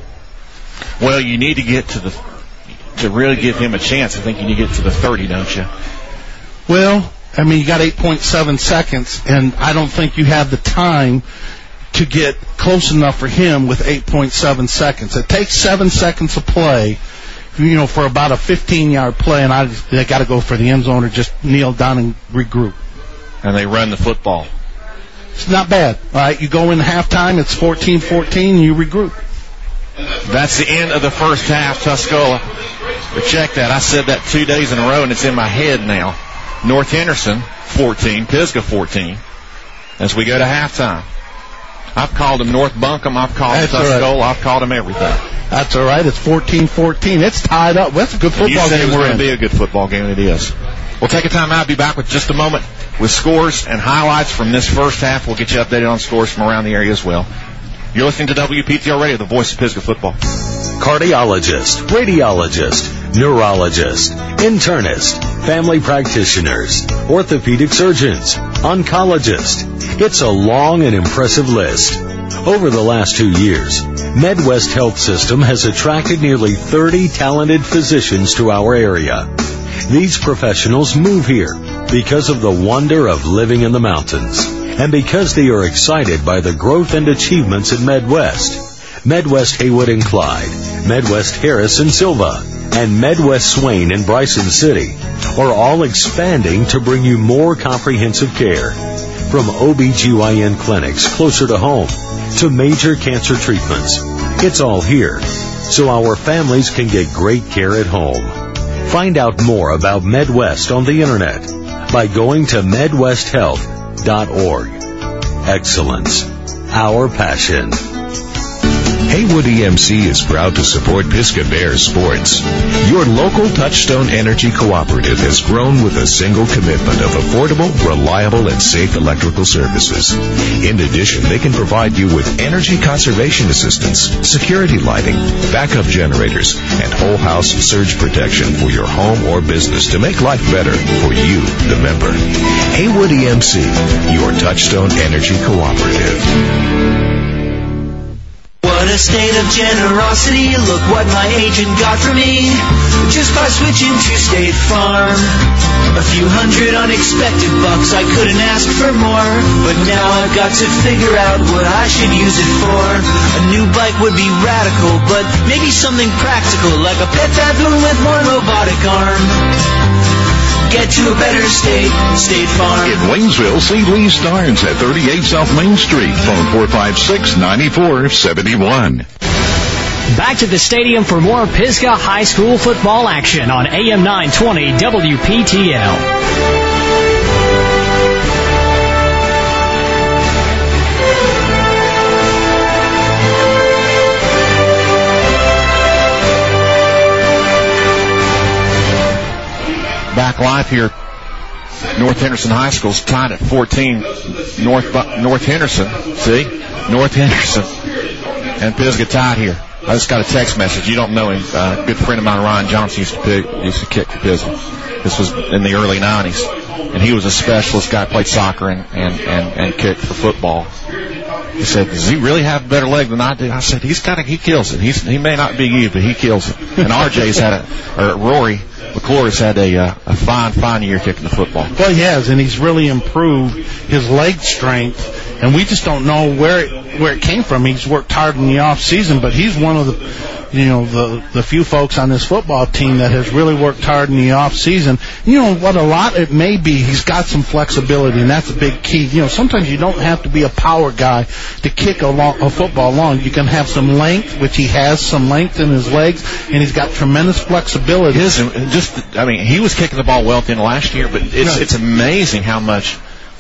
well, you need to get to the, to really give him a chance, I think you need to get to the thirty, don't you? Well, I mean, you got eight point seven seconds, and I don't think you have the time to get close enough for him with eight point seven seconds. It takes seven seconds to play, you know, for about a fifteen-yard play, and I just, they got to go for the end zone or just kneel down and regroup. And they run the football. It's not bad. All right, you go in halftime, it's fourteen fourteen, and you regroup. That's the end of the first half, Tuscola. But check that. I said that two days in a row, and it's in my head now. North Henderson, fourteen. Pisgah, fourteen. As we go to halftime. I've called them North Buncombe. I've called them Tuscola. Right. I've called them everything. That's all right. It's fourteen fourteen. It's tied up. That's a good football you said game. It was we're going in. to be a good football game, and it is. We'll take a time out. Be back with just a moment with scores and highlights from this first half. We'll get you updated on scores from around the area as well. You're listening to W P T L Radio, the voice of Pisgah football. Cardiologist, radiologist, neurologist, internist, family practitioners, orthopedic surgeons, oncologist. It's a long and impressive list. Over the last two years, MedWest Health System has attracted nearly thirty talented physicians to our area. These professionals move here because of the wonder of living in the mountains and because they are excited by the growth and achievements at MedWest. MedWest Haywood and Clyde, MedWest Harris and Silva, and MedWest Swain in Bryson City are all expanding to bring you more comprehensive care. From O B G Y N clinics closer to home to major cancer treatments, it's all here so our families can get great care at home. Find out more about MedWest on the internet by going to medwest health dot org. Excellence, our passion. Haywood E M C is proud to support Pisgah Bears sports. Your local Touchstone Energy Cooperative has grown with a single commitment of affordable, reliable, and safe electrical services. In addition, they can provide you with energy conservation assistance, security lighting, backup generators, and whole house surge protection for your home or business to make life better for you, the member. Haywood E M C, your Touchstone Energy Cooperative. What a state of generosity, look what my agent got for me, just by switching to State Farm. A few hundred unexpected bucks, I couldn't ask for more, but now I've got to figure out what I should use it for. A new bike would be radical, but maybe something practical, like a pet baboon with one robotic arm. Get to a better state, State Farm. In Waynesville, see Lee Starnes at thirty-eight South Main Street. Phone four five six, nine four seven one. Back to the stadium for more Pisgah High School football action on A M nine twenty W P T L. Back live here. North Henderson High School's tied at fourteen. North North Henderson, see? North Henderson and Pisgah tied here. I just got a text message. You don't know him. Uh, a good friend of mine, Ryan Johnson, used to pick, used to kick for Pisgah. This was in the early nineties, and he was a specialist guy. Played soccer and and and, and kicked for football. He said, "Does he really have a better leg than I do?" I said, "He's got a, he kills it. He's he may not be you, but he kills it." And R J's had a or Rory McClure's had a uh, a fine fine year kicking the football. Well, he has, and he's really improved his leg strength, and we just don't know where it, where it came from. He's worked hard in the off season, but he's one of the you know the the few folks on this football team that has really worked hard in the off season. You know what? A lot it may be he's got some flexibility, and that's a big key. You know, sometimes you don't have to be a power guy to kick a, long, a football long. You can have some length, which he has some length in his legs, and he's got tremendous flexibility. His, just, I mean, he was kicking the ball well at the end of last year, but it's no. it's amazing how much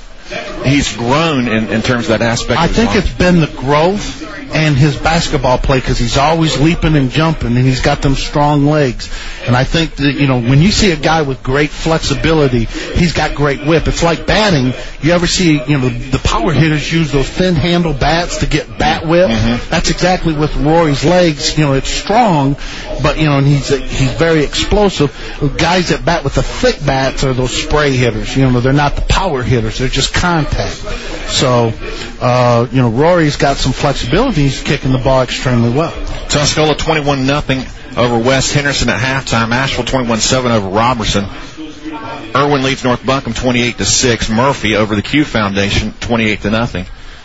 he's grown in, in terms of that aspect. I of think his it's been the growth and his basketball play, because he's always leaping and jumping, and he's got them strong legs. And I think that, you know, when you see a guy with great flexibility, he's got great whip. It's like batting. You ever see, you know, the power hitters use those thin handle bats to get bat whip? Mm-hmm. That's exactly with Rory's legs. You know, it's strong, but, you know, and he's he's very explosive. Guys that bat with the thick bats are those spray hitters. You know, they're not the power hitters. They're just contact. So, uh, you know, Rory's got some flexibility. He's kicking the ball extremely well. Tuscola twenty-one nothing over West Henderson at halftime. Asheville twenty-one seven over Robertson. Irwin leads North Buncombe twenty-eight to six. Murphy over the Q Foundation twenty-eight to nothing.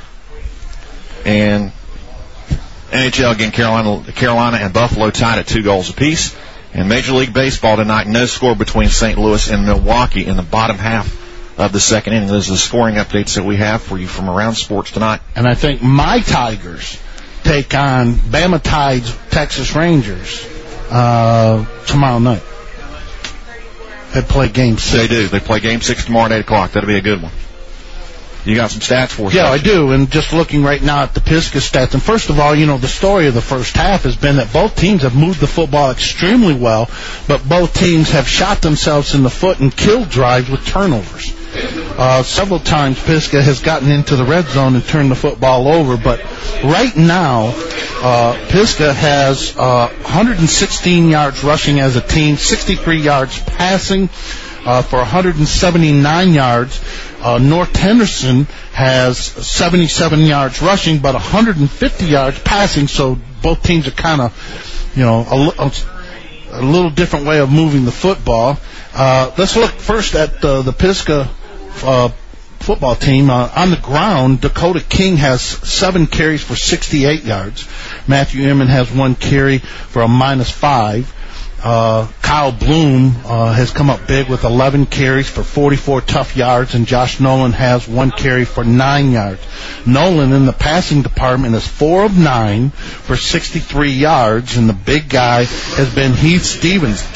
And N H L again, Carolina, Carolina and Buffalo tied at two goals apiece. And Major League Baseball tonight, no score between Saint Louis and Milwaukee in the bottom half of the second inning. Those are the scoring updates that we have for you from around sports tonight. And I think my Tigers take on Bama Tide's Texas Rangers uh, tomorrow night. They play game six. They do. They play game six tomorrow at eight o'clock. That'll be a good one. You got some stats for us? Yeah, I do. And just looking right now at the Pisgah stats. And first of all, you know, the story of the first half has been that both teams have moved the football extremely well, but both teams have shot themselves in the foot and killed drives with turnovers. Uh, several times Pisgah has gotten into the red zone and turned the football over, but right now uh, Pisgah has uh, one hundred sixteen yards rushing as a team, sixty-three yards passing uh, for one hundred seventy-nine yards. Uh, North Henderson has seventy-seven yards rushing, but one hundred fifty yards passing, so both teams are kind of, you know, a, a little different way of moving the football. Uh, let's look first at uh, the Pisgah uh, football team. Uh, on the ground, Dakota King has seven carries for sixty-eight yards. Matthew Emmon has one carry for a minus five. Uh, Kyle Bloom uh, has come up big with eleven carries for forty-four tough yards, and Josh Nolan has one carry for nine yards. Nolan in the passing department is four of nine for sixty-three yards, and the big guy has been Heath Stevens. Tight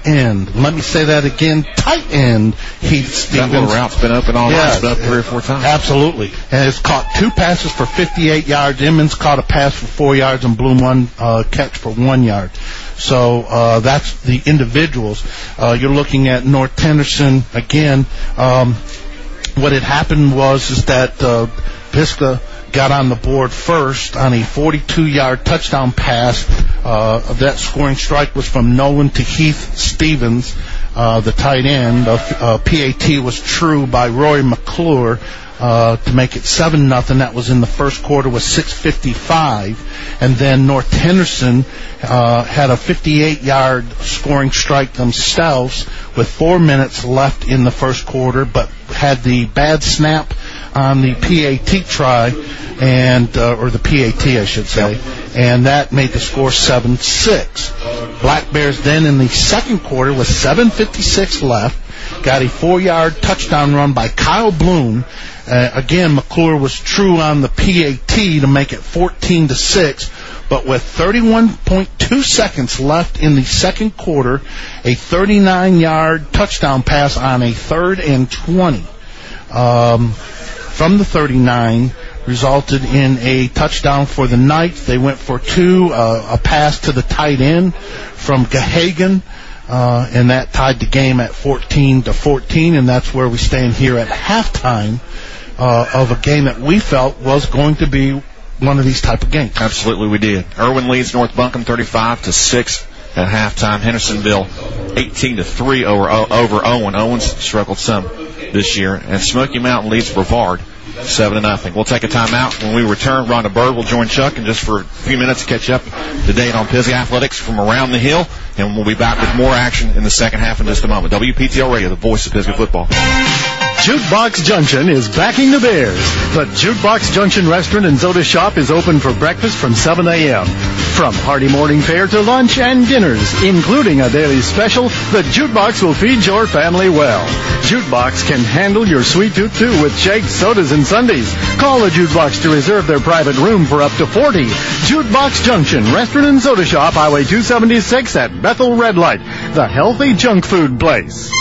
end. Let me say that again, tight end Heath Stevens. That little route's been open all night. Yeah, It's been up three or four times. Absolutely. And it's caught two passes for fifty-eight yards. Emmons caught a pass for four yards and Bloom one uh, catch for one yard. So uh, that's the individuals. Uh, you're looking at North Henderson again. Um, what had happened was is that uh, Pisgah got on the board first on a forty-two yard touchdown pass. Uh, that scoring strike was from Nolan to Heath Stevens, uh, the tight end. Uh, uh, P A T was true by Roy McClure uh, to make it seven nothing. That was in the first quarter with six fifty-five. And then North Henderson uh, had a fifty-eight yard scoring strike themselves with four minutes left in the first quarter, but had the bad snap on the P A T try, and uh, or the P A T, I should say, and that made the score seven six. Black Bears then in the second quarter with seven fifty-six left got a four yard touchdown run by Kyle Bloom. Uh, again, McClure was true on the P A T to make it fourteen to six, but with thirty-one point two seconds left in the second quarter, a thirty-nine yard touchdown pass on a third and twenty. Um, from the thirty-nine resulted in a touchdown for the Knights. They went for two, uh, a pass to the tight end from Gahagan, uh, and that tied the game at fourteen to fourteen, and that's where we stand here at halftime uh, of a game that we felt was going to be one of these type of games. Absolutely, we did. Irwin leads North Buncombe thirty-five to six at halftime. Hendersonville eighteen to three over over Owen. Owen's struggled some this year, and Smoky Mountain leads Brevard seven to nothing. We'll take a timeout. When we return, Rhonda Bird will join Chuck in just for a few minutes to catch up to date on Pisgah athletics from around the hill, and we'll be back with more action in the second half in just a moment. W P T L Radio, the voice of Pisgah football. Jukebox Junction is backing the Bears. The Jukebox Junction Restaurant and Soda Shop is open for breakfast from seven a.m. From hearty morning fare to lunch and dinners, including a daily special, the Jukebox will feed your family well. Jukebox can handle your sweet tooth, too, with shakes, sodas, and sundaes. Call the Jukebox to reserve their private room for up to forty. Jukebox Junction Restaurant and Soda Shop, Highway two seventy-six at Bethel Red Light, the healthy junk food place.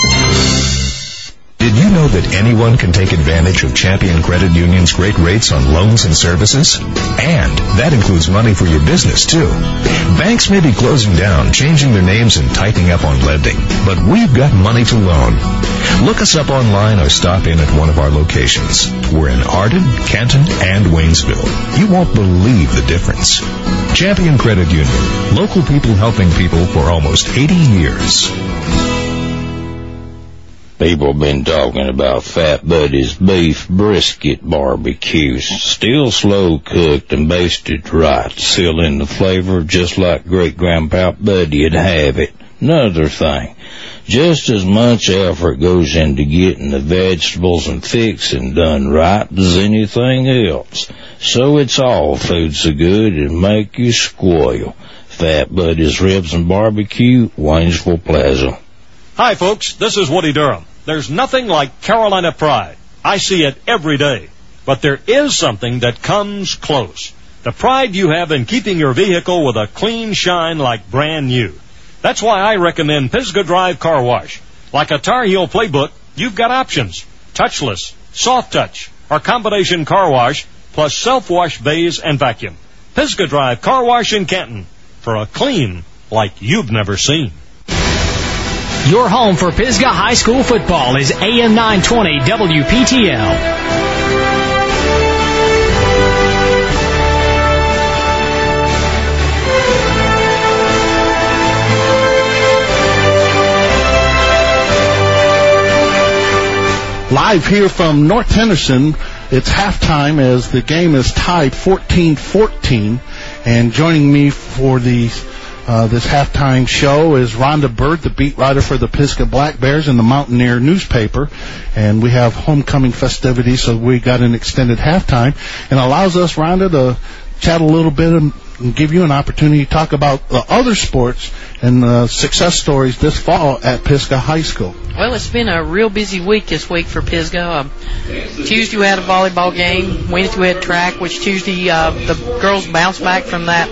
Did you know that anyone can take advantage of Champion Credit Union's great rates on loans and services? And that includes money for your business, too. Banks may be closing down, changing their names, and tightening up on lending, but we've got money to loan. Look us up online or stop in at one of our locations. We're in Arden, Canton, and Waynesville. You won't believe the difference. Champion Credit Union. Local people helping people for almost eighty years. People been talking about Fat Buddy's beef brisket barbecue. Still slow cooked and basted right, still in the flavor just like great grandpa Buddy'd have it. Another thing, just as much effort goes into getting the vegetables and fixing done right as anything else. So it's all food so good it'll make you squeal. Fat Buddy's Ribs and Barbecue, Waynesville Plaza. Hi folks, this is Woody Durham. There's nothing like Carolina pride. I see it every day. But there is something that comes close. The pride you have in keeping your vehicle with a clean shine like brand new. That's why I recommend Pisgah Drive Car Wash. Like a Tar Heel playbook, you've got options. Touchless, soft touch, or combination car wash, plus self-wash bays and vacuum. Pisgah Drive Car Wash in Canton. For a clean like you've never seen. Your home for Pisgah High School football is A M nine twenty W P T L. Live here from North Henderson, it's halftime as the game is tied fourteen fourteen, and joining me for the Uh, this halftime show is Rhonda Bird, the beat writer for the Pisgah Black Bears in the Mountaineer newspaper. And we have homecoming festivities, so we got an extended halftime. And allows us, Rhonda, to chat a little bit and give you an opportunity to talk about the other sports and uh, success stories this fall at Pisgah High School. Well, it's been a real busy week this week for Pisgah. Um, Tuesday we had a volleyball game. Wednesday we had track, which Tuesday uh, the girls bounced back from that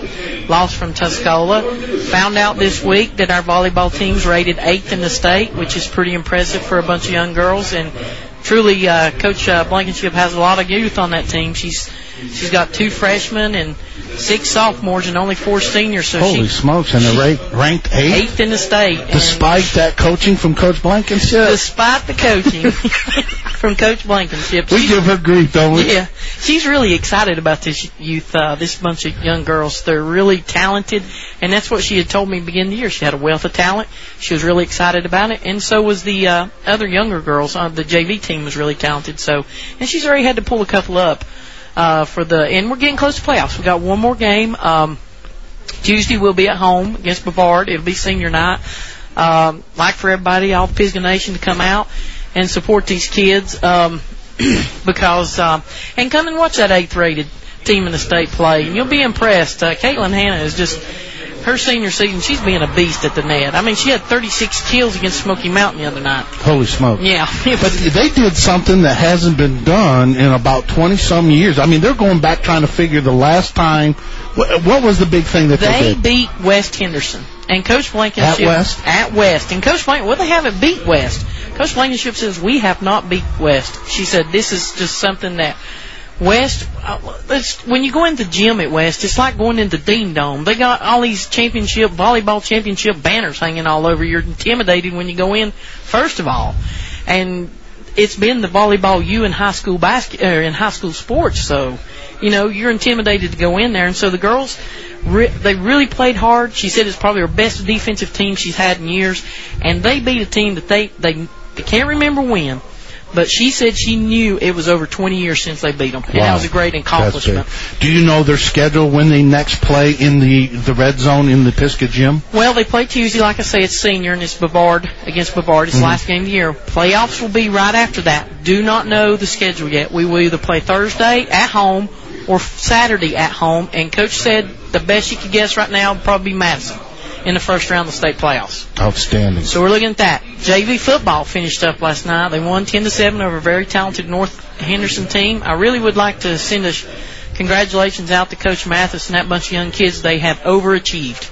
lost from Tuscola. Found out this week that our volleyball team's rated eighth in the state, which is pretty impressive for a bunch of young girls. And truly, uh, Coach uh, Blankenship has a lot of youth on that team. She's she's got two freshmen and six sophomores and only four seniors. So Holy she, smokes! And they're ranked, ranked eighth? Eighth in the state. Despite that coaching from Coach Blankenship? Despite the coaching from Coach Blankenship. We give her grief, don't we? Yeah. She's really excited about this youth, uh, this bunch of young girls. They're really talented, and that's what she had told me at the beginning of the year. She had a wealth of talent. She was really excited about it, and so was the uh, other younger girls. Uh, the J V team was really talented. So, and she's already had to pull a couple up. Uh, for the, and we're getting close to playoffs. We got one more game. Um, Tuesday we'll be at home against Brevard. It'll be senior night. Um, like for everybody, all the Pisgah Nation to come out and support these kids, um, because, um, and come and watch that eighth rated team in the state play. And you'll be impressed. Uh, Caitlin Hanna is just, her senior season, she's being a beast at the net. I mean, she had thirty-six kills against Smoky Mountain the other night. Holy smoke. Yeah. But they did something that hasn't been done in about twenty-some years. I mean, they're going back trying to figure the last time. What, what was the big thing that they, they did? They beat West Henderson. And Coach Blankenship... At West? At West. And Coach Blankenship... Well, they haven't beat West. Coach Blankenship says, we have not beat West. She said, this is just something that... West, uh, it's, when you go into the gym at West, it's like going into Dean Dome. They got all these championship, volleyball championship banners hanging all over. You're intimidated when you go in, first of all. And it's been the volleyball U in high school basket, or in high school sports. So, you know, you're intimidated to go in there. And so the girls, re- they really played hard. She said it's probably her best defensive team she's had in years. And they beat a team that they, they, they can't remember when. But she said she knew it was over twenty years since they beat them. And wow. That was a great accomplishment. Do you know their schedule when they next play in the, the red zone in the Pisgah gym? Well, they play Tuesday. Like I say, it's senior, and it's Brevard against Brevard. It's mm-hmm. the last game of the year. Playoffs will be right after that. Do not know the schedule yet. We will either play Thursday at home or Saturday at home. And Coach said the best she could guess right now would probably be Madison in the first round of the state playoffs. Outstanding. So we're looking at that. J V football finished up last night. They won ten to seven over a very talented North Henderson team. I really would like to send a congratulations out to Coach Mathis and that bunch of young kids. They have overachieved.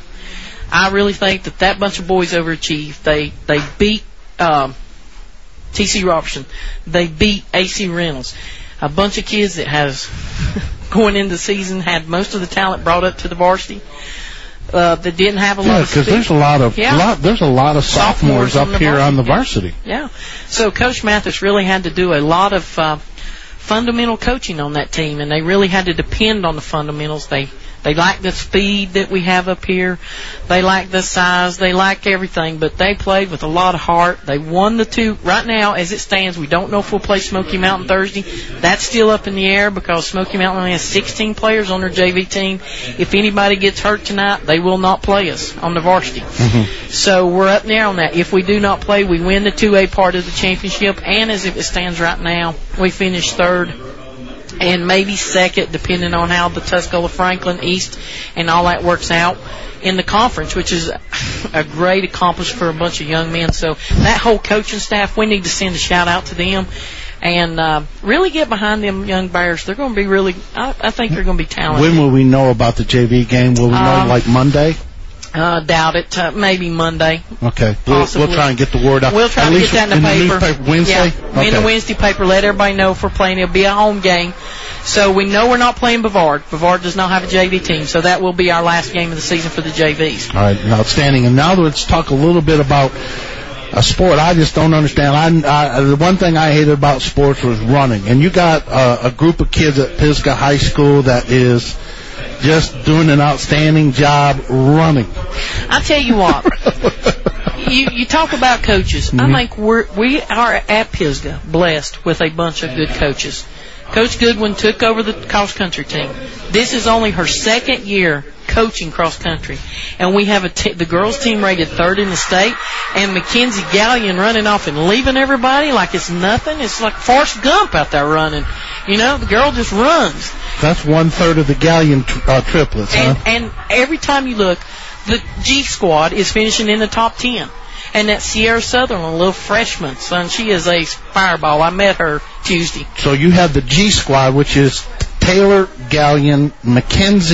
I really think that that bunch of boys overachieved. They they beat um, T C Robertson. They beat A C Reynolds. A bunch of kids that has going into the season had most of the talent brought up to the varsity. Uh, that didn't have a yeah, lot of because there's a lot of yeah. lot, there's a lot of sophomores, sophomores up here on the varsity. Yeah, so Coach Mathis really had to do a lot of uh, fundamental coaching on that team, and they really had to depend on the fundamentals. They they like the speed that we have up here, they like the size, they like everything, but they played with a lot of heart. They won the two. Right now, as it stands, we don't know if we'll play Smoky Mountain Thursday. That's still up in the air because Smoky Mountain only has sixteen players on their J V team. If anybody gets hurt tonight, they will not play us on the varsity. Mm-hmm. So we're up there on that. If we do not play, we win the two A part of the championship, and as it stands right now, we finish third and maybe second, depending on how the Tuscola Franklin East and all that works out in the conference, which is a great accomplishment for a bunch of young men. So that whole coaching staff, we need to send a shout out to them and uh, really get behind them young Bears. They're going to be really, I, I think they're going to be talented. When will we know about the J V game? Will we know um, like Monday? Uh, doubt it. Uh, maybe Monday. Okay. We'll, we'll try and get the word out. We'll try At to get that in the in paper. The newspaper Wednesday? Yeah, okay. in the Wednesday paper. Let everybody know if we're playing. It'll be a home game. So we know we're not playing Brevard. Brevard does not have a J V team, so that will be our last game of the season for the J Vs. All right. Outstanding. And now let's talk a little bit about a sport I just don't understand. I, I, the one thing I hated about sports was running. And you got uh, a group of kids at Pisgah High School that is just doing an outstanding job running. I tell you what, you you talk about coaches. Mm-hmm. I think we're we are at Pisgah blessed with a bunch of good coaches. Coach Goodwin took over the cross country team. This is only her second year coaching cross country, and we have a t- the girls team rated third in the state, and Mackenzie Gallion running off and leaving everybody like it's nothing. It's like Forrest Gump out there running. You know, the girl just runs. That's one third of the Gallion tr- uh, triplets, and, huh? And every time you look, the G squad is finishing in the top ten. And that Sierra Sutherland, a little freshman, son, she is a fireball. I met her Tuesday. So you have the G squad, which is Taylor Gallion, Mackenzie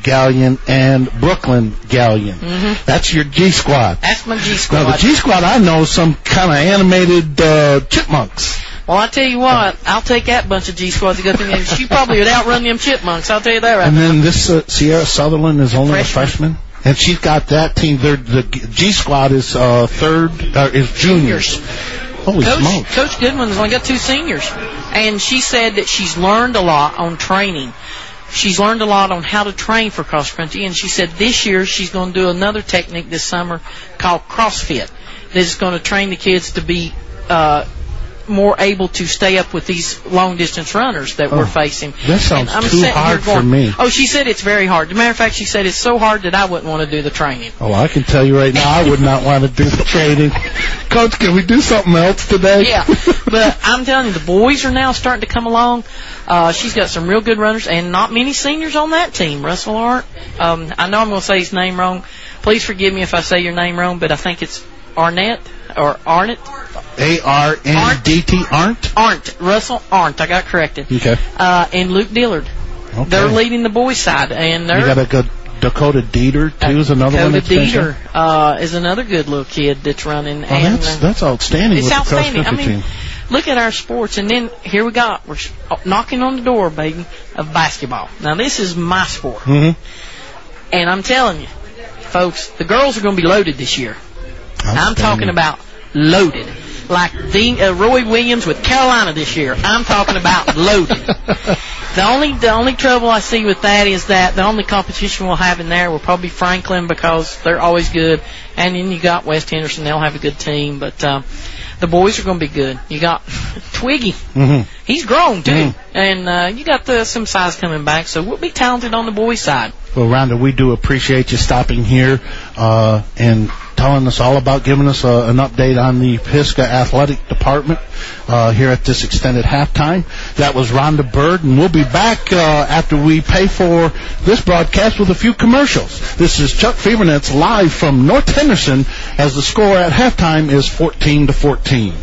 Gallion, and Brooklyn Gallion. Mm-hmm. That's your G Squad. That's my G Squad. Now, the G Squad I know is some kind of animated uh, chipmunks. Well, I tell you what, I'll take that bunch of G Squads to go through there. She probably would outrun them chipmunks. I'll tell you that right and now. And then this uh, Sierra Sutherland is only freshman. a freshman, and she's got that team. They're, the G Squad is uh, third, uh, is juniors. Holy Coach, smokes! Coach Goodwin's only got two seniors, and she said that she's learned a lot on training. She's learned a lot on how to train for cross country, and she said this year she's going to do another technique this summer called CrossFit. That's going to train the kids to be uh, more able to stay up with these long distance runners that oh, we're facing. That sounds I'm too hard going, for me. Oh, she said it's very hard. As a matter of fact, she said it's so hard that I wouldn't want to do the training. Oh, I can tell you right now, I would not want to do the training. Coach, can we do something else today? Yeah, but I'm telling you, the boys are now starting to come along. Uh, she's got some real good runners, and not many seniors on that team. Russell Arndt, um, I know I'm going to say his name wrong. Please forgive me if I say your name wrong, but I think it's Arnett or Arnett. A R N D T, Arndt? Arndt, Russell Arndt, I got corrected. Okay. Uh, and Luke Dillard. Okay. They're leading the boys' side. And they're, you got a good Dakota Dieter, too, is another Dakota one that's Dieter uh, is another good little kid that's running. Oh, and, that's, uh, that's outstanding it's with outstanding. the cross-country I mean, team. Look at our sports, and then here we got, we're knocking on the door, baby, of basketball. Now, this is my sport. Mm-hmm. And I'm telling you, folks, the girls are going to be loaded this year. I'm talking about loaded. Like the, uh, Roy Williams with Carolina this year. I'm talking about loaded. The only the only trouble I see with that is that the only competition we'll have in there will probably be Franklin because they're always good. And then you got West Henderson. They'll have a good team. But um, the boys are going to be good. You got Twiggy. Mm-hmm. He's grown, too. Mm-hmm. And uh, you got the, some size coming back. So we'll be talented on the boys' side. Well, Rhonda, we do appreciate you stopping here uh, and telling us all about, giving us a, an update on the Pisgah Athletic Department uh, here at this extended halftime. That was Rhonda Bird, and we'll be back uh, after we pay for this broadcast with a few commercials. This is Chuck Fevernetz live from North Henderson as the score at halftime is fourteen to fourteen.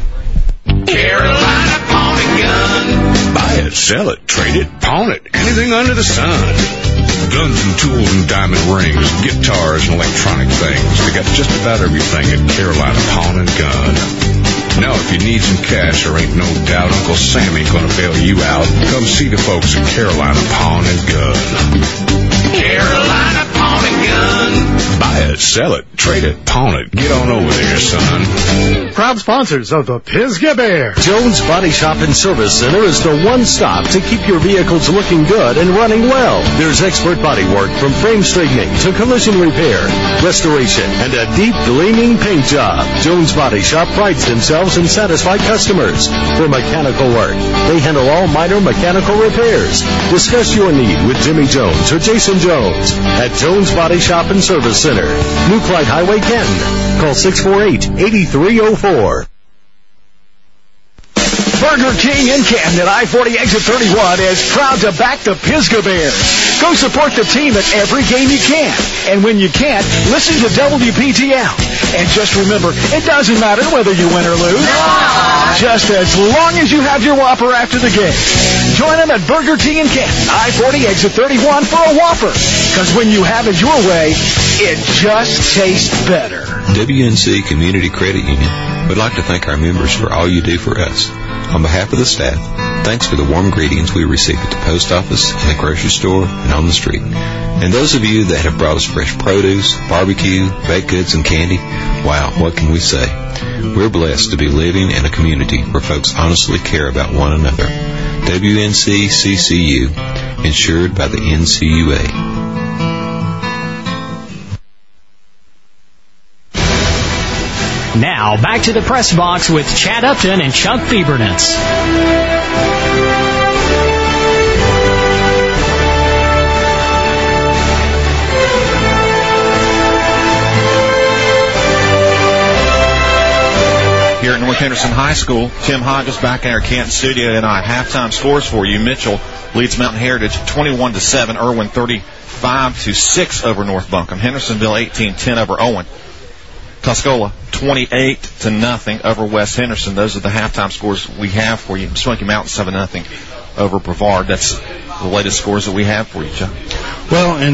Carolina Pawn and Gun. Buy it, sell it, trade it, pawn it, anything under the sun. Guns and tools and diamond rings, guitars and electronic things. They got just about everything at Carolina Pawn and Gun. Now, if you need some cash, there ain't no doubt Uncle Sam ain't gonna bail you out. Come see the folks at Carolina Pawn and Gun. Carolina Pawn and Gun. Buy it, sell it, trade it, pawn it. Get on over there, son. Proud sponsors of the Pisgah Bear. Jones Body Shop and Service Center is the one stop to keep your vehicles looking good and running well. There's expert body work from frame straightening to collision repair, restoration, and a deep gleaming paint job. Jones Body Shop prides themselves in satisfied customers. For mechanical work, they handle all minor mechanical repairs. Discuss your need with Jimmy Jones or Jason Jones at Jones Body Shop and Service Center, New Clyde Highway, Canton. Call six four eight, eight three zero four. Burger King in Canton at I forty exit thirty-one is proud to back the Pisgah Bears. Go support the team at every game you can. And when you can't, listen to W P T L. And just remember, it doesn't matter whether you win or lose. Just as long as you have your Whopper after the game. Join them at Burger King in Canton, I forty exit thirty-one for a Whopper. Because when you have it your way, it just tastes better. W N C Community Credit Union would like to thank our members for all you do for us. On behalf of the staff, thanks for the warm greetings we receive at the post office, in the grocery store, and on the street. And those of you that have brought us fresh produce, barbecue, baked goods, and candy, wow, what can we say? We're blessed to be living in a community where folks honestly care about one another. W N C C C U, insured by the N C U A. Now, back to the press box with Chad Upton and Chuck Fevernetz. Here at North Henderson High School, Tim Hodges back in our Canton studio tonight. Halftime scores for you. Mitchell leads Mountain Heritage twenty-one to seven. Irwin thirty-five to six over North Buncombe. Hendersonville eighteen ten over Owen. Tuscola twenty-eight to nothing over West Henderson. Those are the halftime scores we have for you. Smoky Mountain seven nothing over Brevard. That's the latest scores that we have for you, Chuck. Well, and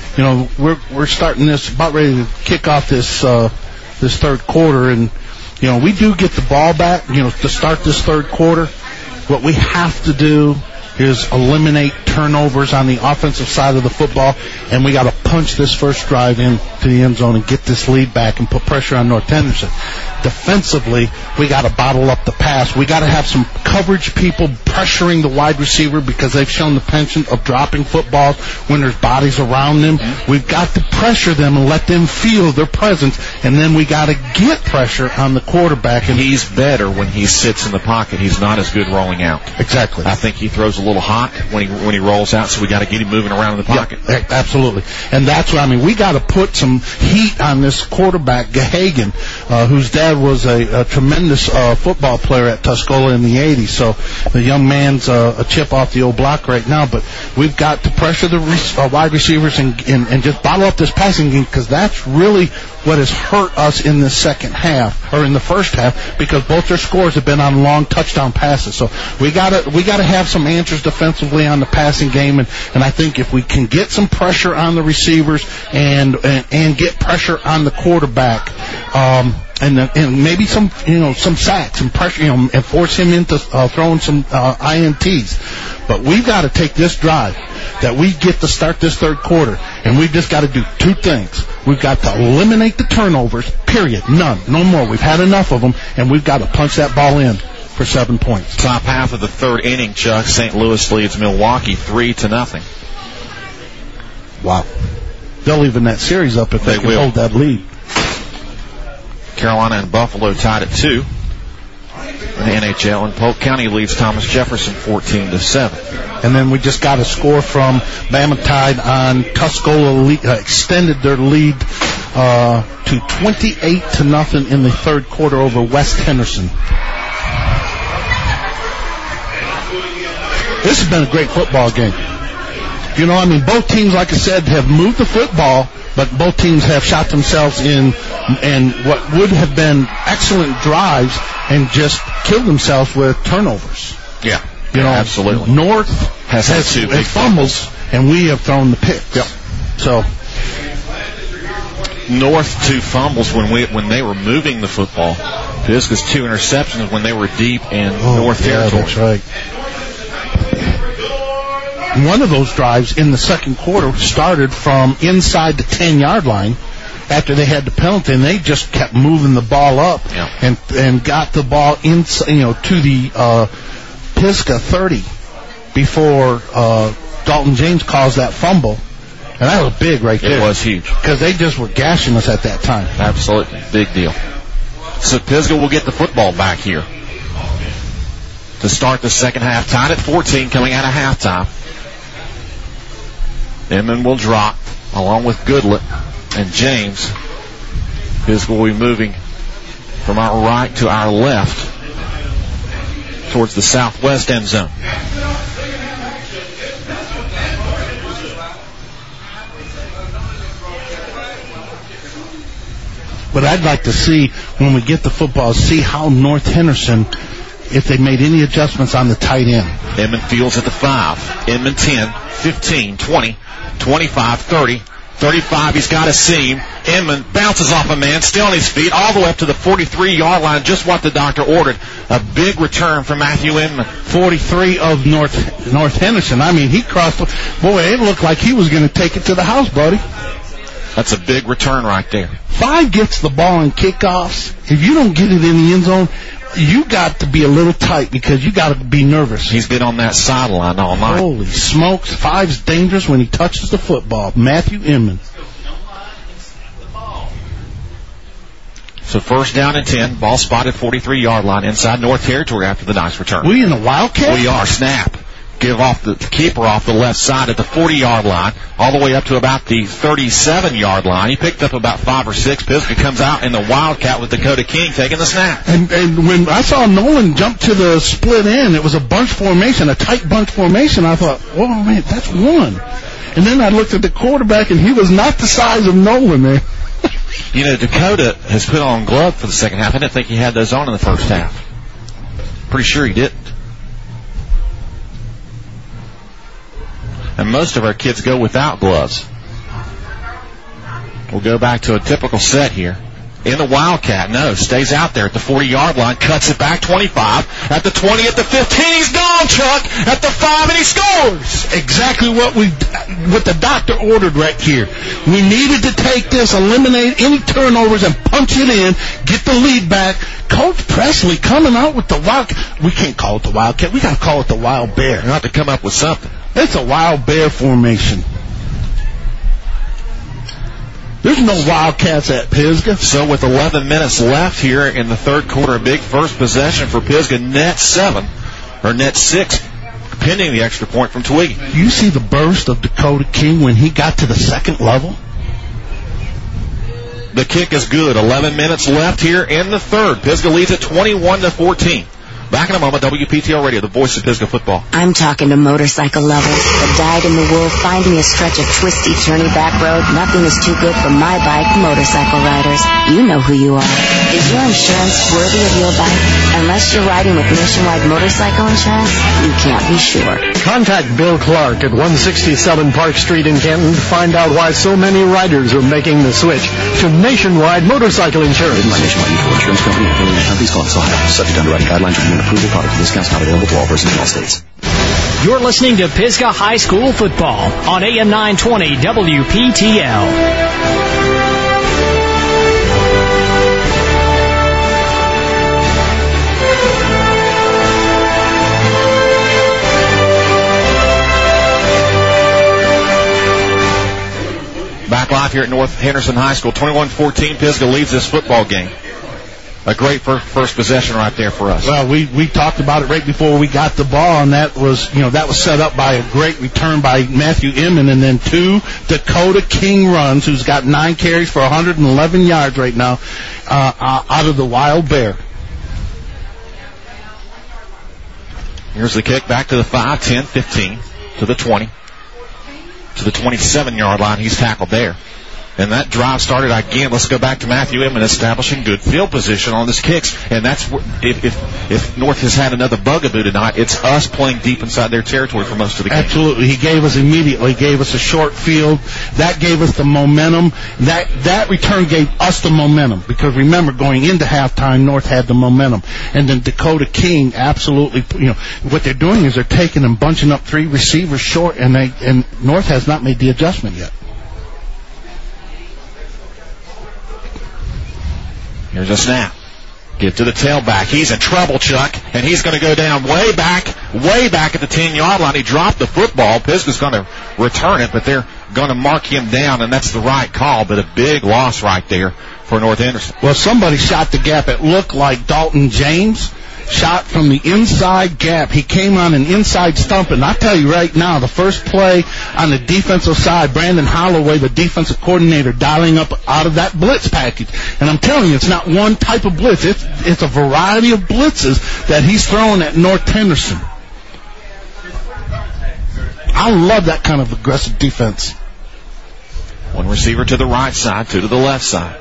you know, we're we're starting this, about ready to kick off this uh, this third quarter, and you know, we do get the ball back, you know, to start this third quarter. What we have to do is eliminate turnovers on the offensive side of the football, and we got to punch this first drive into the end zone and get this lead back and put pressure on North Henderson. Defensively, we got to bottle up the pass. We got to have some coverage people pressuring the wide receiver because they've shown the penchant of dropping footballs when there's bodies around them. We've got to pressure them and let them feel their presence, and then we got to get pressure on the quarterback. And he's better when he sits in the pocket. He's not as good rolling out. Exactly. I think he throws a little hot when he when he rolls out, so we got to get him moving around in the pocket. Yeah, absolutely. And that's what I mean. We got to put some heat on this quarterback, Gahagan, uh, whose dad was a, a tremendous uh, football player at Tuscola in the eighties. So the young man's uh, a chip off the old block right now. But we've got to pressure the re- uh, wide receivers and, and, and just bottle up this passing game, because that's really what has hurt us in the second half, or in the first half, because both their scores have been on long touchdown passes. So we gotta we gotta have some answers defensively on the passing game, and, and I think if we can get some pressure on the receivers and and, and get pressure on the quarterback, um, and and maybe some you know some sacks and pressure, you know, and force him into uh, throwing some uh, I N Ts. But we've got to take this drive that we get to start this third quarter, and we've just got to do two things. We've got to eliminate the turnovers, period, none, no more. We've had enough of them, and we've got to punch that ball in for seven points. Top half of the third inning, Chuck, Saint Louis leads Milwaukee three to nothing. Wow. They'll even that series up if they, they can will. hold that lead. Carolina and Buffalo tied at two in the N H L, and Polk County leads Thomas Jefferson fourteen to seven. And then we just got a score from Bama Tide on Tuscola, lead, uh, extended their lead uh, to twenty-eight to nothing in the third quarter over West Henderson. This has been a great football game. You know, I mean, both teams, like I said, have moved the football, but both teams have shot themselves in and what would have been excellent drives and just killed themselves with turnovers. Yeah, you know, absolutely. North has, has two big fumbles, and we have thrown the picks. Yep. So North two fumbles when we when they were moving the football. Pisgah's two interceptions when they were deep in oh, North yeah, territory. That's right. One of those drives in the second quarter started from inside the ten-yard line after they had the penalty, and they just kept moving the ball up yeah. and and got the ball inside, you know, to the uh, Pisgah thirty before uh, Dalton James caused that fumble, and that was big right there. It was huge because they just were gashing us at that time. Absolutely, big deal. So Pisgah will get the football back here to start the second half, tied at fourteen coming out of halftime. Inman will drop along with Goodlett and James. Pisgah will be moving from our right to our left towards the southwest end zone. But I'd like to see, when we get the football, see how North Henderson, if they made any adjustments on the tight end. Inman fields at the five. Inman ten, fifteen, twenty, twenty-five, thirty, thirty-five. He's got a seam. Inman bounces off a man, still on his feet, all the way up to the forty-three-yard line, just what the doctor ordered. A big return from Matthew Inman. forty-three of North North Henderson. I mean, he crossed. Boy, it looked like he was going to take it to the house, buddy. That's a big return right there. Five gets the ball in kickoffs. If you don't get it in the end zone, you got to be a little tight because you got to be nervous. He's been on that sideline all night. Holy smokes. Five's dangerous when he touches the football. Matthew Inman. So first down and ten. Ball spotted forty-three-yard line inside North territory after the nice return. We in the Wildcat? We are. Snap. Give off the keeper off the left side at the forty-yard line, all the way up to about the thirty-seven-yard line. He picked up about five or six. Pisgah comes out in the Wildcat with Dakota King taking the snap. And, and when I saw Nolan jump to the split end, it was a bunch formation, a tight bunch formation. I thought, oh, man, that's one. And then I looked at the quarterback, and he was not the size of Nolan, man. You know, Dakota has put on gloves for the second half. I didn't think he had those on in the first half. Pretty sure he didn't. And most of our kids go without gloves. We'll go back to a typical set here. In the Wildcat, no, stays out there at the forty-yard line, cuts it back, twenty-five, at the twenty, at the fifteen, he's gone, Chuck, at the five, and he scores! Exactly what we, what the doctor ordered right here. We needed to take this, eliminate any turnovers, and punch it in, get the lead back. Coach Presley coming out with the Wildcat. We can't call it the Wildcat, we gotta call it the Wild Bear. You have to come up with something. It's a Wild Bear formation. There's no Wildcats at Pisgah. So with eleven minutes left here in the third quarter, a big first possession for Pisgah, net seven, or net six, pending the extra point from Twiggy. You see the burst of Dakota King when he got to the second level? The kick is good. eleven minutes left here in the third. Pisgah leads at twenty-one to fourteen. Back in a moment, W P T L Radio, the voice of Pisgah football. I'm talking to motorcycle lovers, the dyed-in-the-wool, finding a stretch of twisty, turny back road. Nothing is too good for my bike, motorcycle riders. You know who you are. Is your insurance worthy of your bike? Unless you're riding with Nationwide Motorcycle Insurance, you can't be sure. Contact Bill Clark at one sixty-seven Park Street in Canton to find out why so many riders are making the switch to Nationwide Motorcycle Insurance. My Nationwide Mutual Insurance Company and affiliated companies, Columbus, Ohio. Subject to underwriting guidelines, review and approval. Product discounts not available to all persons in all states. You're listening to Pisgah High School football on A M nine twenty W P T L. Back live here at North Henderson High School. twenty-one fourteen, Pisgah leads this football game. A great first, first possession right there for us. Well, we, we talked about it right before we got the ball, and that was, you know, that was set up by a great return by Matthew Inman, and then two Dakota King runs, who's got nine carries for one hundred eleven yards right now, uh, uh, out of the Wild Bear. Here's the kick back to the five, ten, fifteen, to the twenty, to the twenty-seven-yard line. He's tackled there. And that drive started again. Let's go back to Matthew Inman establishing good field position on his kicks. And that's if if, if North has had another bugaboo tonight, it's us playing deep inside their territory for most of the game. Absolutely. He gave us immediately, gave us a short field. That gave us the momentum. That that return gave us the momentum. Because remember, going into halftime, North had the momentum. And then Dakota King absolutely, you know, what they're doing is they're taking and bunching up three receivers short, and they and North has not made the adjustment yet. Here's a snap. Get to the tailback. He's in trouble, Chuck, and he's going to go down way back, way back at the ten-yard line. He dropped the football. Pisgah's going to return it, but they're going to mark him down, and that's the right call, but a big loss right there for North Henderson. Well, somebody shot the gap. It looked like Dalton James shot from the inside gap. He came on an inside stump, and I tell you right now, the first play on the defensive side, Brandon Holloway, the defensive coordinator, dialing up out of that blitz package. And I'm telling you, it's not one type of blitz. It's, it's a variety of blitzes that he's throwing at North Henderson. I love that kind of aggressive defense. One receiver to the right side, two to the left side.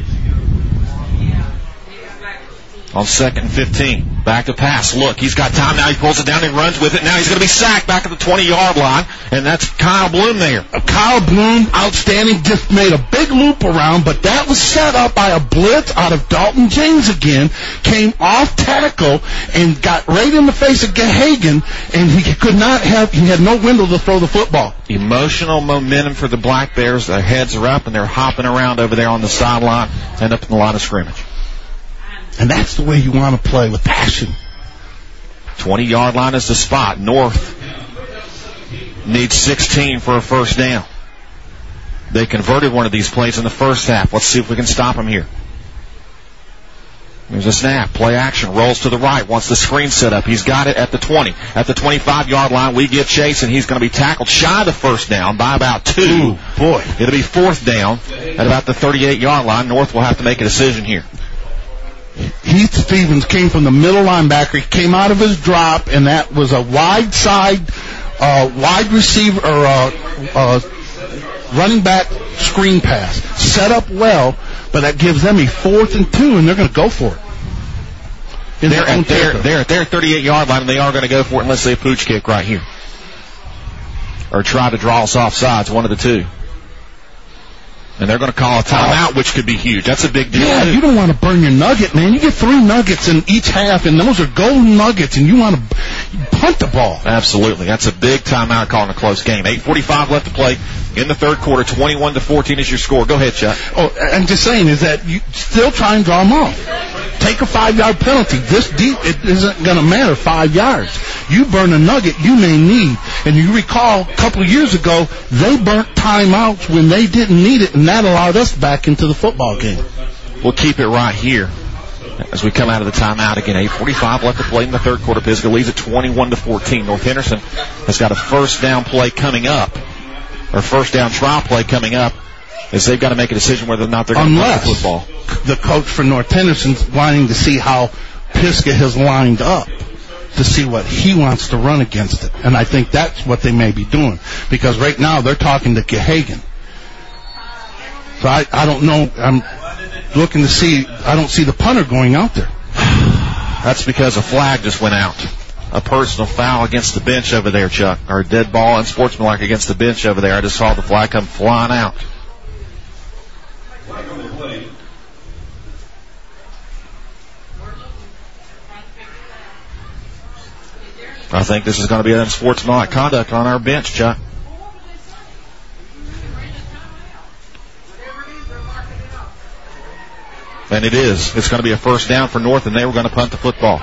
On second and fifteen. Back to pass. Look, he's got time now. He pulls it down and runs with it. Now he's going to be sacked back at the twenty-yard line, and that's Kyle Bloom there. Uh, Kyle Bloom, outstanding, just made a big loop around, but that was set up by a blitz out of Dalton James again, came off tackle and got right in the face of Gahagan, and he could not have, he had no window to throw the football. Emotional momentum for the Black Bears. Their heads are up, and they're hopping around over there on the sideline and up in the line of scrimmage. And that's the way you want to play, with passion. twenty-yard line is the spot. North needs sixteen for a first down. They converted one of these plays in the first half. Let's see if we can stop them here. There's a snap. Play action. Rolls to the right. Wants the screen set up. He's got it at the twenty. At the twenty-five-yard line, we give chase, and he's going to be tackled shy of the first down by about two. Ooh, boy. It'll be fourth down at about the thirty-eight-yard line. North will have to make a decision here. Heath Stevens came from the middle linebacker. He came out of his drop, and that was a wide side, uh, wide receiver, or uh, uh, running back screen pass. Set up well, but that gives them a fourth and two, and they're going to go for it. They're at, their, they're at their thirty-eight-yard line, and they are going to go for it unless they pooch kick right here. Or try to draw us off sides, one of the two. And they're going to call a timeout, which could be huge. That's a big deal. Yeah, too. you don't want to burn your nugget, man. You get three nuggets in each half, and those are golden nuggets, and you want to punt the ball. Absolutely. That's a big timeout calling a close game. eight forty-five left to play in the third quarter. twenty-one to fourteen is your score. Go ahead, Chuck. Oh, I'm just saying is that you still try and draw them off. Take a five-yard penalty. This deep, it isn't going to matter five yards. You burn a nugget you may need. And you recall a couple of years ago, they burnt timeouts when they didn't need it, and that allowed us back into the football game. We'll keep it right here as we come out of the timeout again. eight forty-five left to play in the third quarter. Pisgah leads at twenty-one to fourteen. North Henderson has got a first down play coming up, or first down trial play coming up, as they've got to make a decision whether or not they're going to play the football. The coach for North Henderson's wanting to see how Pisgah has lined up to see what he wants to run against it. And I think that's what they may be doing. Because right now they're talking to Gehagen. So I, I don't know. I'm looking to see. I don't see the punter going out there. That's because a flag just went out. A personal foul against the bench over there, Chuck. Or a dead ball and sportsmanlike against the bench over there. I just saw the flag come flying out. I think this is going to be unsportsmanlike conduct on our bench, Chuck. And it is. It's going to be a first down for North, and they were going to punt the football.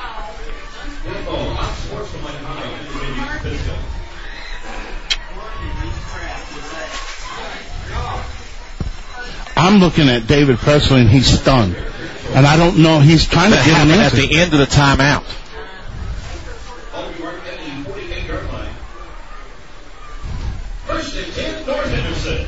I'm looking at David Presley, and he's stunned. And I don't know. He's trying that to get an answer. At the end of the timeout. First and ten, North Henderson.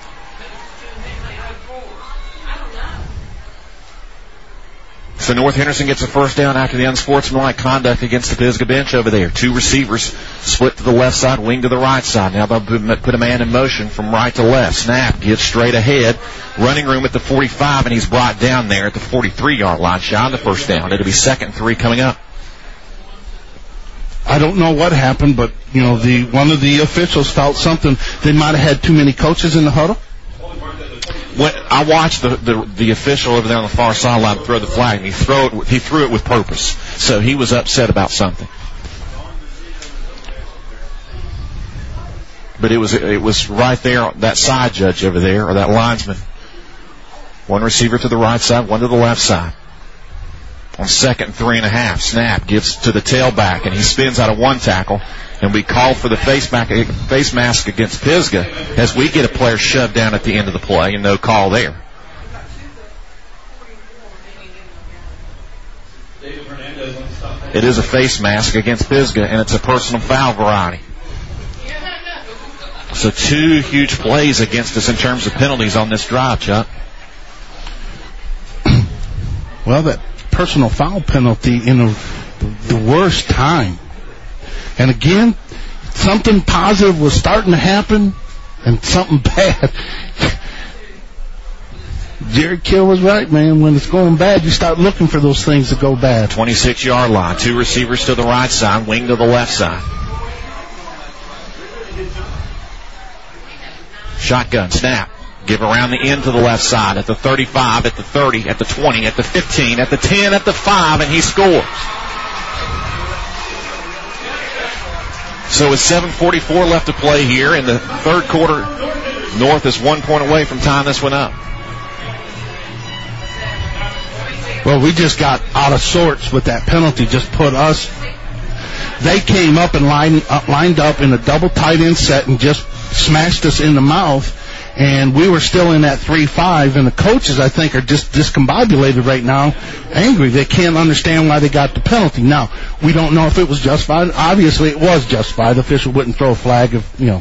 So North Henderson gets a first down after the unsportsmanlike conduct against the Pisgah bench over there. Two receivers split to the left side, wing to the right side. Now they'll put a man in motion from right to left. Snap, gives straight ahead. Running room at the forty-five, and he's brought down there at the forty-three-yard line. Shy on the first down. It'll be second and three coming up. I don't know what happened, but, you know, the one of the officials felt something. They might have had too many coaches in the huddle. When I watched the, the the official over there on the far sideline throw the flag, and he throw it. He threw it with purpose. So he was upset about something. But it was it was right there, that side judge over there, or that linesman. One receiver to the right side, one to the left side. On second and three and a half, snap gives to the tailback, and he spins out of one tackle. And we call for the face, back, face mask against Pisgah as we get a player shoved down at the end of the play, and no call there. It is a face mask against Pisgah, and it's a personal foul variety. So two huge plays against us in terms of penalties on this drive, Chuck. Well, that personal foul penalty in a, the worst time. And again, something positive was starting to happen, and something bad. Jerry Kill was right, man. When it's going bad, you start looking for those things to go bad. twenty-six-yard line. Two receivers to the right side, wing to the left side. Shotgun, snap. Give around the end to the left side at the thirty-five, at the thirty, at the twenty, at the fifteen, at the ten, at the five, and he scores. So with seven forty-four left to play here in the third quarter, North is one point away from tying this one up. Well, we just got out of sorts with that penalty. Just put us. They came up and lined, uh, lined up in a double tight end set and just smashed us in the mouth. And we were still in that three five, and the coaches, I think, are just discombobulated right now, angry. They can't understand why they got the penalty. Now, we don't know if it was justified. Obviously, it was justified. The official wouldn't throw a flag if, you know,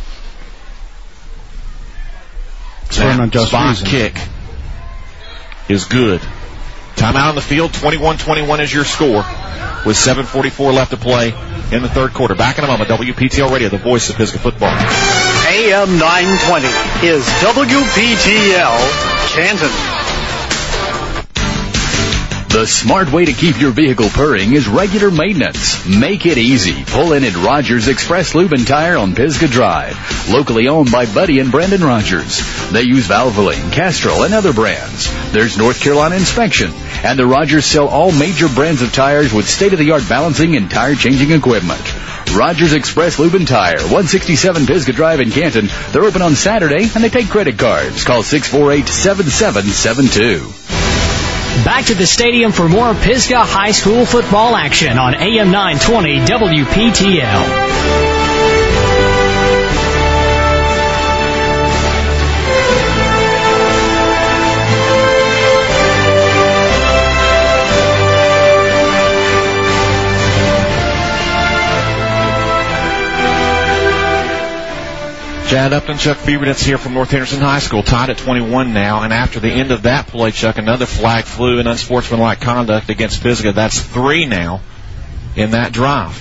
for an unjust reason. Kick is good. Timeout on the field, twenty-one twenty-one is your score, with seven forty-four left to play in the third quarter. Back in a moment, W P T L Radio, the voice of Pisgah football. A M nine twenty is W P T L Canton. The smart way to keep your vehicle purring is regular maintenance. Make it easy. Pull in at Rogers Express Lube and Tire on Pisgah Drive. Locally owned by Buddy and Brandon Rogers. They use Valvoline, Castrol, and other brands. There's North Carolina inspection. And the Rogers sell all major brands of tires with state-of-the-art balancing and tire changing equipment. Rogers Express Lube and Tire, one sixty-seven Pisgah Drive in Canton. They're open on Saturday, and they take credit cards. Call six four eight, seven seven seven two. Back to the stadium for more Pisgah High School football action on A M nine twenty W P T L. Chad Upton, Chuck Fevernetz here from North Henderson High School, tied at twenty-one now, and after the end of that play, Chuck, another flag flew in unsportsmanlike conduct against Pisgah. That's three now in that drive.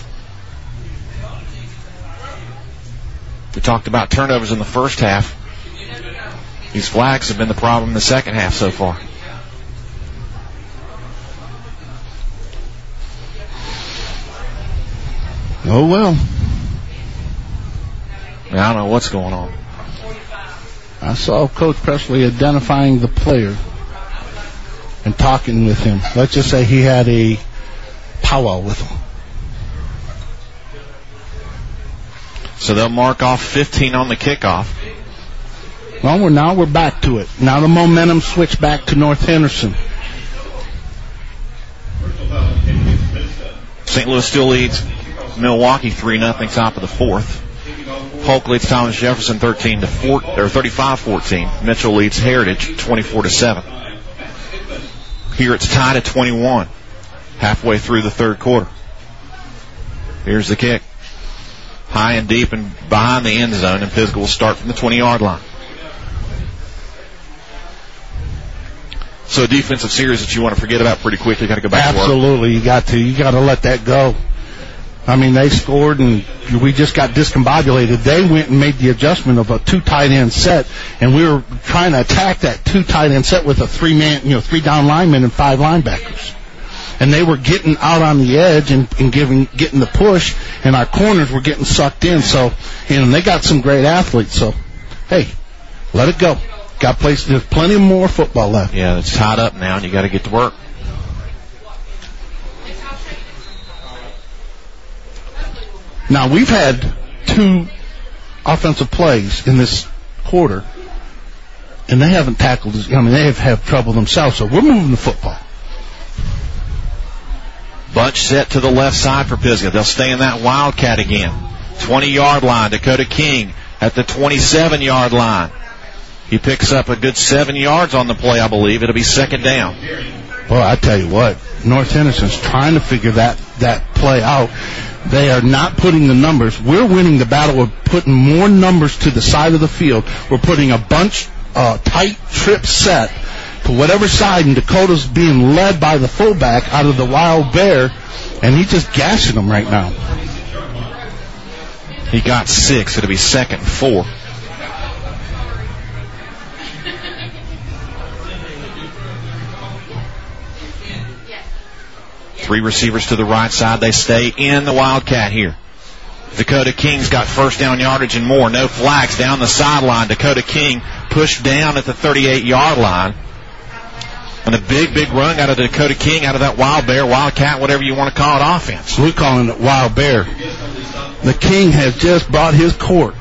We talked about turnovers in the first half. These flags have been the problem in the second half so far. Oh, well. I don't know what's going on. I saw Coach Presley identifying the player and talking with him. Let's just say he had a powwow with him. So they'll mark off fifteen on the kickoff. Well, we're, now we're back to it. Now the momentum switched back to North Henderson. Saint Louis still leads Milwaukee three nothing top of the fourth. Polk leads Thomas Jefferson thirteen to four, or thirty-five fourteen. Mitchell leads Heritage twenty-four to seven. Here it's tied at twenty-one, halfway through the third quarter. Here's the kick. High and deep and behind the end zone, and Pisgah will start from the twenty-yard line. So a defensive series that you want to forget about pretty quick. You got to go back to work. Absolutely, you got to. You got to let that go. I mean, they scored and we just got discombobulated. They went and made the adjustment of a two tight end set, and we were trying to attack that two tight end set with a three man, you know, three down linemen and five linebackers. And they were getting out on the edge and, and giving, getting the push, and our corners were getting sucked in. So, you know, they got some great athletes. So, hey, let it go. Got place. There's plenty more football left. Yeah, it's tied up now, and you got to get to work. Now, we've had two offensive plays in this quarter, and they haven't tackled, I mean, they have had trouble themselves, so we're moving the football. Bunch set to the left side for Pisgah. They'll stay in that Wildcat again. twenty-yard line, Dakota King at the twenty-seven-yard line. He picks up a good seven yards on the play, I believe. It'll be second down. Well, I tell you what, North Henderson's trying to figure that, that play out. They are not putting the numbers. We're winning the battle of putting more numbers to the side of the field. We're putting a bunch, uh, tight trip set to whatever side, and Dakota's being led by the fullback out of the Wild Bear, and he's just gashing them right now. He got six. It'll be second and four. Three receivers to the right side. They stay in the Wildcat here. Dakota King's got first down yardage and more. No flags down the sideline. Dakota King pushed down at the thirty-eight-yard line. And a big, big run out of Dakota King, out of that Wild Bear, Wildcat, whatever you want to call it, offense. We're calling it Wild Bear. The King has just brought his court.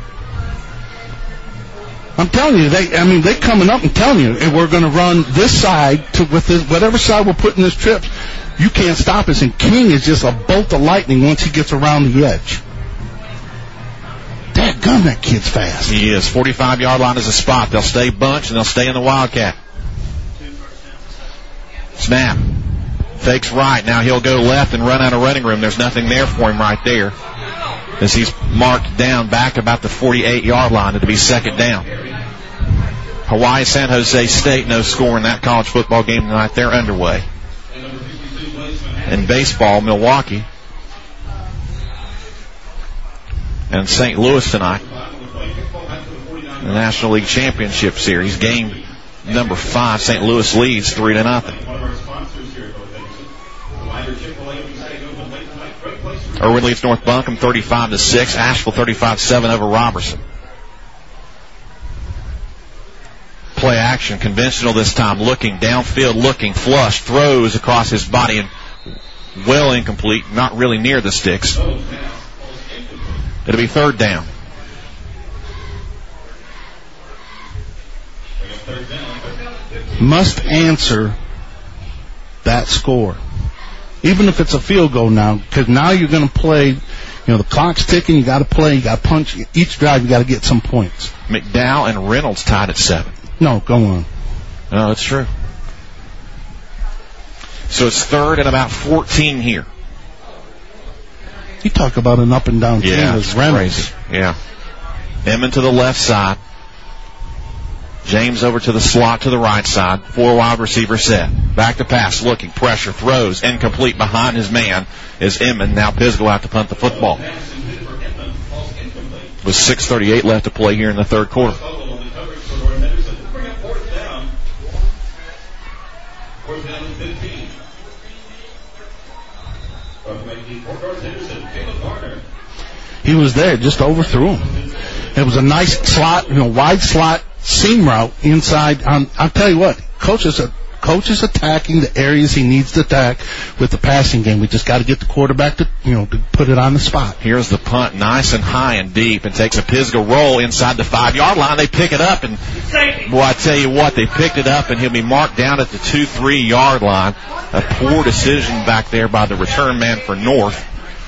I'm telling you, they, I mean, they coming up and telling you, we're going to run this side to with this, whatever side we're putting this trip. You can't stop us, and King is just a bolt of lightning once he gets around the edge. Dadgum, that kid's fast. He is. forty-five-yard line is a spot. They'll stay bunched, and they'll stay in the Wildcat. Snap. Fakes right. Now he'll go left and run out of running room. There's nothing there for him right there, as he's marked down back about the forty-eight-yard line. It'll be second down. Hawaii San Jose State, no score in that college football game tonight. They're underway. In baseball, Milwaukee and Saint Louis tonight. The National League Championship Series, game number five. Saint Louis leads three to nothing. Irwin leads North Buncombe thirty-five to six. Asheville thirty-five seven over Robertson. Play action, conventional this time, looking downfield, looking, flush, throws across his body and well incomplete, not really near the sticks. It'll be third down. Must answer that score, even if it's a field goal now, because now you're going to play. You know, the clock's ticking. You got to play. You got to punch. Each drive, you got to get some points. McDowell and Reynolds tied at seven. No, go on. No, it's true. So it's third and about fourteen here. You talk about an up and down team. Yeah, as it's Reynolds. crazy. Yeah. Emmon to the left side. James over to the slot to the right side. Four wide receiver set. Back to pass, looking, pressure, throws, incomplete behind his man is Emmon. Now Pisgah will have to punt the football. With six thirty-eight left to play here in the third quarter. He was there, just overthrew him. It was a nice slot, you know, wide slot seam route inside. Um, I'll tell you what, coach is, a, coach is attacking the areas he needs to attack with the passing game. We just got to get the quarterback to, you know, to put it on the spot. Here's the punt, nice and high and deep, and takes a Pisgah roll inside the five-yard line. They pick it up, and boy, I tell you what, they picked it up, and he'll be marked down at the two, three-yard line. A poor decision back there by the return man for North.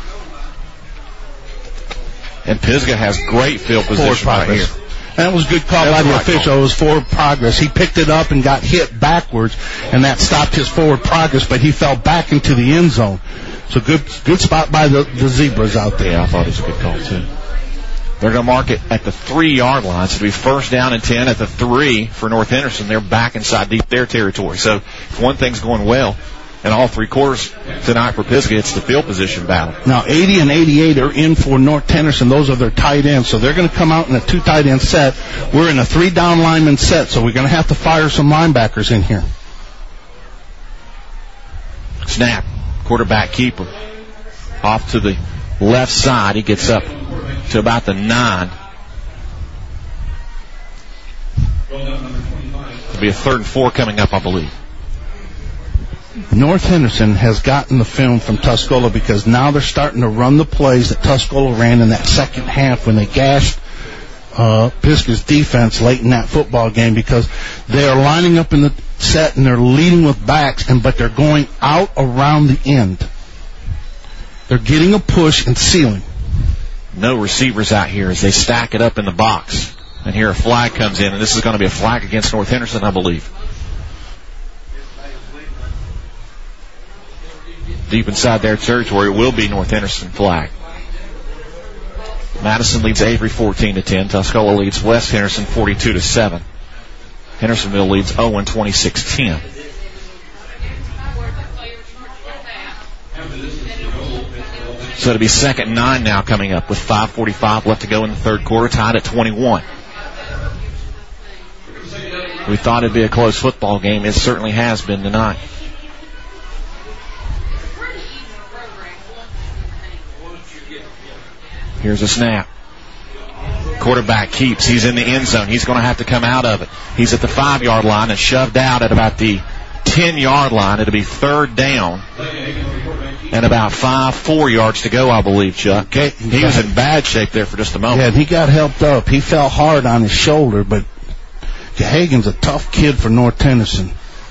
And Pisgah has great field position right here. That was a good call by the official. It was forward progress. He picked it up and got hit backwards, and that stopped his forward progress, but he fell back into the end zone. So good good spot by the, the Zebras out there. Yeah, I thought it was a good call, too. They're going to mark it at the three-yard line. So it'll be first down and ten at the three for North Henderson. They're back inside deep their territory. So if one thing's going well in all three quarters tonight for Pisgah, it's the field position battle. Now, eighty and eighty-eight are in for North Henderson. Those are their tight ends. So they're going to come out in a two tight end set. We're in a three down lineman set, so we're going to have to fire some linebackers in here. Snap. Quarterback keeper. Off to the left side. He gets up to about the nine. It'll be a third and four coming up, I believe. North Henderson has gotten the film from Tuscola because now they're starting to run the plays that Tuscola ran in that second half when they gashed uh, Pisgah's defense late in that football game, because they are lining up in the set and they're leading with backs, and but they're going out around the end. They're getting a push and sealing. No receivers out here as they stack it up in the box. And here a flag comes in, and this is going to be a flag against North Henderson, I believe. Deep inside their territory, it will be North Henderson flag. Madison leads Avery fourteen to ten. Tuscola leads West Henderson forty-two to seven. Hendersonville leads Owen twenty-six ten. So it'll be second and nine now coming up with five forty-five left to go in the third quarter, tied at twenty-one. We thought it'd be a close football game. It certainly has been tonight. Here's a snap. Quarterback keeps. He's in the end zone. He's going to have to come out of it. He's at the five-yard line and shoved out at about the ten-yard line. It'll be third down and about five, four yards to go, I believe, Chuck. Okay. He was in bad shape there for just a moment. Yeah, and he got helped up. He fell hard on his shoulder, but Hagen's a tough kid for North Henderson.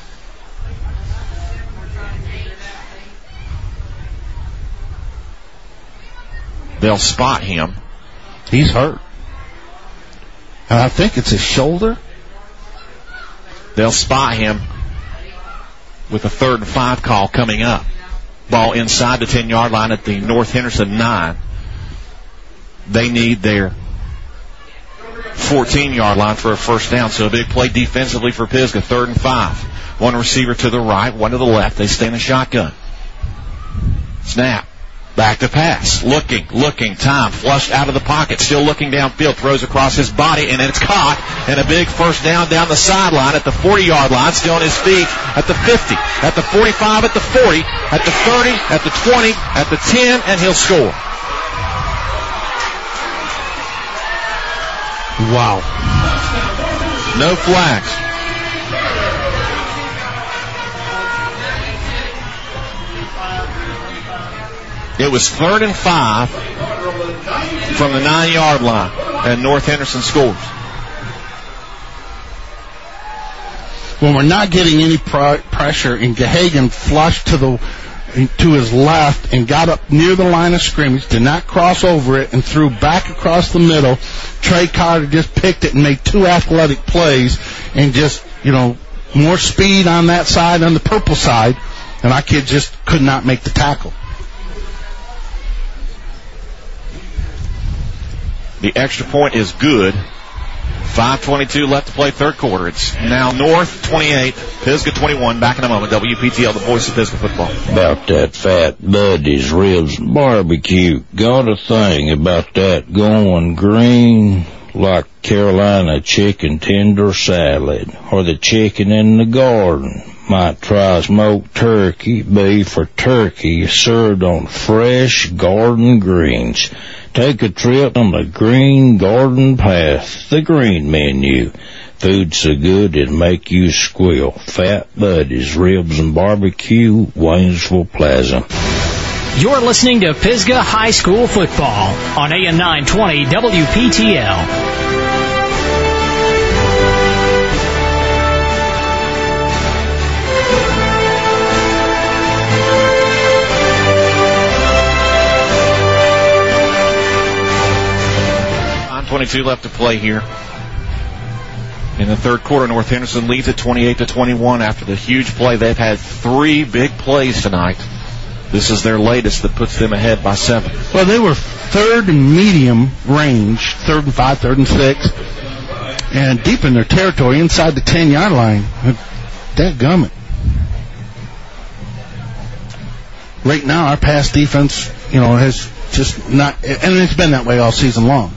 They'll spot him. He's hurt. And I think it's his shoulder. They'll spot him with a third and five call coming up. Ball inside the ten-yard line at the North Henderson nine. They need their fourteen-yard line for a first down, so a big play defensively for Pisgah. Third and five. One receiver to the right, one to the left. They stay in the shotgun. Snap. Back to pass. Looking, looking, time. Flushed out of the pocket. Still looking downfield. Throws across his body, and it's caught. And a big first down down the sideline at the forty-yard line. Still on his feet at the fifty, at the forty-five, at the forty, at the thirty, at the twenty, at the ten, and he'll score. Wow. No flags. It was third and five from the nine-yard line, and North Henderson scores. When we're not getting any pr- pressure, and Gahagan flushed to the to his left and got up near the line of scrimmage, did not cross over it, and threw back across the middle. Trey Carter just picked it and made two athletic plays, and just, you know, more speed on that side, on the purple side, and our kid just could not make the tackle. The extra point is good. five twenty-two left to play third quarter. It's now North twenty-eight, Pisgah twenty-one. Back in a moment. W P T L, the voice of Pisgah football. About that fat buddies, ribs, and barbecue. Got a thing about that going green like Carolina chicken tender salad or the chicken in the garden. Might try smoked turkey, beef, or turkey served on fresh garden greens. Take a trip on the Green Garden Path, the green menu. Food so good it'll make you squeal. Fat buddies, ribs, and barbecue, Waynesville Plaza. You're listening to Pisgah High School football on A M nine twenty W P T L. twenty-two left to play here in the third quarter. North Henderson leads at twenty-eight to twenty-one after the huge play. They've had three big plays tonight. This is their latest that puts them ahead by seven. Well, they were third and medium range, third and five, third and six, and deep in their territory inside the ten-yard line. Dadgummit. Right now, our pass defense, you know, has just not, and it's been that way all season long.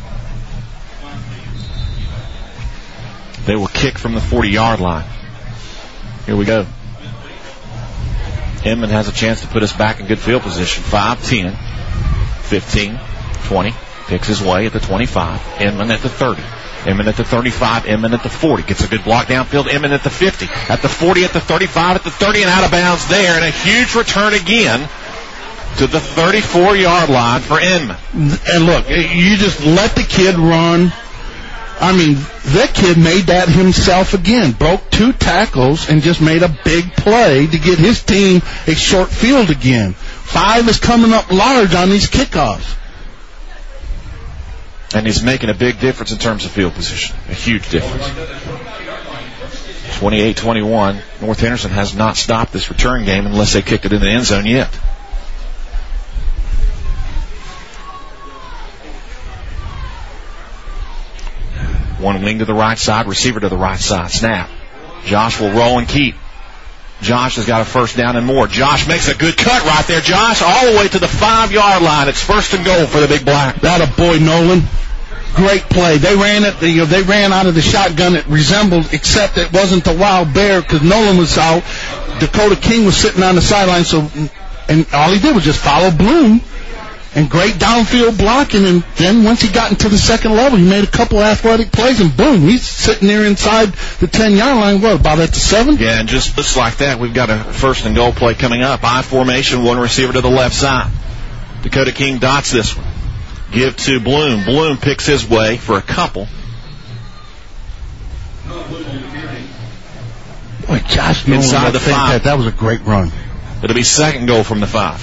They will kick from the forty-yard line. Here we go. Inman has a chance to put us back in good field position. five, ten, fifteen, twenty. Picks his way at the twenty-five. Inman at the thirty. Inman at the thirty-five. Inman at the forty. Gets a good block downfield. Inman at the fifty. At the forty, at the thirty-five, at the thirty, and out of bounds there. And a huge return again to the thirty-four-yard line for Inman. And look, you just let the kid run. I mean, that kid made that himself again. Broke two tackles and just made a big play to get his team a short field again. Five is coming up large on these kickoffs. And he's making a big difference in terms of field position. A huge difference. twenty-eight twenty-one. North Henderson has not stopped this return game unless they kicked it in the end zone yet. One wing to the right side, receiver to the right side. Snap. Josh will roll and keep. Josh has got a first down and more. Josh makes a good cut right there. Josh all the way to the five-yard line. It's first and goal for the Big Black. That a boy, Nolan. Great play. They ran it. You know, they ran out of the shotgun. It resembled, except it wasn't the wild bear because Nolan was out. Dakota King was sitting on the sideline. So, and all he did was just follow Bloom. And great downfield blocking, and then once he got into the second level, he made a couple athletic plays, and boom, he's sitting there inside the ten-yard line, what, about at the seven? Yeah, and just, just like that, we've got a first and goal play coming up. I formation, one receiver to the left side. Dakota King dots this one. Give to Bloom. Bloom picks his way for a couple. Boy, Josh Nolan, inside the five. That, that was a great run. It'll be second goal from the five.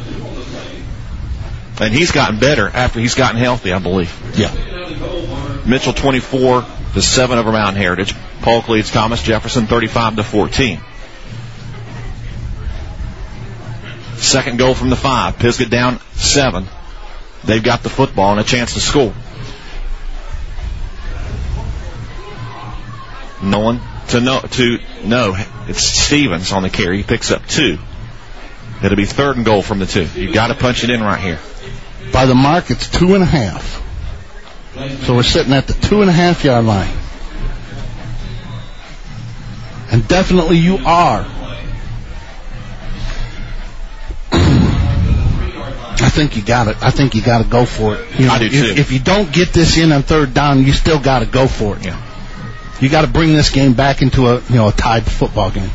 And he's gotten better after he's gotten healthy, I believe. Yeah. Mitchell twenty-four to seven over Mountain Heritage. Polk leads Thomas Jefferson thirty-five to fourteen. Second goal from the five. Pisgah down seven. They've got the football and a chance to score. No one to no to no. It's Stevens on the carry. He picks up two. It'll be third and goal from the two. You've got to punch it in right here. By the mark, it's two and a half. So we're sitting at the two and a half yard line. And definitely you are. I think you got it. I think you got to go for it. You know, I do if, too. If you don't get this in on third down, you still got to go for it. Yeah. You got to bring this game back into a you know a tied football game.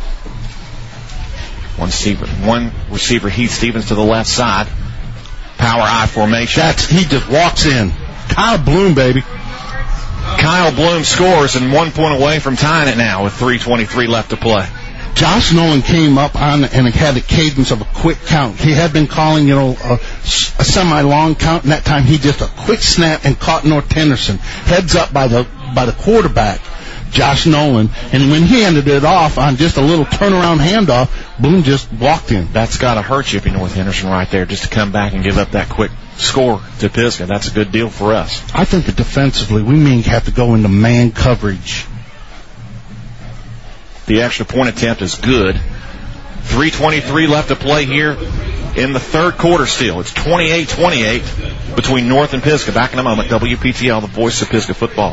One receiver, one receiver, Heath Stevens to the left side. Power I formation. That's he just walks in. Kyle Bloom, baby. Kyle Bloom scores and one point away from tying it now with three twenty-three left to play. Josh Nolan came up on and had the cadence of a quick count. He had been calling, you know, a, a semi-long count, and that time he just a quick snap and caught North Henderson. Heads up by the by the quarterback, Josh Nolan. And when he ended it off on just a little turnaround handoff, Bloom just walked in. That's got to hurt you if you're North Henderson right there, just to come back and give up that quick score to Pisgah. That's a good deal for us. I think that defensively we may have to go into man coverage. The extra point attempt is good. three twenty-three left to play here in the third quarter still. It's twenty-eight twenty-eight between North and Pisgah. Back in a moment. W P T L, the voice of Pisgah football.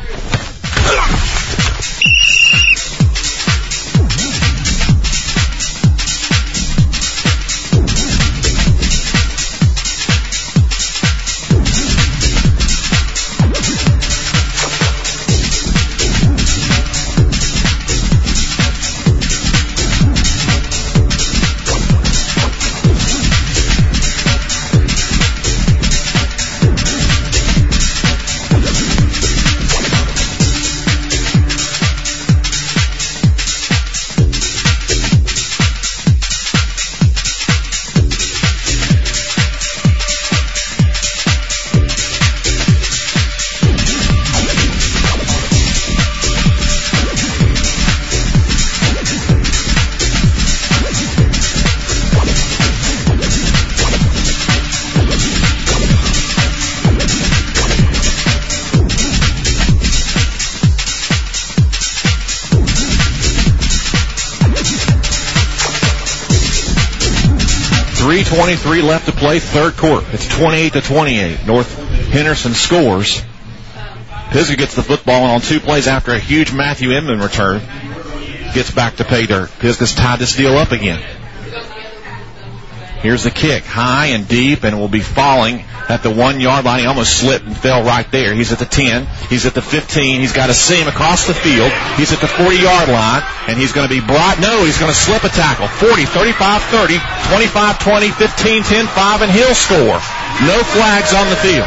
three twenty-three left to play, third quarter. It's twenty-eight to twenty-eight. North Henderson scores. Pisgah gets the football, and on two plays after a huge Matthew Inman return, gets back to pay dirt. Pisgah's tied this deal up again. Here's the kick, high and deep, and will be falling at the one-yard line. He almost slipped and fell right there. He's at the ten. He's at the fifteen. He's got a seam across the field. He's at the forty-yard line, and he's going to be brought. No, he's going to slip a tackle. forty, thirty-five, thirty, twenty-five, twenty, fifteen, ten, five, and he'll score. No flags on the field.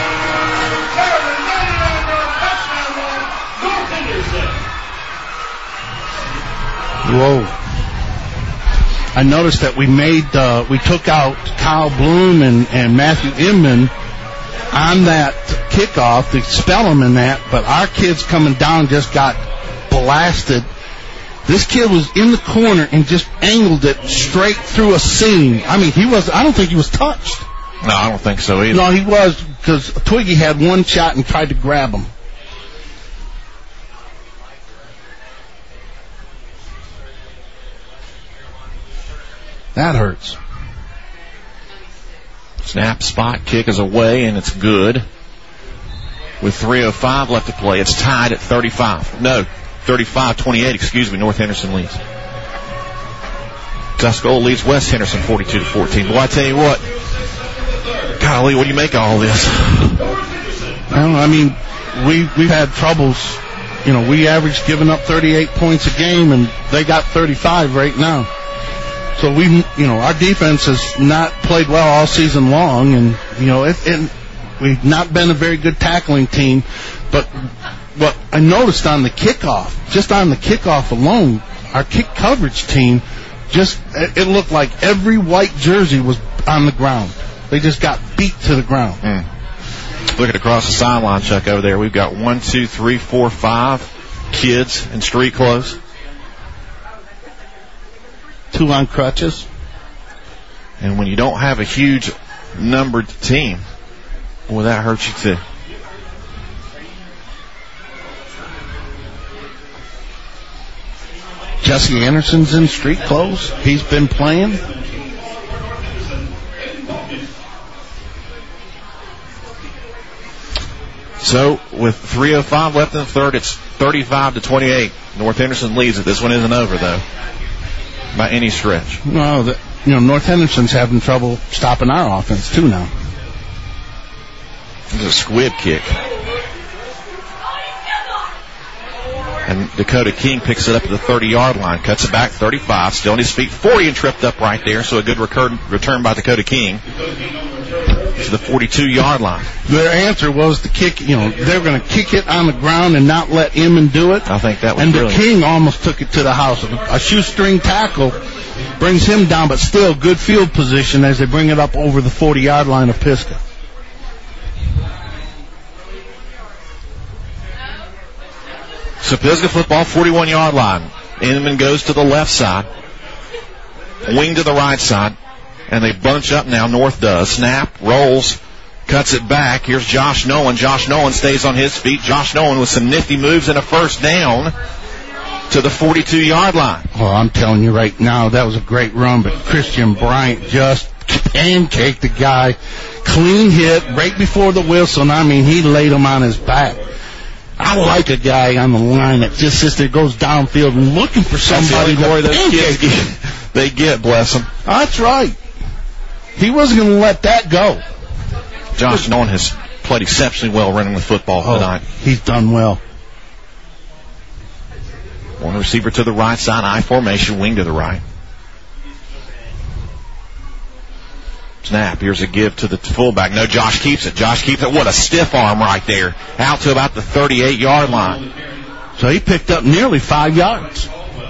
Whoa. I noticed that we made, uh, we took out Kyle Bloom and, and Matthew Inman on that kickoff to spell them in that, but our kids coming down just got blasted. This kid was in the corner and just angled it straight through a seam. I mean, he was, I don't think he was touched. No, I don't think so either. No, he was, because Twiggy had one shot and tried to grab him. That hurts. Snap, spot, kick is away, and it's good. With three oh five left to play, it's tied at thirty-five. No, thirty-five twenty-eight, excuse me, North Henderson leads. Tuscola leads West Henderson forty-two to fourteen. Well, I tell you what, golly, what do you make of all this? Well, I mean, we, we've had troubles. You know, we averaged giving up thirty-eight points a game, and they got thirty-five right now. So we, you know, our defense has not played well all season long, and you know, it, it, we've not been a very good tackling team. But what I noticed on the kickoff, just on the kickoff alone, our kick coverage team, just it, it looked like every white jersey was on the ground. They just got beat to the ground. Mm. Looking across the sideline, Chuck, over there, we've got one, two, three, four, five kids in street clothes. Two on crutches. And when you don't have a huge numbered team, well, that hurts you too. Jesse Anderson's in street clothes. He's been playing. So, with three oh five left in the third, it's thirty-five to twenty-eight. North Henderson leads it. This one isn't over, though, by any stretch. No, the, you know, North Henderson's having trouble stopping our offense, too, now. This is a squib kick. And Dakota King picks it up at the thirty-yard line, cuts it back thirty-five, still on his feet, forty and tripped up right there, so a good recur- return by Dakota King to the forty-two-yard line. Their answer was to kick, you know, they were going to kick it on the ground and not let Inman do it. I think that was And brilliant. the King almost took it to the house. A shoestring tackle brings him down, but still good field position as they bring it up over the forty-yard line of Pisgah. So Pisgah football, forty-one-yard line. Inman goes to the left side, wing to the right side, and they bunch up now. North does. Snap, rolls, cuts it back. Here's Josh Nolan. Josh Nolan stays on his feet. Josh Nolan with some nifty moves and a first down to the forty-two-yard line. Well, I'm telling you right now, that was a great run, but Christian Bryant just pancaked the guy. Clean hit right before the whistle, and I mean, he laid him on his back. I like a guy on the line that just sits there, goes downfield and looking for somebody to Corey, those pancake. kids get, they get, bless them. That's right. He wasn't going to let that go. Josh Nolan has played exceptionally well running the football Oh, tonight. he's done well. One receiver to the right side, I formation, wing to the right. Snap. Here's a give to the fullback. No, Josh keeps it. Josh keeps it. What a stiff arm right there. Out to about the thirty-eight-yard line. So he picked up nearly five yards.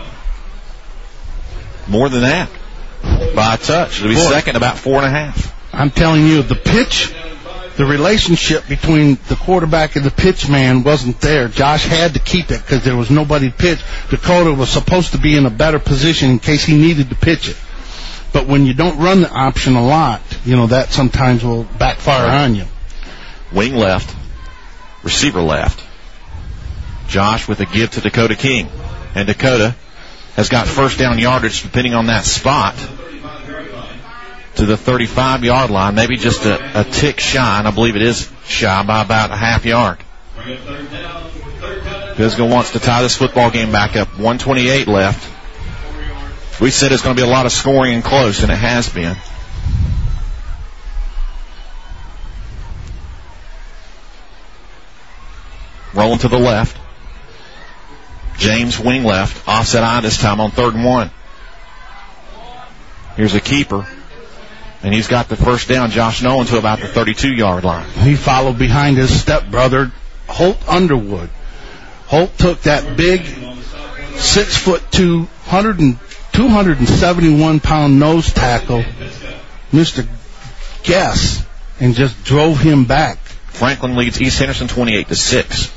More than that. By a touch. It'll be Boy. second, about four and a half. I'm telling you, the pitch, the relationship between the quarterback and the pitch man wasn't there. Josh had to keep it because there was nobody to pitch. Dakota was supposed to be in a better position in case he needed to pitch it. But when you don't run the option a lot, you know, that sometimes will backfire Right. on you. Wing left. Receiver left. Josh with a give to Dakota King. And Dakota has got first down yardage depending on that spot to the thirty-five-yard line. Maybe just a, a tick shy, and I believe it is shy by about a half yard. Pisgah wants to tie this football game back up. one twenty-eight left. We said it's going to be a lot of scoring and close, and it has been. Rolling to the left. James wing left. Offset eye this time on third and one. Here's a keeper. And he's got the first down, Josh Nolan, to about the thirty-two-yard line. He followed behind his stepbrother, Holt Underwood. Holt took that big six foot two, two hundred seventy-one pound nose tackle, Mister Guess, and just drove him back. Franklin leads East Henderson twenty-eight to six.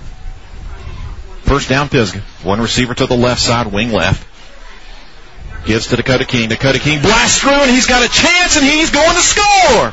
First down, Pisgah. One receiver to the left side, wing left. Gives to Dakota King. Dakota King blasts through, and he's got a chance, and he's going to score.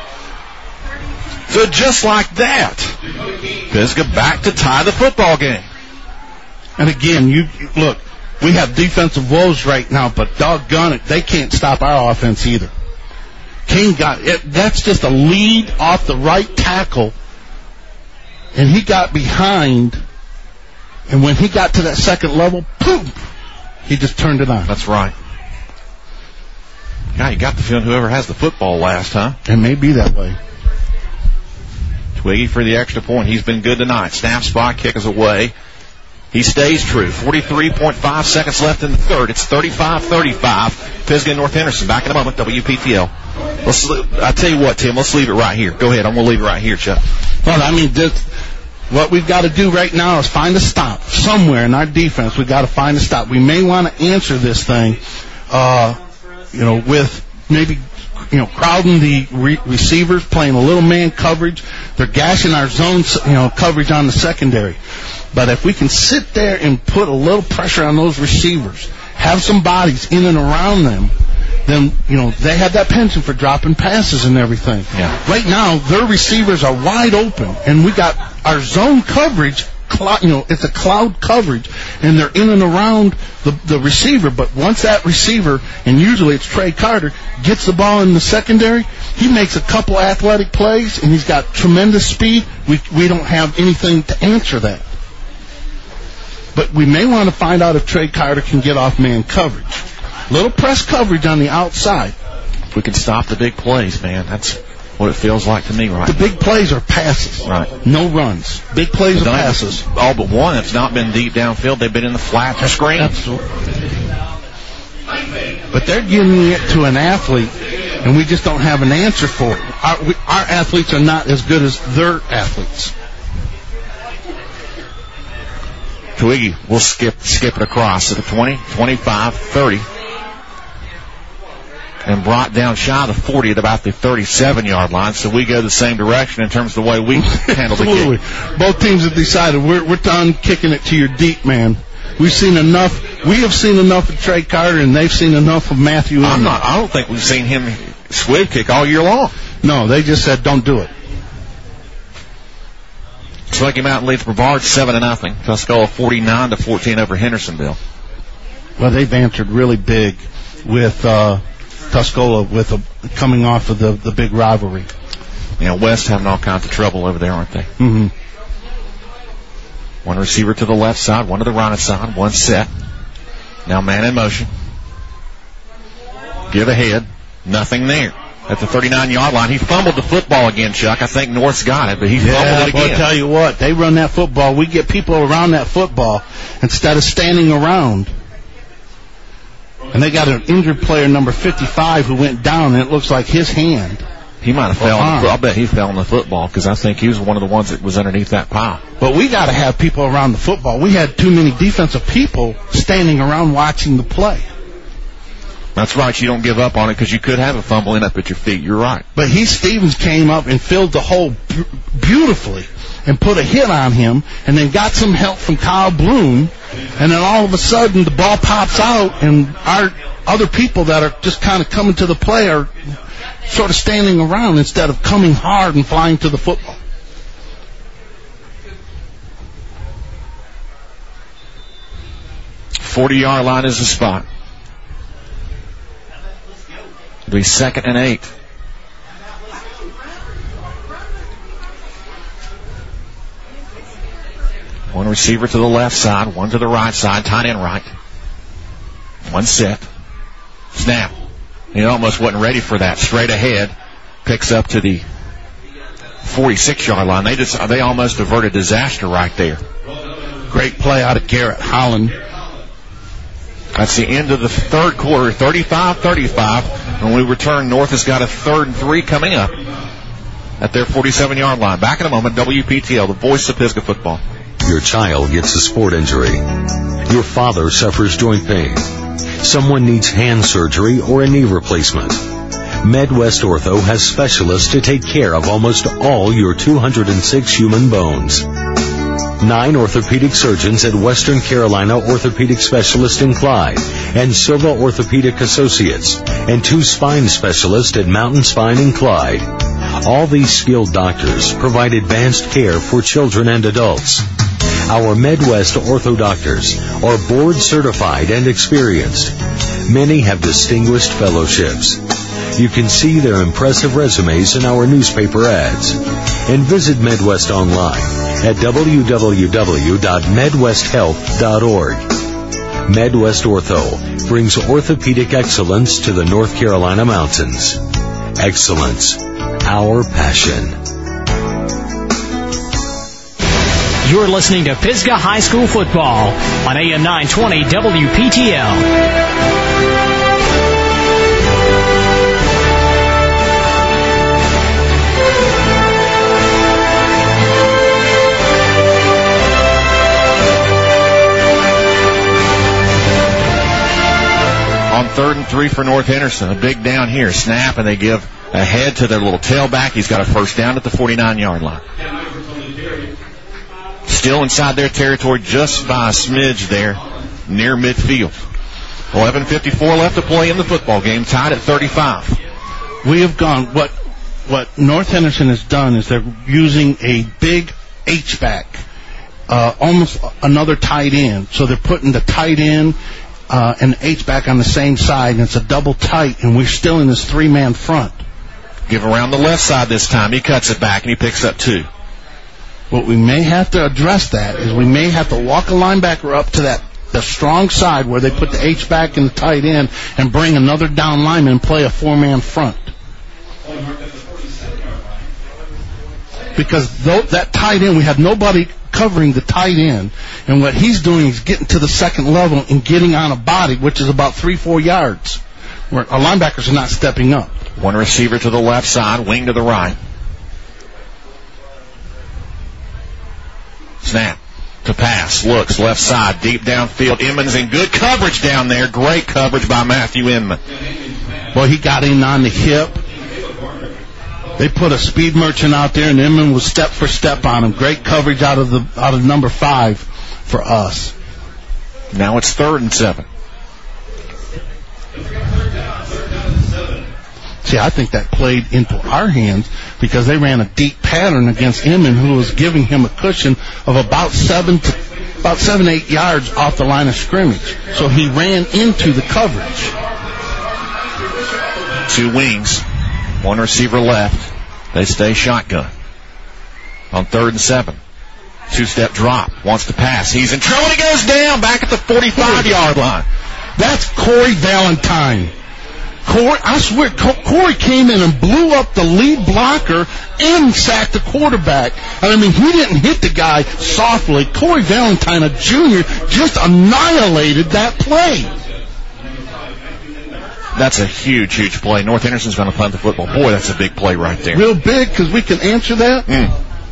So just like that, Pisgah back to tie the football game. And again, you look, we have defensive woes right now, but doggone it, they can't stop our offense either. King got it. That's just a lead off the right tackle, and he got behind. And when he got to that second level, boom, he just turned it on. That's right. Yeah, you got the feeling whoever has the football last, huh? It may be that way. Twiggy for the extra point. He's been good tonight. Snap, spot, kick is away. He stays true. forty-three point five seconds left in the third. It's thirty-five thirty-five. Pisgah and North Henderson. Back in a moment. W P T L. Let's. I tell you what, Tim. Let's leave it right here. Go ahead. I'm going to leave it right here, Chuck. Well, I mean, this, what we've got to do right now is find a stop somewhere in our defense. We've got to find a stop. We may want to answer this thing, uh, you know, with maybe, you know, crowding the re- receivers, playing a little man coverage. They're gashing our zone, you know, coverage on the secondary. But if we can sit there and put a little pressure on those receivers, have some bodies in and around them, then, you know, they have that penchant for dropping passes and everything. Yeah. Right now, their receivers are wide open, and we got our zone coverage, cloud, you know, it's a cloud coverage, and they're in and around the, the receiver. But once that receiver, and usually it's Trey Carter, gets the ball in the secondary, he makes a couple athletic plays, and he's got tremendous speed. We we don't have anything to answer that. But we may want to find out if Trey Carter can get off man coverage. Little press coverage on the outside. If we can stop the big plays, man, that's what it feels like to me right The big plays are passes. Right. No runs. Big plays are passes. All but one that's not been deep downfield. They've been in the flat screen. Absolutely. But they're giving it to an athlete, and we just don't have an answer for it. Our, we, our athletes are not as good as their athletes. Twiggy will skip skip it across to the twenty, twenty-five, thirty. And brought down shy of the forty at about the thirty-seven-yard line. So we go the same direction in terms of the way we handle the kick. Both teams have decided we're, we're done kicking it to your deep man. We've seen enough. We have seen enough of Trey Carter, and they've seen enough of Matthew. I'm not. I don't think we've seen him squib kick all year long. No, they just said don't do it. Smoky Mountain leads Brevard seven to nothing. Tuscola forty-nine to fourteen over Hendersonville. Well, they've answered really big with uh, Tuscola with a, coming off of the the big rivalry. You know, West having all kinds of trouble over there, aren't they? Mm-hmm. One receiver to the left side, one to the right side, one set. Now man in motion. Give ahead. Nothing there. At the thirty-nine-yard line, he fumbled the football again, Chuck. I think North's got it, but he yeah, fumbled it again. I'll tell you what, they run that football. We get people around that football instead of standing around. And they got an injured player, number fifty-five, who went down, and it looks like his hand. He might have fell. On the, I'll bet he fell on the football because I think he was one of the ones that was underneath that pile. But we got to have people around the football. We had too many defensive people standing around watching the play. That's right. You don't give up on it because you could have a fumble end up at your feet. You're right. But he Stevens came up and filled the hole b- beautifully and put a hit on him, and then got some help from Kyle Bloom, and then all of a sudden the ball pops out, and our other people that are just kind of coming to the play are sort of standing around instead of coming hard and flying to the football. forty-yard line is the spot. It'll be second and eight. One receiver to the left side, one to the right side, tight end right. One set. Snap. He almost wasn't ready for that. Straight ahead. Picks up to the forty-six-yard line. They just they almost averted disaster right there. Great play out of Garrett Holland. That's the end of the third quarter, thirty-five thirty-five. When we return, North has got a third and three coming up at their forty-seven-yard line. Back in a moment, W P T L, the voice of Pisgah football. Your child gets a sport injury. Your father suffers joint pain. Someone needs hand surgery or a knee replacement. Medwest Ortho has specialists to take care of almost all your two hundred six human bones. Nine orthopedic surgeons at Western Carolina Orthopedic Specialist in Clyde and Silva Orthopedic Associates, and two spine specialists at Mountain Spine in Clyde. All these skilled doctors provide advanced care for children and adults. Our Medwest Ortho doctors are board certified and experienced. Many have distinguished fellowships. You can see their impressive resumes in our newspaper ads. And visit Medwest online at w w w dot medwest health dot org. Medwest Ortho brings orthopedic excellence to the North Carolina mountains. Excellence, our passion. You're listening to Pisgah High School football on A M nine twenty W P T L. On third and three for North Henderson, a big down here, snap, and they give a head to their little tailback. He's got a first down at the forty-nine-yard line. Still inside their territory, just by a smidge there, near midfield. eleven fifty-four left to play in the football game, tied at thirty-five. We have gone, what what North Henderson has done is they're using a big H-back, uh, almost another tight end. So they're putting the tight end Uh, and H-back on the same side, and it's a double tight, and we're still in this three-man front. Give around the left side this time. He cuts it back, and he picks up two. What we may have to address that is we may have to walk a linebacker up to that the strong side where they put the H-back and the tight end and bring another down lineman and play a four-man front. Because th- that tight end, we have nobody covering the tight end, and what he's doing is getting to the second level and getting on a body, which is about three, four yards, where our linebackers are not stepping up. One receiver to the left side, wing to the right. Snap to pass, looks left side, deep downfield. Inman's in good coverage down there. Great coverage by Matthew Inman. Well, he got in on the hip. They put a speed merchant out there, and Inman was step for step on him. Great coverage out of the out of number five for us. Now it's third and seven. See, I think that played into our hands because they ran a deep pattern against Inman, who was giving him a cushion of about seven to about seven, eight yards off the line of scrimmage. So he ran into the coverage. Two wings, one receiver left. They stay shotgun on third and seven. Two-step drop, wants to pass. He's in trouble. He goes down back at the forty-five-yard line. That's Corey Valentine. Corey, I swear, Corey came in and blew up the lead blocker and sacked the quarterback. I mean, he didn't hit the guy softly. Corey Valentine, a junior, just annihilated that play. That's a huge, huge play. North Henderson's going to punt the football. Boy, that's a big play right there. Real big, because we can answer that. Mm.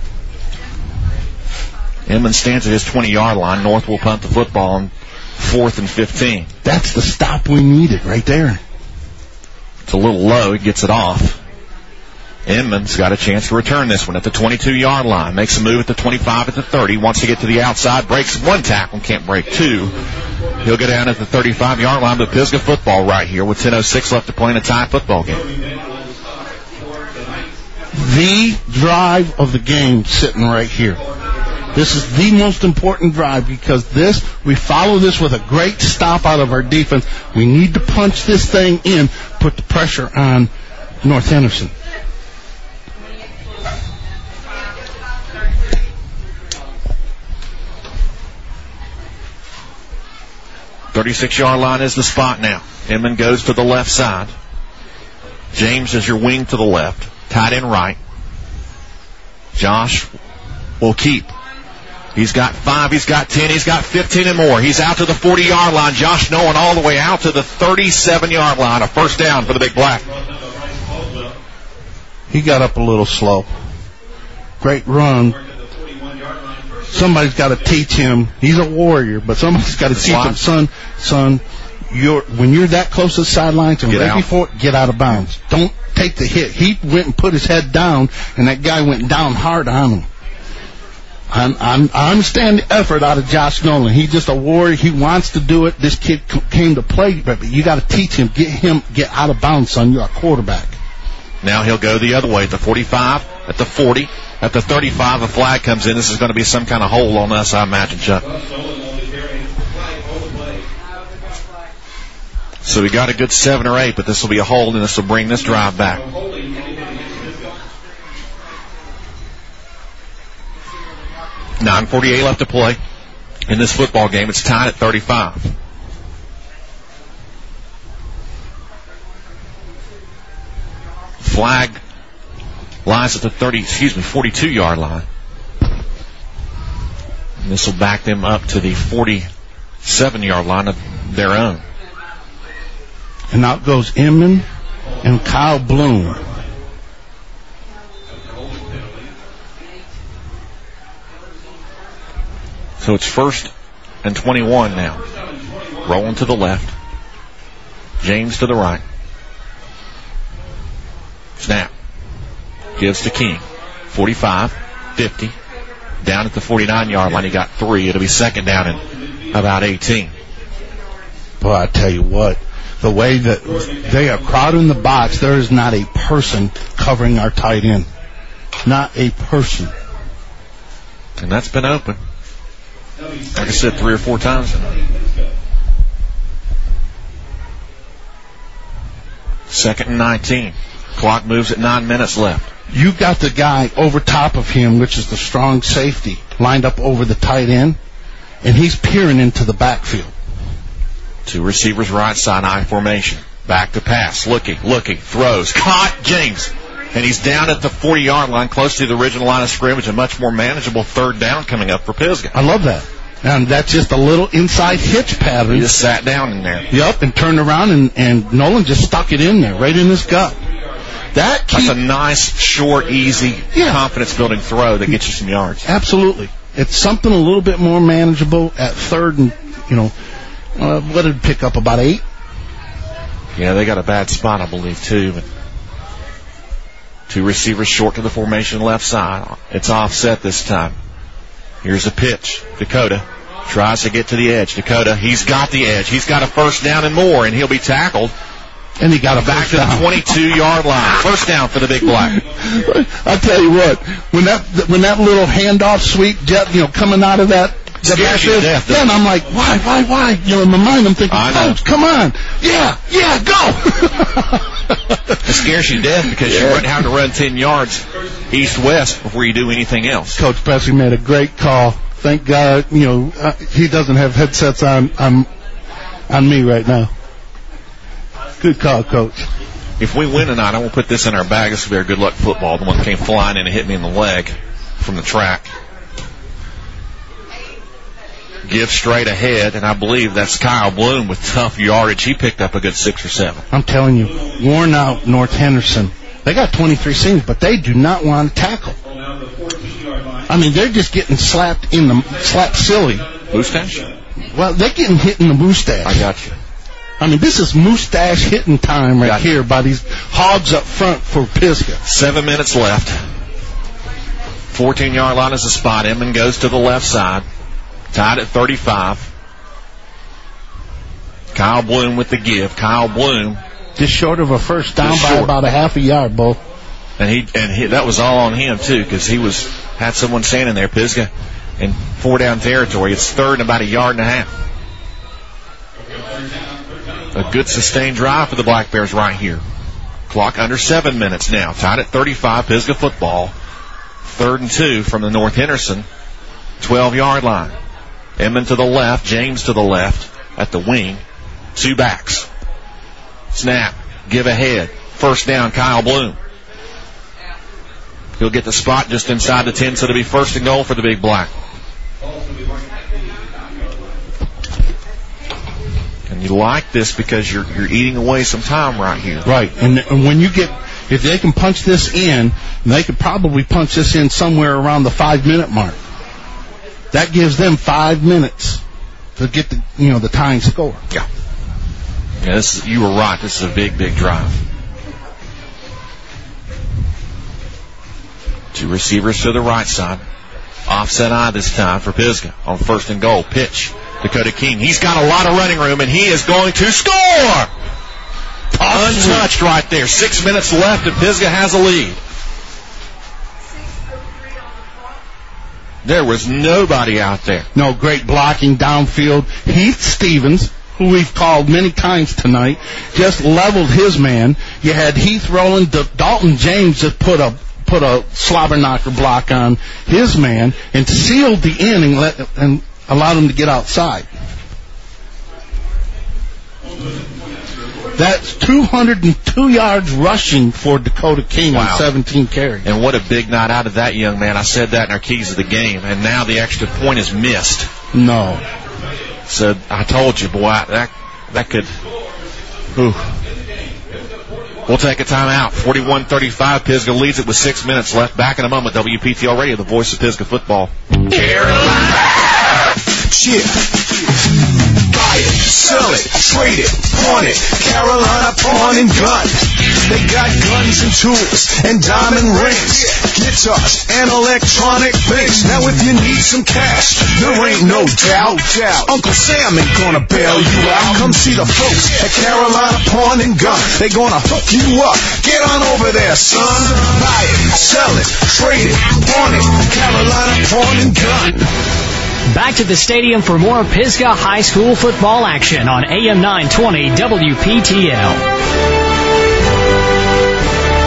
Inman stands at his twenty-yard line. North will punt the football on fourth and fifteen. That's the stop we needed right there. It's a little low. He gets it off. Inman's got a chance to return this one at the twenty-two-yard line. Makes a move at the twenty-five, at the thirty. Wants to get to the outside. Breaks one tackle. Can't break two. He'll go down at the thirty-five-yard line. But Pisgah football right here with ten oh six left to play in a tie football game. The drive of the game sitting right here. This is the most important drive because this, we follow this with a great stop out of our defense. We need to punch this thing in, put the pressure on North Henderson. thirty-six-yard line is the spot now. Inman goes to the left side. James is your wing to the left. Tight end right. Josh will keep. He's got five, he's got ten, he's got fifteen and more. He's out to the forty-yard line. Josh Nolan all the way out to the thirty-seven-yard line. A first down for the Big Black. He got up a little slow. Great run. Somebody's got to teach him. He's a warrior, but somebody's got to teach him, son, son, you're, when you're that close to the sidelines and right before, get out of bounds. Don't take the hit. He went and put his head down, and that guy went down hard on him. I'm, I'm, I understand the effort out of Josh Nolan. He's just a warrior. He wants to do it. This kid c- came to play, but you got to teach him, get him, get out of bounds, son. You're a quarterback. Now he'll go the other way at the forty-five, at the forty, at the thirty-five. A flag comes in. This is going to be some kind of hole on us, I imagine, Chuck. So we got a good seven or eight, but this will be a hold, and this will bring this drive back. nine forty-eight left to play in this football game. It's tied at thirty-five. Flag lies at the thirty, excuse me, forty-two-yard line. And this will back them up to the forty-seven-yard line of their own. And out goes Inman and Kyle Bloom. So it's first and twenty-one now. Rolling to the left. James to the right. Snap. Gives to King. forty-five, fifty. Down at the forty-nine-yard line. He got three. It'll be second down and about eighteen. Boy, I tell you what. The way that they are crowding the box, there is not a person covering our tight end. Not a person. And that's been open. Like I said, three or four times. Second and nineteen. Clock moves at nine minutes left. You got the guy over top of him, which is the strong safety, lined up over the tight end, and he's peering into the backfield. Two receivers right side, I formation. Back to pass, looking, looking, throws, caught, James. And he's down at the forty-yard line, close to the original line of scrimmage, a much more manageable third down coming up for Pisgah. I love that. And that's just a little inside hitch pattern. He just sat down in there. Yep, and turned around, and, and Nolan just stuck it in there, right in his gut. That keep, That's a nice, short, easy, yeah. confidence-building throw that gets you some yards. Absolutely. It's something a little bit more manageable at third and, you know, uh, what did it pick up, about eight? Yeah, they got a bad spot, I believe, too. But two receivers short to the formation left side. It's offset this time. Here's a pitch. Dakota tries to get to the edge. Dakota, he's got the edge. He's got a first down and more, and he'll be tackled. And he got a back to the twenty-two-yard line. First down for the Big Black. I'll tell you what, when that when that little handoff sweep, jet, you know, coming out of that, scares you to death. Yeah, and I'm like, why, why, why? You know, in my mind, I'm thinking, Coach, come on, yeah, yeah, go. It scares you to death because yeah. you have to run ten yards east-west before you do anything else. Coach Presley made a great call. Thank God, you know, uh, he doesn't have headsets on on on me right now. Good call, Coach. If we win tonight, I won't put this in our bag. This will be our good luck football. The one that came flying in and hit me in the leg from the track. Give straight ahead, and I believe that's Kyle Bloom with tough yardage. He picked up a good six or seven. I'm telling you, worn out North Henderson. They got twenty-three seniors, but they do not want to tackle. I mean, they're just getting slapped in the slapped silly. Mustache? Well, they're getting hit in the mustache. I got you. I mean, this is mustache hitting time right here by these hogs up front for Pisgah. Seven minutes left. fourteen-yard line is the spot. Inman goes to the left side. Tied at thirty-five. Kyle Bloom with the give. Kyle Bloom. Just short of a first down by about a half a yard, Bo. And he and he, that was all on him, too, because he was had someone standing there, Pisgah, in four-down territory. It's third and about a yard and a half. A good sustained drive for the Black Bears right here. Clock under seven minutes now. Tied at thirty-five, Pisgah football. Third and two from the North Henderson twelve-yard line. Inman to the left, James to the left at the wing. Two backs. Snap. Give ahead. First down, Kyle Bloom. He'll get the spot just inside the ten, so it'll be first and goal for the Big Black. And you like this because you're you're eating away some time right here. Right. And, and when you get, if they can punch this in, they could probably punch this in somewhere around the five-minute mark. That gives them five minutes to get the, you know, the tying score. Yeah. Yeah, this is, you were right. This is a big, big drive. Two receivers to the right side. Offset eye this time for Pisgah on first and goal. Pitch. Dakota King. He's got a lot of running room, and he is going to score! Untouched right there. Six minutes left, and Pisgah has a lead. There was nobody out there. No, great blocking downfield. Heath Stevens, who we've called many times tonight, just leveled his man. You had Heath rolling. D- Dalton James just put a put a slobber knocker block on his man and sealed the in and, let, and allowed him to get outside. That's two hundred two yards rushing for Dakota King wow. on seventeen carries. And what a big night out of that young man. I said that in our keys of the game. And now the extra point is missed. No. So I told you, boy, that that could... Whew. We'll take a timeout. forty-one thirty-five. Pisgah leads it with six minutes left. Back in a moment. W P T L Radio, the voice of Pisgah football. Carolina! Chip. Buy it, sell it, trade it, pawn it. Carolina Pawn and Gun. They got guns and tools and diamond rings, guitars and electronic things. Now if you need some cash, there ain't no doubt. Uncle Sam ain't gonna bail you out. Come see the folks at Carolina Pawn and Gun. They gonna hook you up. Get on over there, son. Buy it, sell it, trade it, pawn it. Carolina Pawn and Gun. Back to the stadium for more Pisgah High School football action on A M nine twenty W P T L.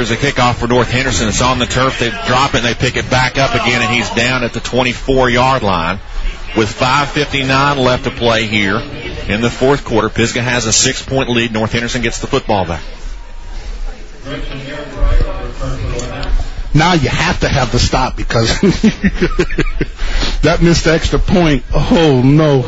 Here's a kickoff for North Henderson. It's on the turf. They drop it and they pick it back up again, and he's down at the twenty-four-yard line with five fifty-nine left to play here in the fourth quarter. Pisgah has a six-point lead. North Henderson gets the football back. Now you have to have the stop because that missed extra point. Oh, no.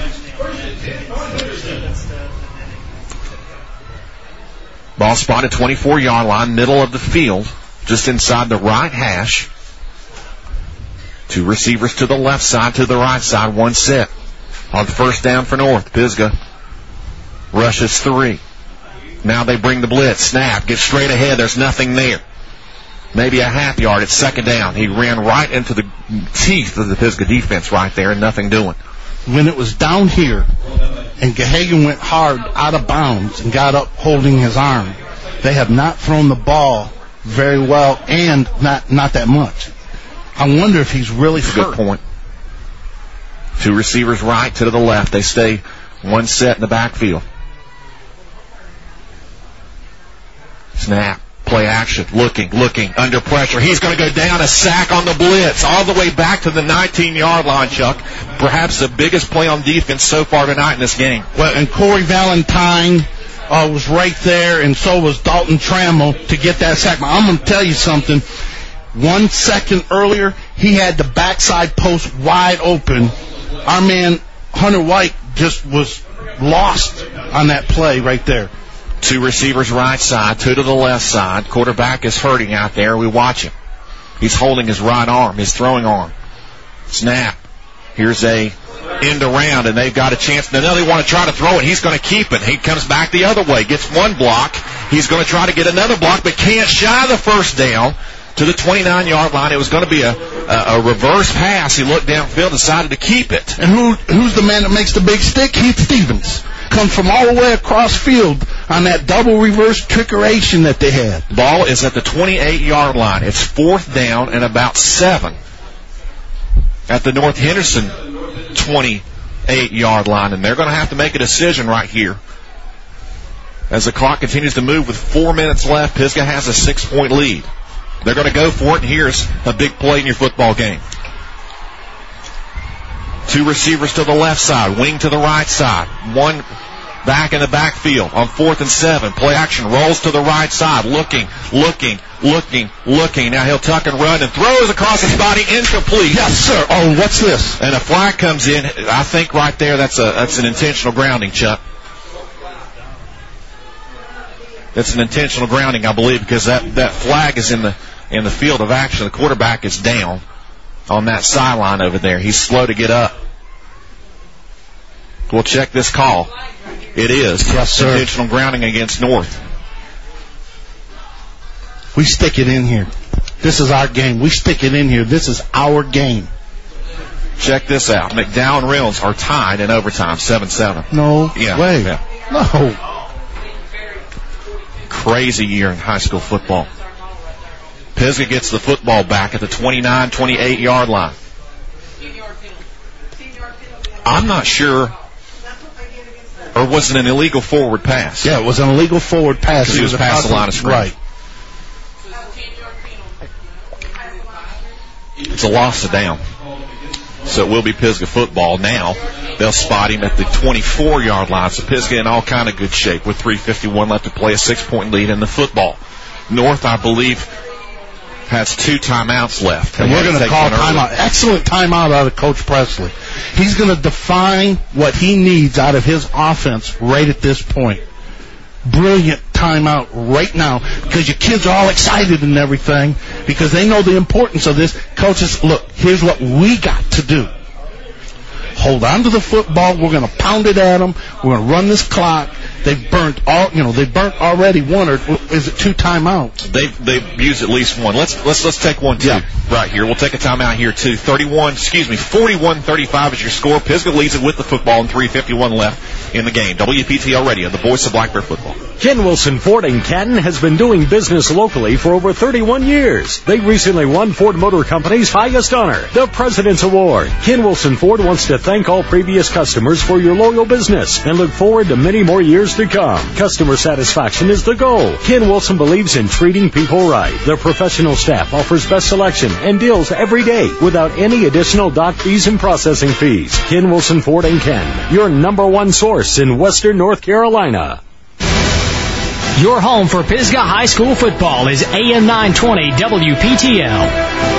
Ball spotted twenty-four-yard line, middle of the field, just inside the right hash. Two receivers to the left side, to the right side, one set. On first down for North, Pisgah rushes three. Now they bring the blitz. Snap, gets straight ahead. There's nothing there. Maybe a half yard. It's second down. He ran right into the teeth of the Pisgah defense right there and nothing doing. When it was down here and Gahagan went hard out of bounds and got up holding his arm, they have not thrown the ball very well and not not that much. I wonder if he's really hurt. Good point. Two receivers right to the left. They stay one set in the backfield. Snap. Play action. Looking, looking, under pressure. He's going to go down, a sack on the blitz, all the way back to the nineteen-yard line, Chuck. Perhaps the biggest play on defense so far tonight in this game. Well, and Corey Valentine uh, was right there, and so was Dalton Trammell to get that sack. But I'm going to tell you something. One second earlier, he had the backside post wide open. Our man, Hunter White, just was lost on that play right there. Two receivers right side, two to the left side. Quarterback is hurting out there. We watch him. He's holding his right arm, his throwing arm. Snap. Here's a end around, and they've got a chance. Now they want to try to throw it. He's going to keep it. He comes back the other way, gets one block. He's going to try to get another block, but can't shy the first down to the twenty-nine-yard line. It was going to be a, a, a reverse pass. He looked downfield, decided to keep it. And who who's the man that makes the big stick? Heath Stevens. Comes from all the way across field on that double reverse trickeration that they had. Ball is at the twenty-eight-yard line. It's fourth down and about seven at the North Henderson twenty-eight-yard line, and they're going to have to make a decision right here as the clock continues to move with four minutes left. Pisgah has a six-point lead. They're going to go for it, and here's a big play in your football game. Two receivers to the left side, wing to the right side, one back in the backfield on fourth and seven. Play action, rolls to the right side, looking, looking, looking, looking. Now he'll tuck and run and throws across his body, incomplete. Yes, sir. Oh, what's this? And a flag comes in. I think right there that's a that's an intentional grounding, Chuck. That's an intentional grounding, I believe, because that, that flag is in the in the field of action. The quarterback is down on that sideline over there. He's slow to get up. We'll check this call. It is. Yes, sir. Intentional grounding against North. We stick it in here. This is our game. We stick it in here. This is our game. Check this out. McDowell and Reynolds are tied in overtime, seven seven. No yeah, way. Yeah. No. Crazy year in high school football. Pisgah gets the football back at the twenty-nine twenty-eight-yard line. I'm not sure. Or was it an illegal forward pass? Yeah, it was an illegal forward pass. Because he was, was past the line of scrimmage. Right. It's a loss of down. So it will be Pisgah football now. They'll spot him at the twenty-four-yard line. So Pisgah in all kind of good shape with three fifty-one left to play, a six-point lead in the football. North, I believe, has two timeouts left. And we're going to call timeout. Excellent timeout out of Coach Presley. He's going to define what he needs out of his offense right at this point. Brilliant timeout right now because your kids are all excited and everything because they know the importance of this. Coaches, look, here's what we got to do. Hold on to the football. We're going to pound it at them. We're going to run this clock. They've burnt all, you know, they burnt already one or is it two timeouts? They've they've used at least one. Let's let's let's take one too. Yeah. Right here. We'll take a timeout here too. thirty-one, excuse me, forty-one thirty-five is your score. Pisgah leads it with the football and three fifty-one left in the game. W P T L Radio, the voice of Black Bear football. Ken Wilson Ford in Canton has been doing business locally for over thirty-one years. They recently won Ford Motor Company's highest honor, the President's Award. Ken Wilson Ford wants to thank all previous customers for your loyal business and look forward to many more years years to come. Customer satisfaction is the goal. Ken Wilson believes in treating people right. Their professional staff offers best selection and deals every day without any additional dock fees and processing fees. Ken Wilson Ford and Ken, your number one source in Western North Carolina. Your home for Pisgah High School football is A M nine twenty W P T L.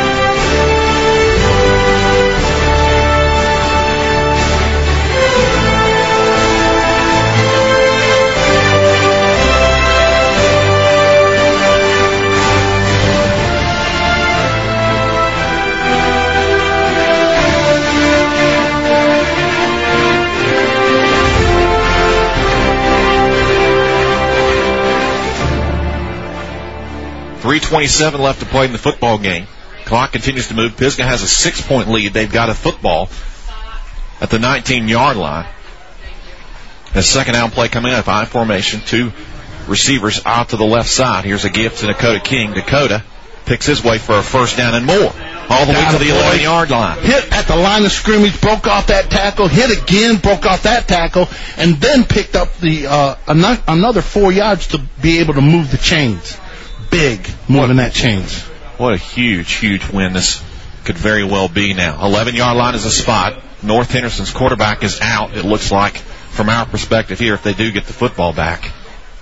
three twenty-seven left to play in the football game. Clock continues to move. Pisgah has a six-point lead. They've got a football at the nineteen-yard line. The second down play coming up, I formation. Two receivers out to the left side. Here's a gift to Dakota King. Dakota picks his way for a first down and more. All the way to the eleven-yard line. Hit at the line of scrimmage, broke off that tackle, hit again, broke off that tackle, and then picked up the uh, another four yards to be able to move the chains. Big moving that chains. What a huge, huge win this could very well be now. eleven-yard line is a spot. North Henderson's quarterback is out, it looks like, from our perspective here, if they do get the football back.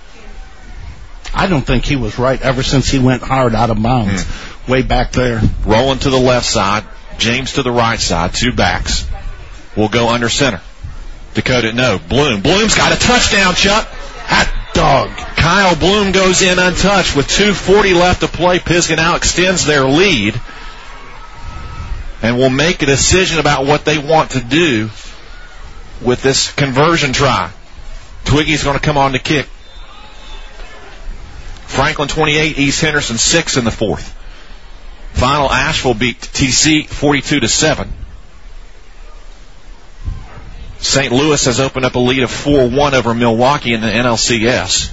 I don't think he was right ever since he went hard out of bounds. Mm. Way back there. Rolling to the left side. James to the right side. Two backs. Will go under center. Dakota, no. Bloom. Bloom's got a touchdown, Chuck. Hot dog. Kyle Bloom goes in untouched with two forty left to play. Pisgah now extends their lead and will make a decision about what they want to do with this conversion try. Twiggy's going to come on to kick. Franklin twenty-eight, East Henderson six in the fourth. Final, Asheville beat T C forty-two to seven. Saint Louis has opened up a lead of four one over Milwaukee in the N L C S.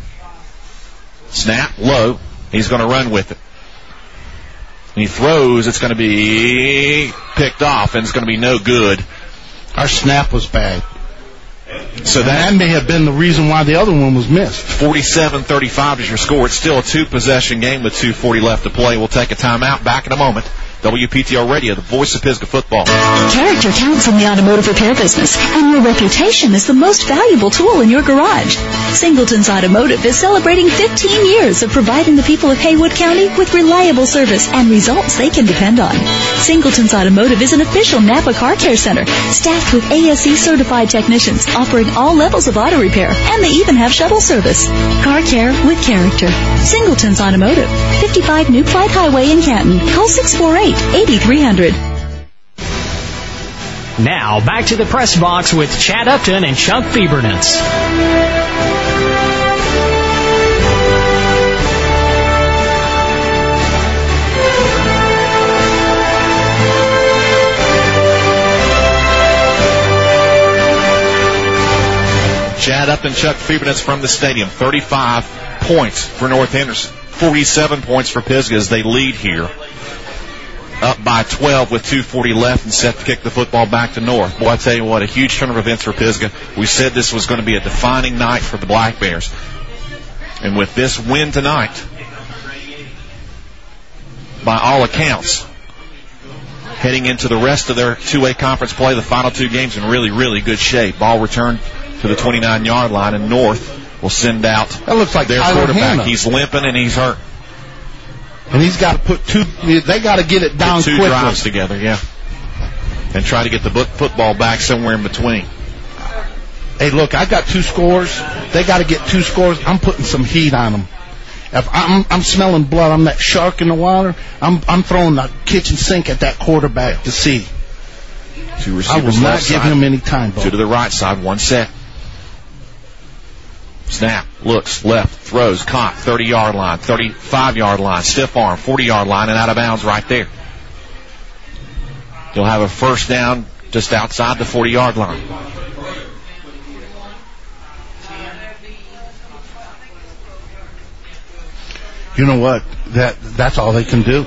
Snap, low. He's going to run with it. And he throws. It's going to be picked off, and it's going to be no good. Our snap was bad. So that, that may have been the reason why the other one was missed. forty-seven thirty-five is your score. It's still a two-possession game with two forty left to play. We'll take a timeout. Back in a moment. W P T L Radio, the voice of Pisgah football. Character counts in the automotive repair business, and your reputation is the most valuable tool in your garage. Singleton's Automotive is celebrating fifteen years of providing the people of Haywood County with reliable service and results they can depend on. Singleton's Automotive is an official Napa Car Care Center, staffed with A S E-certified technicians offering all levels of auto repair, and they even have shuttle service. Car care with character. Singleton's Automotive, fifty-five New Clyde Highway in Canton. Call six four eight, eight three zero zero. Now, back to the press box with Chad Upton and Chuck Fiebernuts. Chad Upton, Chuck Fiebernuts from the stadium. thirty-five points for North Henderson. forty-seven points for Pisgah as they lead here. Up by twelve with two forty left and set to kick the football back to North. Boy, I tell you what, a huge turn of events for Pisgah. We said this was going to be a defining night for the Black Bears. And with this win tonight, by all accounts, heading into the rest of their two-way conference play, the final two games in really, really good shape. Ball returned to the twenty-nine-yard line, and North will send out that looks like their Tyler quarterback. Hanna. He's limping and he's hurt. And he's got to put two, they got to get it down Put two quickly. drives together, yeah. And try to get the football back somewhere in between. Hey, look, I got two scores. They got to get two scores. I'm putting some heat on them. If I'm, I'm smelling blood, I'm that shark in the water. I'm, I'm throwing the kitchen sink at that quarterback to see. Two receivers I will not left give side. him any time, Bo. Two to the right side, one set. Snap, looks, left, throws, caught, thirty-yard line, thirty-five-yard line, stiff arm, forty-yard line, and out of bounds right there. You'll have a first down just outside the forty-yard line. You know what? That that's all they can do.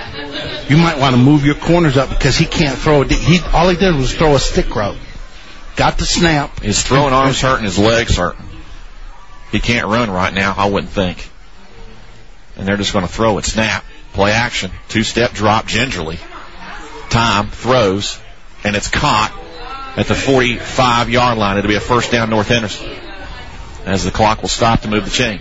You might want to move your corners up because he can't throw it. He all he did was throw a stick route. got the snap. His throwing arm's hurting, his legs hurting. He can't run right now, I wouldn't think. And they're just going to throw it. Snap, play action, two-step drop gingerly. Time, throws, and it's caught at the forty-five-yard line. It'll be a first down, North Henderson, as the clock will stop to move the chain.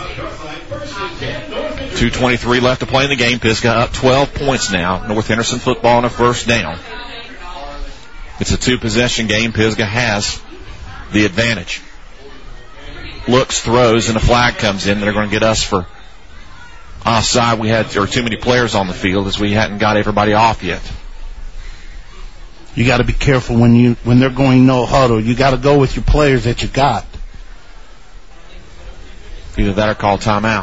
two twenty-three left to play in the game. Pisgah up twelve points now. North Henderson football on a first down. It's a two-possession game. Pisgah has the advantage. Looks, throws, and a flag comes in. They're going to get us for offside. We had there were too many players on the field as we hadn't got everybody off yet. You got to be careful when you when they're going no huddle. You got to go with your players that you got. Either that or call timeout.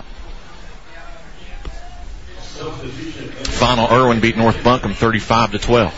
Final, Irwin beat North Buncombe thirty-five to twelve.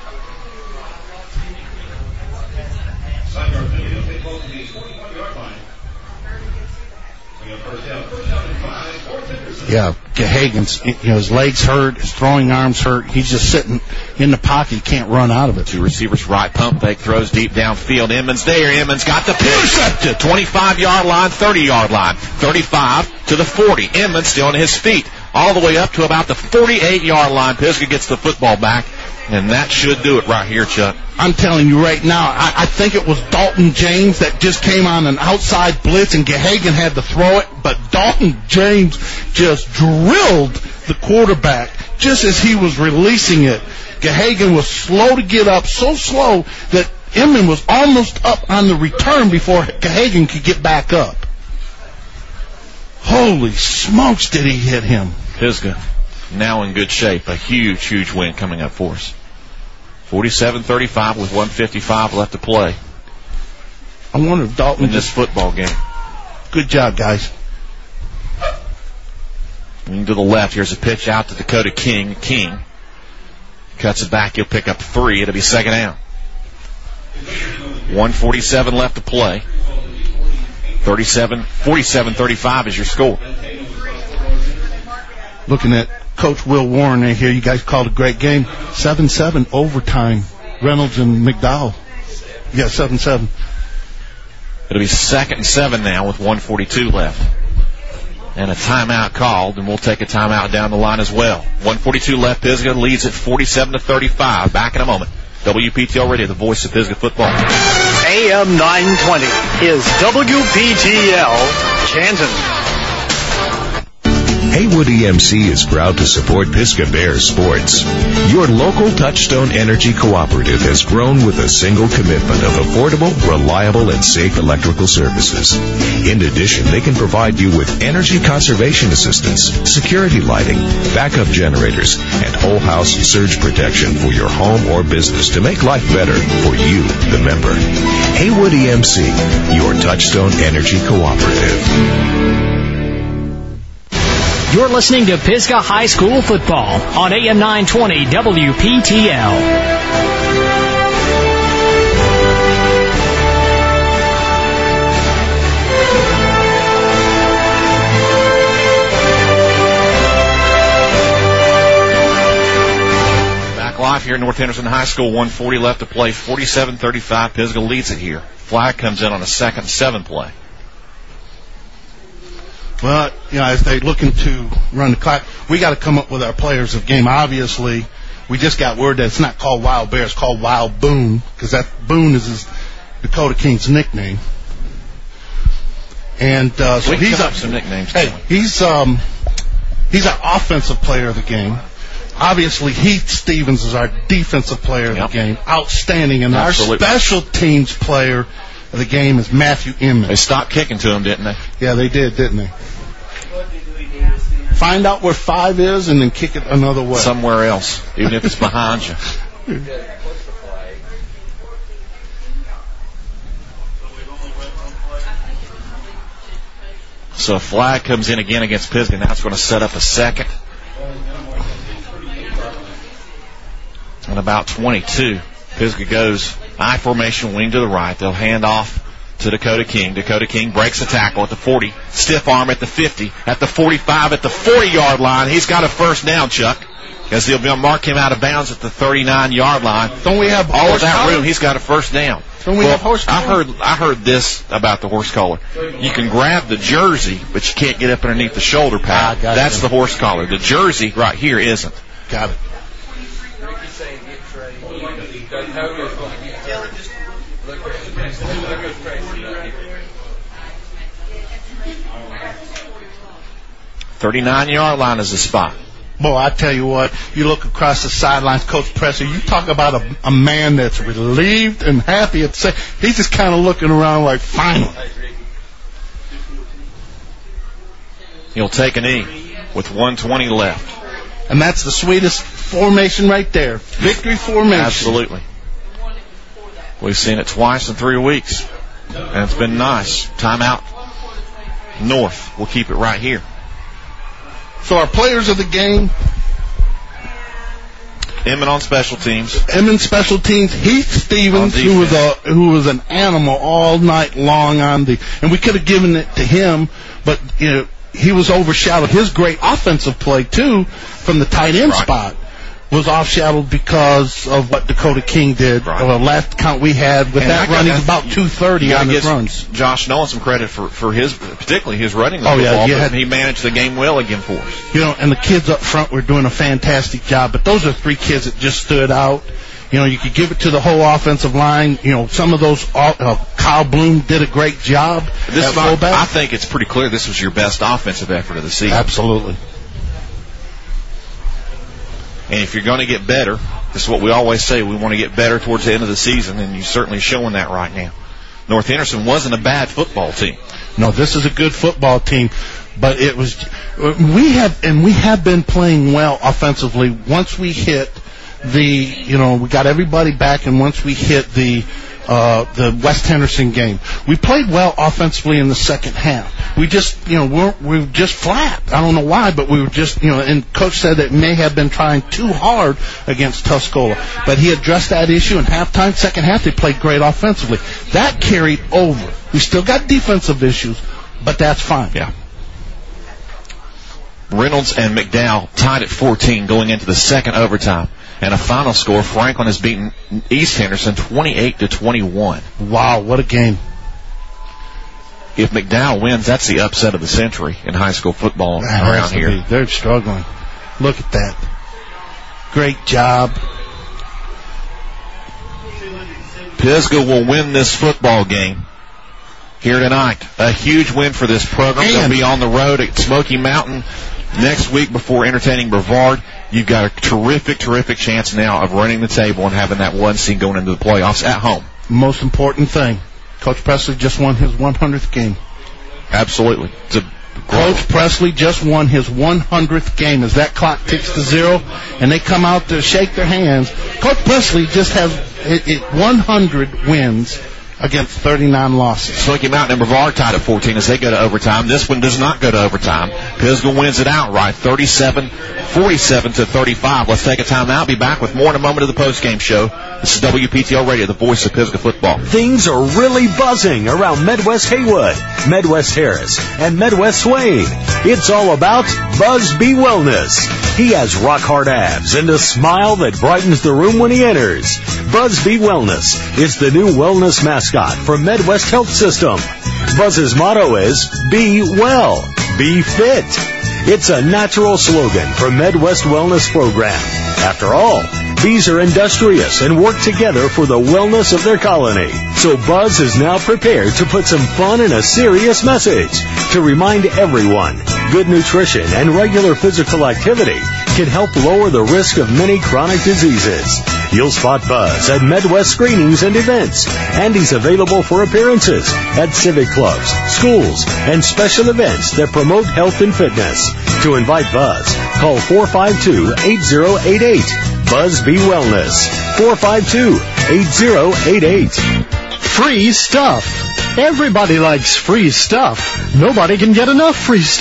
Yeah, Gahagan's, you know, his legs hurt, his throwing arms hurt. He's just sitting in the pocket. He can't run out of it. Two receivers right, pump fake, throws deep downfield. Emmons there. Emmons got the intercepted. twenty-five-yard line, thirty-yard line. thirty-five to the forty. Emmons still on his feet. All the way up to about the forty-eight-yard line. Pisgah gets the football back, and that should do it right here, Chuck. I'm telling you right now, I, I think it was Dalton James that just came on an outside blitz, and Gahagan had to throw it, but Dalton James just drilled the quarterback just as he was releasing it. Gahagan was slow to get up, so slow that Emmons was almost up on the return before Gahagan could get back up. Holy smokes, did he hit him. Pisgah now in good shape. A huge, huge win coming up for us. forty-seven thirty-five with one fifty-five left to play. I wonder if Dalton in this football game. Good job, guys. Moving to the left, here's a pitch out to Dakota King. King cuts it back. He'll pick up three. It'll be second down. one forty-seven left to play. thirty-seven, forty-seven thirty-five is your score. Looking at Coach Will Warren right here. You guys called a great game. seven seven overtime. Reynolds and McDowell. Yeah, seven seven. It'll be second and seven now with one forty-two left. And a timeout called, and we'll take a timeout down the line as well. one forty-two left. Pisgah leads at forty-seven to thirty-five. Back in a moment. W P T L Radio, the voice of Pisgah football. A M nine twenty is W P T L Canton. Haywood E M C is proud to support Pisgah Bears sports. Your local Touchstone Energy Cooperative has grown with a single commitment of affordable, reliable, and safe electrical services. In addition, they can provide you with energy conservation assistance, security lighting, backup generators, and whole house surge protection for your home or business to make life better for you, the member. Haywood E M C, your Touchstone Energy Cooperative. You're listening to Pisgah High School football on A M nine twenty W P T L. Back live here at North Henderson High School. one forty left to play. forty-seven thirty-five. Pisgah leads it here. Flag comes in on a second seven play. Well, you know, as they're looking to run the clock, we got to come up with our players of game. Obviously, we just got word that it's not called Wild Bear, it's called Wild Boone, because that Boone is his Dakota King's nickname. And uh, so we he's up some nicknames. Hey, he's um he's our offensive player of the game. Obviously, Heath Stevens is our defensive player of yep. the game, outstanding, and Absolutely. Our special teams player of the game is Matthew Emmons. They stopped kicking to him, didn't they? Yeah, they did, didn't they? Find out where five is and then kick it another way. Somewhere else, even if it's behind you. So a flag comes in again against Pisgah. Now it's going to set up a second. And about twenty-two. Pisgah goes I formation, wing to the right. They'll hand off to Dakota King. Dakota King breaks a tackle at the forty. Stiff arm at the fifty. At the forty-five, at the forty-yard line. He's got a first down, Chuck. As they'll mark him out of bounds at the thirty-nine-yard line. Don't we have all of that room? He's got a first down. Don't we well, have horse collar? I heard I heard this about the horse collar. You can grab the jersey, but you can't get up underneath the shoulder pad. Ah, That's you. the horse collar. The jersey right here isn't. Got it. thirty-nine-yard line is the spot. Boy, I tell you what, you look across the sidelines, Coach Presser, you talk about a, a man that's relieved and happy at the same. He's just kind of looking around like, finally. He'll take a knee with one twenty left. And that's the sweetest formation right there. Victory formation. Absolutely. We've seen it twice in three weeks. And it's been nice. Timeout. North. We'll keep it right here. So our players of the game. Emmett on special teams. Emmett special teams. Heath Stevens, who was a who was an animal all night long on the, and we could have given it to him, but you know he was overshadowed. His great offensive play too, from the tight end right. spot, was overshadowed because of what Dakota King did. Right. Uh, last count we had with and that run, he's about two thirty on his runs. Josh Nolan some credit for, for his, particularly his running. Oh yeah, ball, you had, he managed the game well again for us. You know, and the kids up front were doing a fantastic job. But those are three kids that just stood out. You know, you could give it to the whole offensive line. You know, some of those, uh, Kyle Bloom did a great job this at fullback. I think it's pretty clear this was your best offensive effort of the season. Absolutely. And if you're going to get better, this is what we always say, we want to get better towards the end of the season, and you're certainly showing that right now. North Henderson wasn't a bad football team. No, this is a good football team, but it was, we have, and we have been playing well offensively once we hit the, you know, we got everybody back, and once we hit the, uh, the West Henderson game. We played well offensively in the second half. We just, you know, we're, we were just flat. I don't know why, but we were just, you know, and Coach said that may have been trying too hard against Tuscola. But he addressed that issue in halftime. Second half, they played great offensively. That carried over. We still got defensive issues, but that's fine. Yeah. Reynolds and McDowell tied at fourteen going into the second overtime. And a final score, Franklin has beaten East Henderson twenty-eight to twenty-one. Wow, what a game. If McDowell wins, that's the upset of the century in high school football that around here. Be. They're struggling. Look at that. Great job. Pisgah will win this football game here tonight. A huge win for this program. And they'll be on the road at Smoky Mountain next week before entertaining Brevard. You've got a terrific, terrific chance now of running the table and having that one seed going into the playoffs at home. Most important thing, Coach Presley just won his one hundredth game. Absolutely. It's a Coach Presley just won his one hundredth game. As that clock ticks to zero and they come out to shake their hands, Coach Presley just has it, it one hundred wins against thirty-nine losses. Smoky Mountain and Brevard tied at fourteen as they go to overtime. This one does not go to overtime. Pisgah wins it outright, thirty-seven forty-seven to thirty-five. Let's take a time out. Be back with more in a moment of the post-game show. This is W P T L Radio, the voice of Pisgah football. Things are really buzzing around Medwest Haywood, Medwest Harris, and Medwest Swain. It's all about Buzz B Wellness. He has rock-hard abs and a smile that brightens the room when he enters. Buzz B Wellness is the new wellness mascot for Medwest Health System. Buzz's motto is, be well, be fit. It's a natural slogan for Medwest Wellness Program. After all, bees are industrious and work together for the wellness of their colony. So Buzz is now prepared to put some fun in a serious message to remind everyone good nutrition and regular physical activity can help lower the risk of many chronic diseases. You'll spot Buzz at Medwest screenings and events, and he's available for appearances at civic clubs, schools, and special events that promote health and fitness. To invite Buzz, call four five two, eight zero eight eight. Buzz B Wellness, four five two, eight zero eight eight. Free stuff. Everybody likes free stuff. Nobody can get enough free stuff.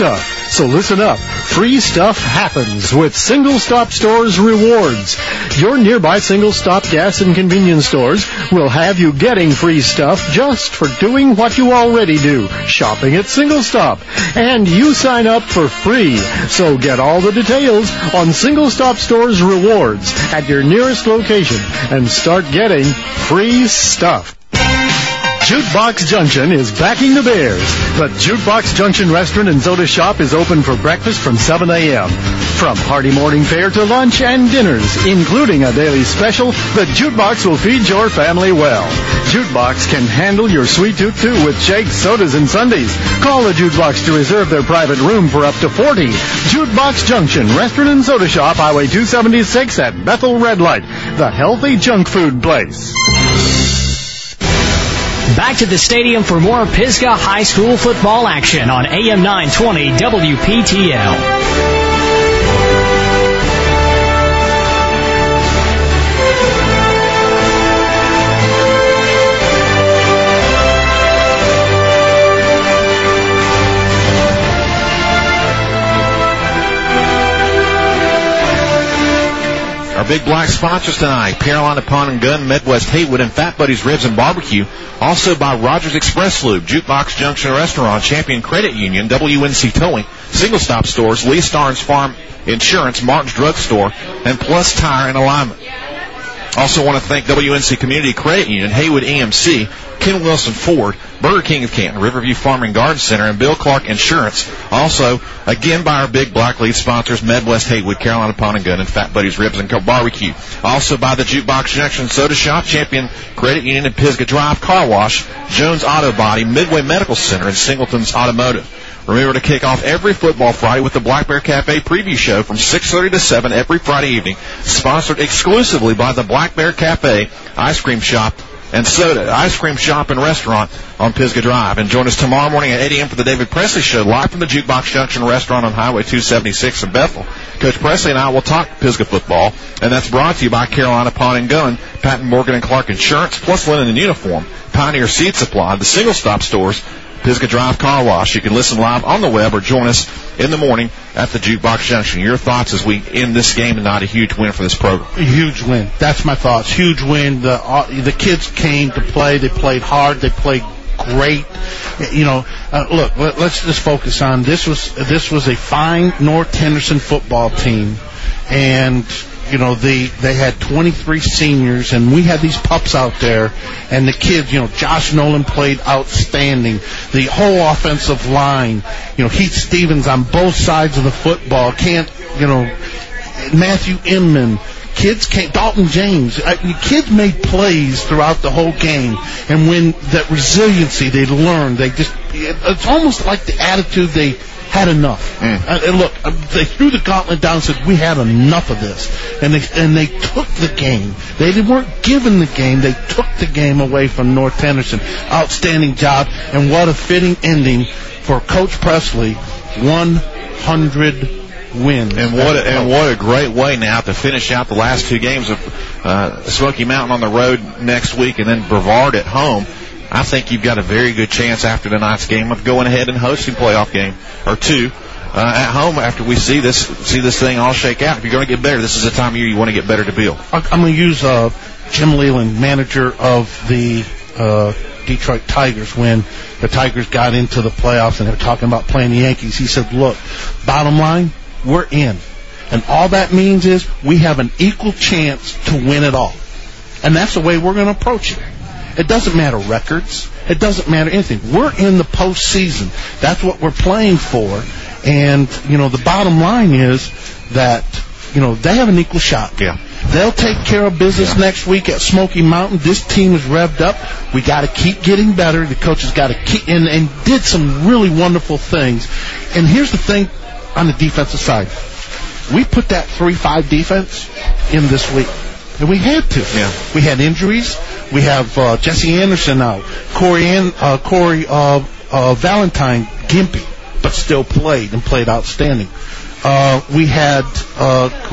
So listen up. Free stuff happens with Single Stop Stores Rewards. Your nearby Single Stop gas and convenience stores will have you getting free stuff just for doing what you already do, shopping at Single Stop. And you sign up for free. So get all the details on Single Stop Stores Rewards at your nearest location and start getting free stuff. Jukebox Junction is backing the Bears. The Jukebox Junction Restaurant and Soda Shop is open for breakfast from seven a.m. From hearty morning fare to lunch and dinners, including a daily special, the Jukebox will feed your family well. Jukebox can handle your sweet tooth too with shakes, sodas, and sundaes. Call the Jukebox to reserve their private room for up to forty. Jukebox Junction Restaurant and Soda Shop, Highway two seventy-six at Bethel Red Light, the healthy junk food place. Back to the stadium for more Pisgah High School football action on A M nine twenty W P T L. Our big black sponsors tonight, Carolina Pawn and Gun, Midwest Haywood, and Fat Buddies Ribs and Barbecue. Also by Rogers Express Lube, Jukebox Junction Restaurant, Champion Credit Union, W N C Towing, Single Stop Stores, Lee Starnes Farm Insurance, Martin's Drug Store, and Plus Tire and Alignment. Also want to thank W N C Community Credit Union, Haywood E M C, Ken Wilson Ford, Burger King of Canton, Riverview Farm and Garden Center, and Bill Clark Insurance. Also, again, by our big black lead sponsors, Midwest Haywood, Carolina Pawn and Gun, and Fat Buddies Ribs and Barbecue. Also by the Jukebox Junction Soda Shop, Champion Credit Union, and Pisgah Drive Car Wash, Jones Auto Body, Midway Medical Center, and Singleton's Automotive. Remember to kick off every football Friday with the Black Bear Cafe preview show from six thirty to seven every Friday evening, sponsored exclusively by the Black Bear Cafe Ice Cream Shop and Soda, Ice Cream Shop and Restaurant on Pisgah Drive. And join us tomorrow morning at eight a.m. for the David Presley Show, live from the Jukebox Junction Restaurant on Highway two seventy-six in Bethel. Coach Presley and I will talk Pisgah football, and that's brought to you by Carolina Pawn and Gun, Patton Morgan and Clark Insurance, Plus Linen and Uniform, Pioneer Seed Supply, the Single Stop Stores, Pisgah Drive Car Wash. You can listen live on the web or join us in the morning at the Jukebox Junction. Your thoughts as we end this game tonight? A huge win for this program. A huge win. That's my thoughts. Huge win. The uh, the kids came to play. They played hard. They played great. You know, uh, look. Let, let's just focus on this. Was this was a fine North Henderson football team, and you know, they, they had twenty-three seniors, and we had these pups out there, and the kids, you know, Josh Nolan played outstanding. The whole offensive line, you know, Heath Stevens on both sides of the football, can't, you know, Matthew Inman, kids came, Dalton James, uh, kids made plays throughout the whole game, and when that resiliency they learned, they just, it, it's almost like the attitude they had enough. Mm. Uh, and look, uh, they threw the gauntlet down and said, we had enough of this. And they and they took the game. They weren't given the game. They took the game away from North Henderson. Outstanding job. And what a fitting ending for Coach Presley. one hundred wins. And what a, and what a great way now to finish out the last two games of uh, Smoky Mountain on the road next week and then Brevard at home. I think you've got a very good chance after tonight's game of going ahead and hosting a playoff game or two uh, at home after we see this see this thing all shake out. If you're going to get better, this is the time of year you want to get better to build. I'm going to use uh, Jim Leland, manager of the uh, Detroit Tigers, when the Tigers got into the playoffs and they were talking about playing the Yankees. He said, look, bottom line, we're in. And all that means is we have an equal chance to win it all. And that's the way we're going to approach it. It doesn't matter records. It doesn't matter anything. We're in the postseason. That's what we're playing for. And, you know, the bottom line is that, you know, they have an equal shot. Yeah. They'll take care of business yeah. next week at Smoky Mountain. This team is revved up. We got to keep getting better. The coaches got to keep, and, and did some really wonderful things. And here's the thing on the defensive side. We put that three five defense in this week. And we had to. Yeah. We had injuries. We have uh, Jesse Anderson out. Corey, An- uh, Corey uh, uh, Valentine, gimpy, but still played and played outstanding. Uh, we had uh, great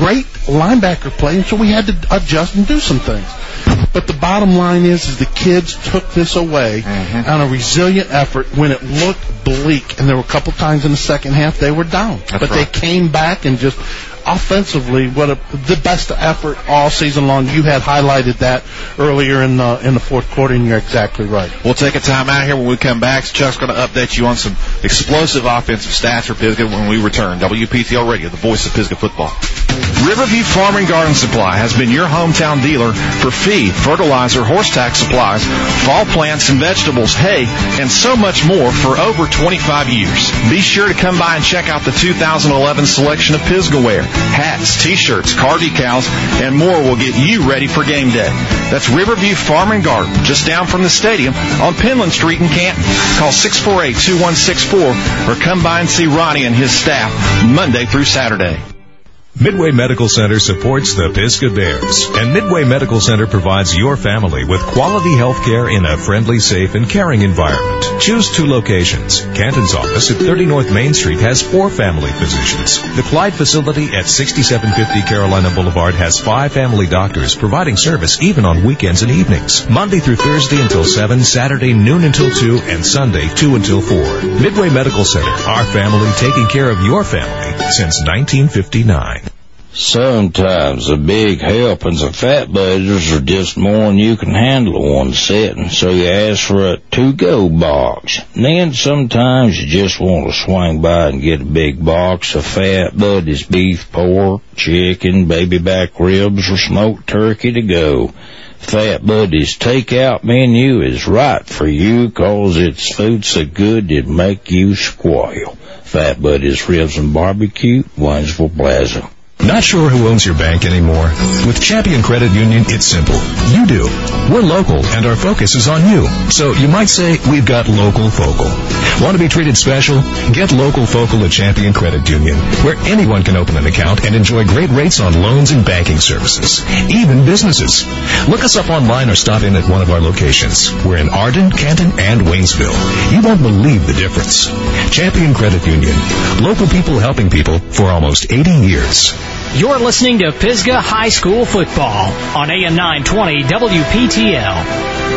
linebacker play, and so we had to adjust and do some things. But the bottom line is, is the kids took this away mm-hmm. on a resilient effort when it looked bleak, and there were a couple times in the second half they were down. That's but right. they came back and just offensively, what a, the best effort all season long. You had highlighted that earlier in the in the fourth quarter, and you're exactly right. We'll take a time out here. When we come back, Chuck's going to update you on some explosive offensive stats for Pisgah when we return. W P T L Radio, the voice of Pisgah football. Riverview Farm and Garden Supply has been your hometown dealer for feed, fertilizer, horse tax supplies, fall plants and vegetables, hay, and so much more for over twenty-five years. Be sure to come by and check out the two thousand eleven selection of Pisgah wear. Hats, T-shirts, car decals, and more will get you ready for game day. That's Riverview Farm and Garden, just down from the stadium on Penland Street in Canton. Call six four eight, two one six four or come by and see Ronnie and his staff Monday through Saturday. Midway Medical Center supports the Pisgah Bears, and Midway Medical Center provides your family with quality health care in a friendly, safe, and caring environment. Choose two locations. Canton's office at thirty North Main Street has four family physicians. The Clyde facility at sixty-seven fifty Carolina Boulevard has five family doctors providing service even on weekends and evenings. Monday through Thursday until seven, Saturday noon until two, and Sunday two until four. Midway Medical Center, our family taking care of your family since nineteen fifty-nine. Sometimes a big helpings of Fat Buddies are just more than you can handle in one sitting, so you ask for a to-go box. And then sometimes you just want to swing by and get a big box of Fat Buddies beef, pork, chicken, baby back ribs, or smoked turkey to go. Fat Buddies takeout menu is right for you 'cause its food so good it'd make you squeal. Fat Buddies Ribs and Barbecue, Waynesville Plaza. Not sure who owns your bank anymore? With Champion Credit Union, it's simple. You do. We're local, and our focus is on you. So you might say we've got local focal. Want to be treated special? Get local focal at Champion Credit Union, where anyone can open an account and enjoy great rates on loans and banking services, even businesses. Look us up online or stop in at one of our locations. We're in Arden, Canton, and Waynesville. You won't believe the difference. Champion Credit Union. Local people helping people for almost eighty years. You're listening to Pisgah High School Football on A M nine twenty W P T L.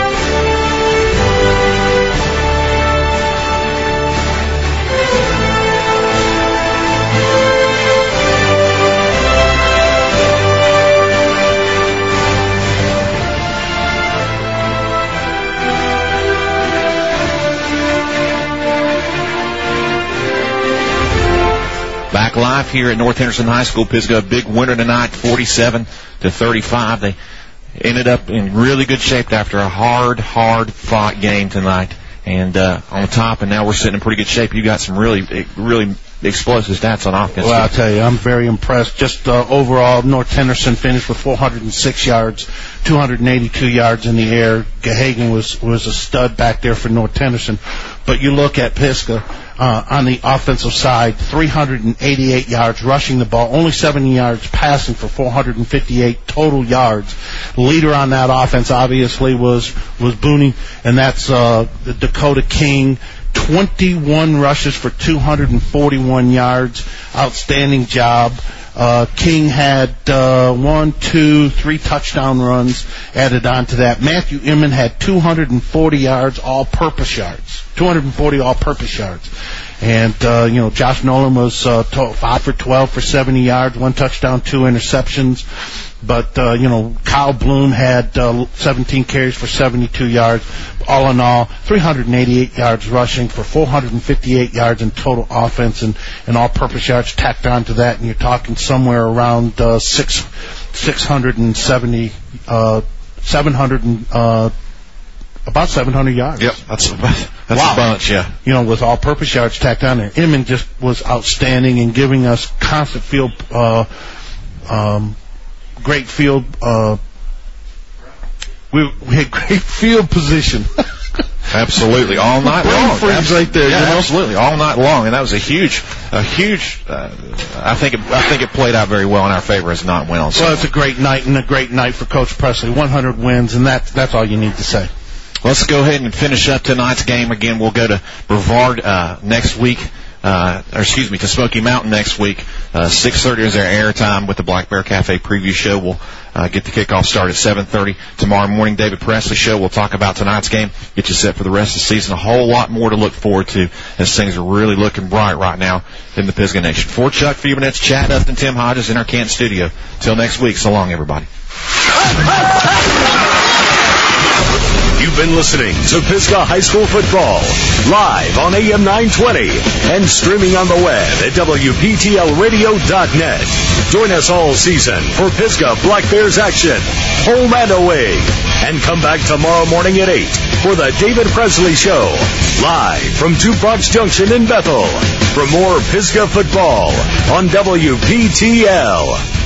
Back live here at North Henderson High School. Pisgah, a big winner tonight, forty-seven to thirty-five. They ended up in really good shape after a hard, hard fought game tonight. And uh, on top, and now we're sitting in pretty good shape. You got some really, really explosive stats on offense. Well, I'll tell you, I'm very impressed. Just uh, overall, North Henderson finished with four hundred six yards, two hundred eighty-two yards in the air. Gahagan was was a stud back there for North Henderson. But you look at Pisgah uh, on the offensive side, three hundred eighty-eight yards rushing the ball, only seventy yards passing for four hundred fifty-eight total yards. Leader on that offense obviously was was Booney, and that's uh, Dakota King. twenty-one rushes for two hundred forty-one yards. Outstanding job. Uh, King had uh, one, two, three touchdown runs added on to that. Matthew Inman had two hundred forty yards, all-purpose yards. two hundred forty all-purpose yards. And, uh, you know, Josh Nolan was uh, five for twelve for seventy yards, one touchdown, two interceptions. But, uh, you know, Kyle Bloom had uh, seventeen carries for seventy-two yards. All in all, three hundred eighty-eight yards rushing for four hundred fifty-eight yards in total offense and, and all-purpose yards tacked onto that. And you're talking somewhere around uh, six, six hundred seventy, uh, seven hundred, uh, about seven hundred yards. Yep, that's a, that's wow. a bunch, yeah. You know, with all-purpose yards tacked on there. Inman just was outstanding in giving us constant field, uh, um, great field, uh, we, we had great field position. Absolutely, all night Brain long. freeze Absolutely. right there, Yeah, you know? absolutely, all night long, and that was a huge, a huge. Uh, I think, it, I think it played out very well in our favor as not win on Sunday. Well, it's a great night and a great night for Coach Presley. one hundred wins, and that's that's all you need to say. Let's go ahead and finish up tonight's game. Again, we'll go to Brevard uh, next week uh, or excuse me, to Smoky Mountain next week. Uh, six thirty is their air time with the Black Bear Cafe preview show. We'll uh, get the kickoff start at seven thirty. Tomorrow morning, David Presley show. We'll talk about tonight's game, get you set for the rest of the season. A whole lot more to look forward to as things are really looking bright right now in the Pisgah Nation. For Chuck Fubernetz, Chad Upton, Tim Hodges in our Canton studio. Till next week, so long, everybody. You've been listening to Pisgah High School Football, live on A M nine twenty and streaming on the web at W P T L radio dot net. Join us all season for Pisgah Black Bears action, home and away. And come back tomorrow morning at eight for the David Presley Show, live from Jukebox Junction in Bethel. For more Pisgah football on W P T L.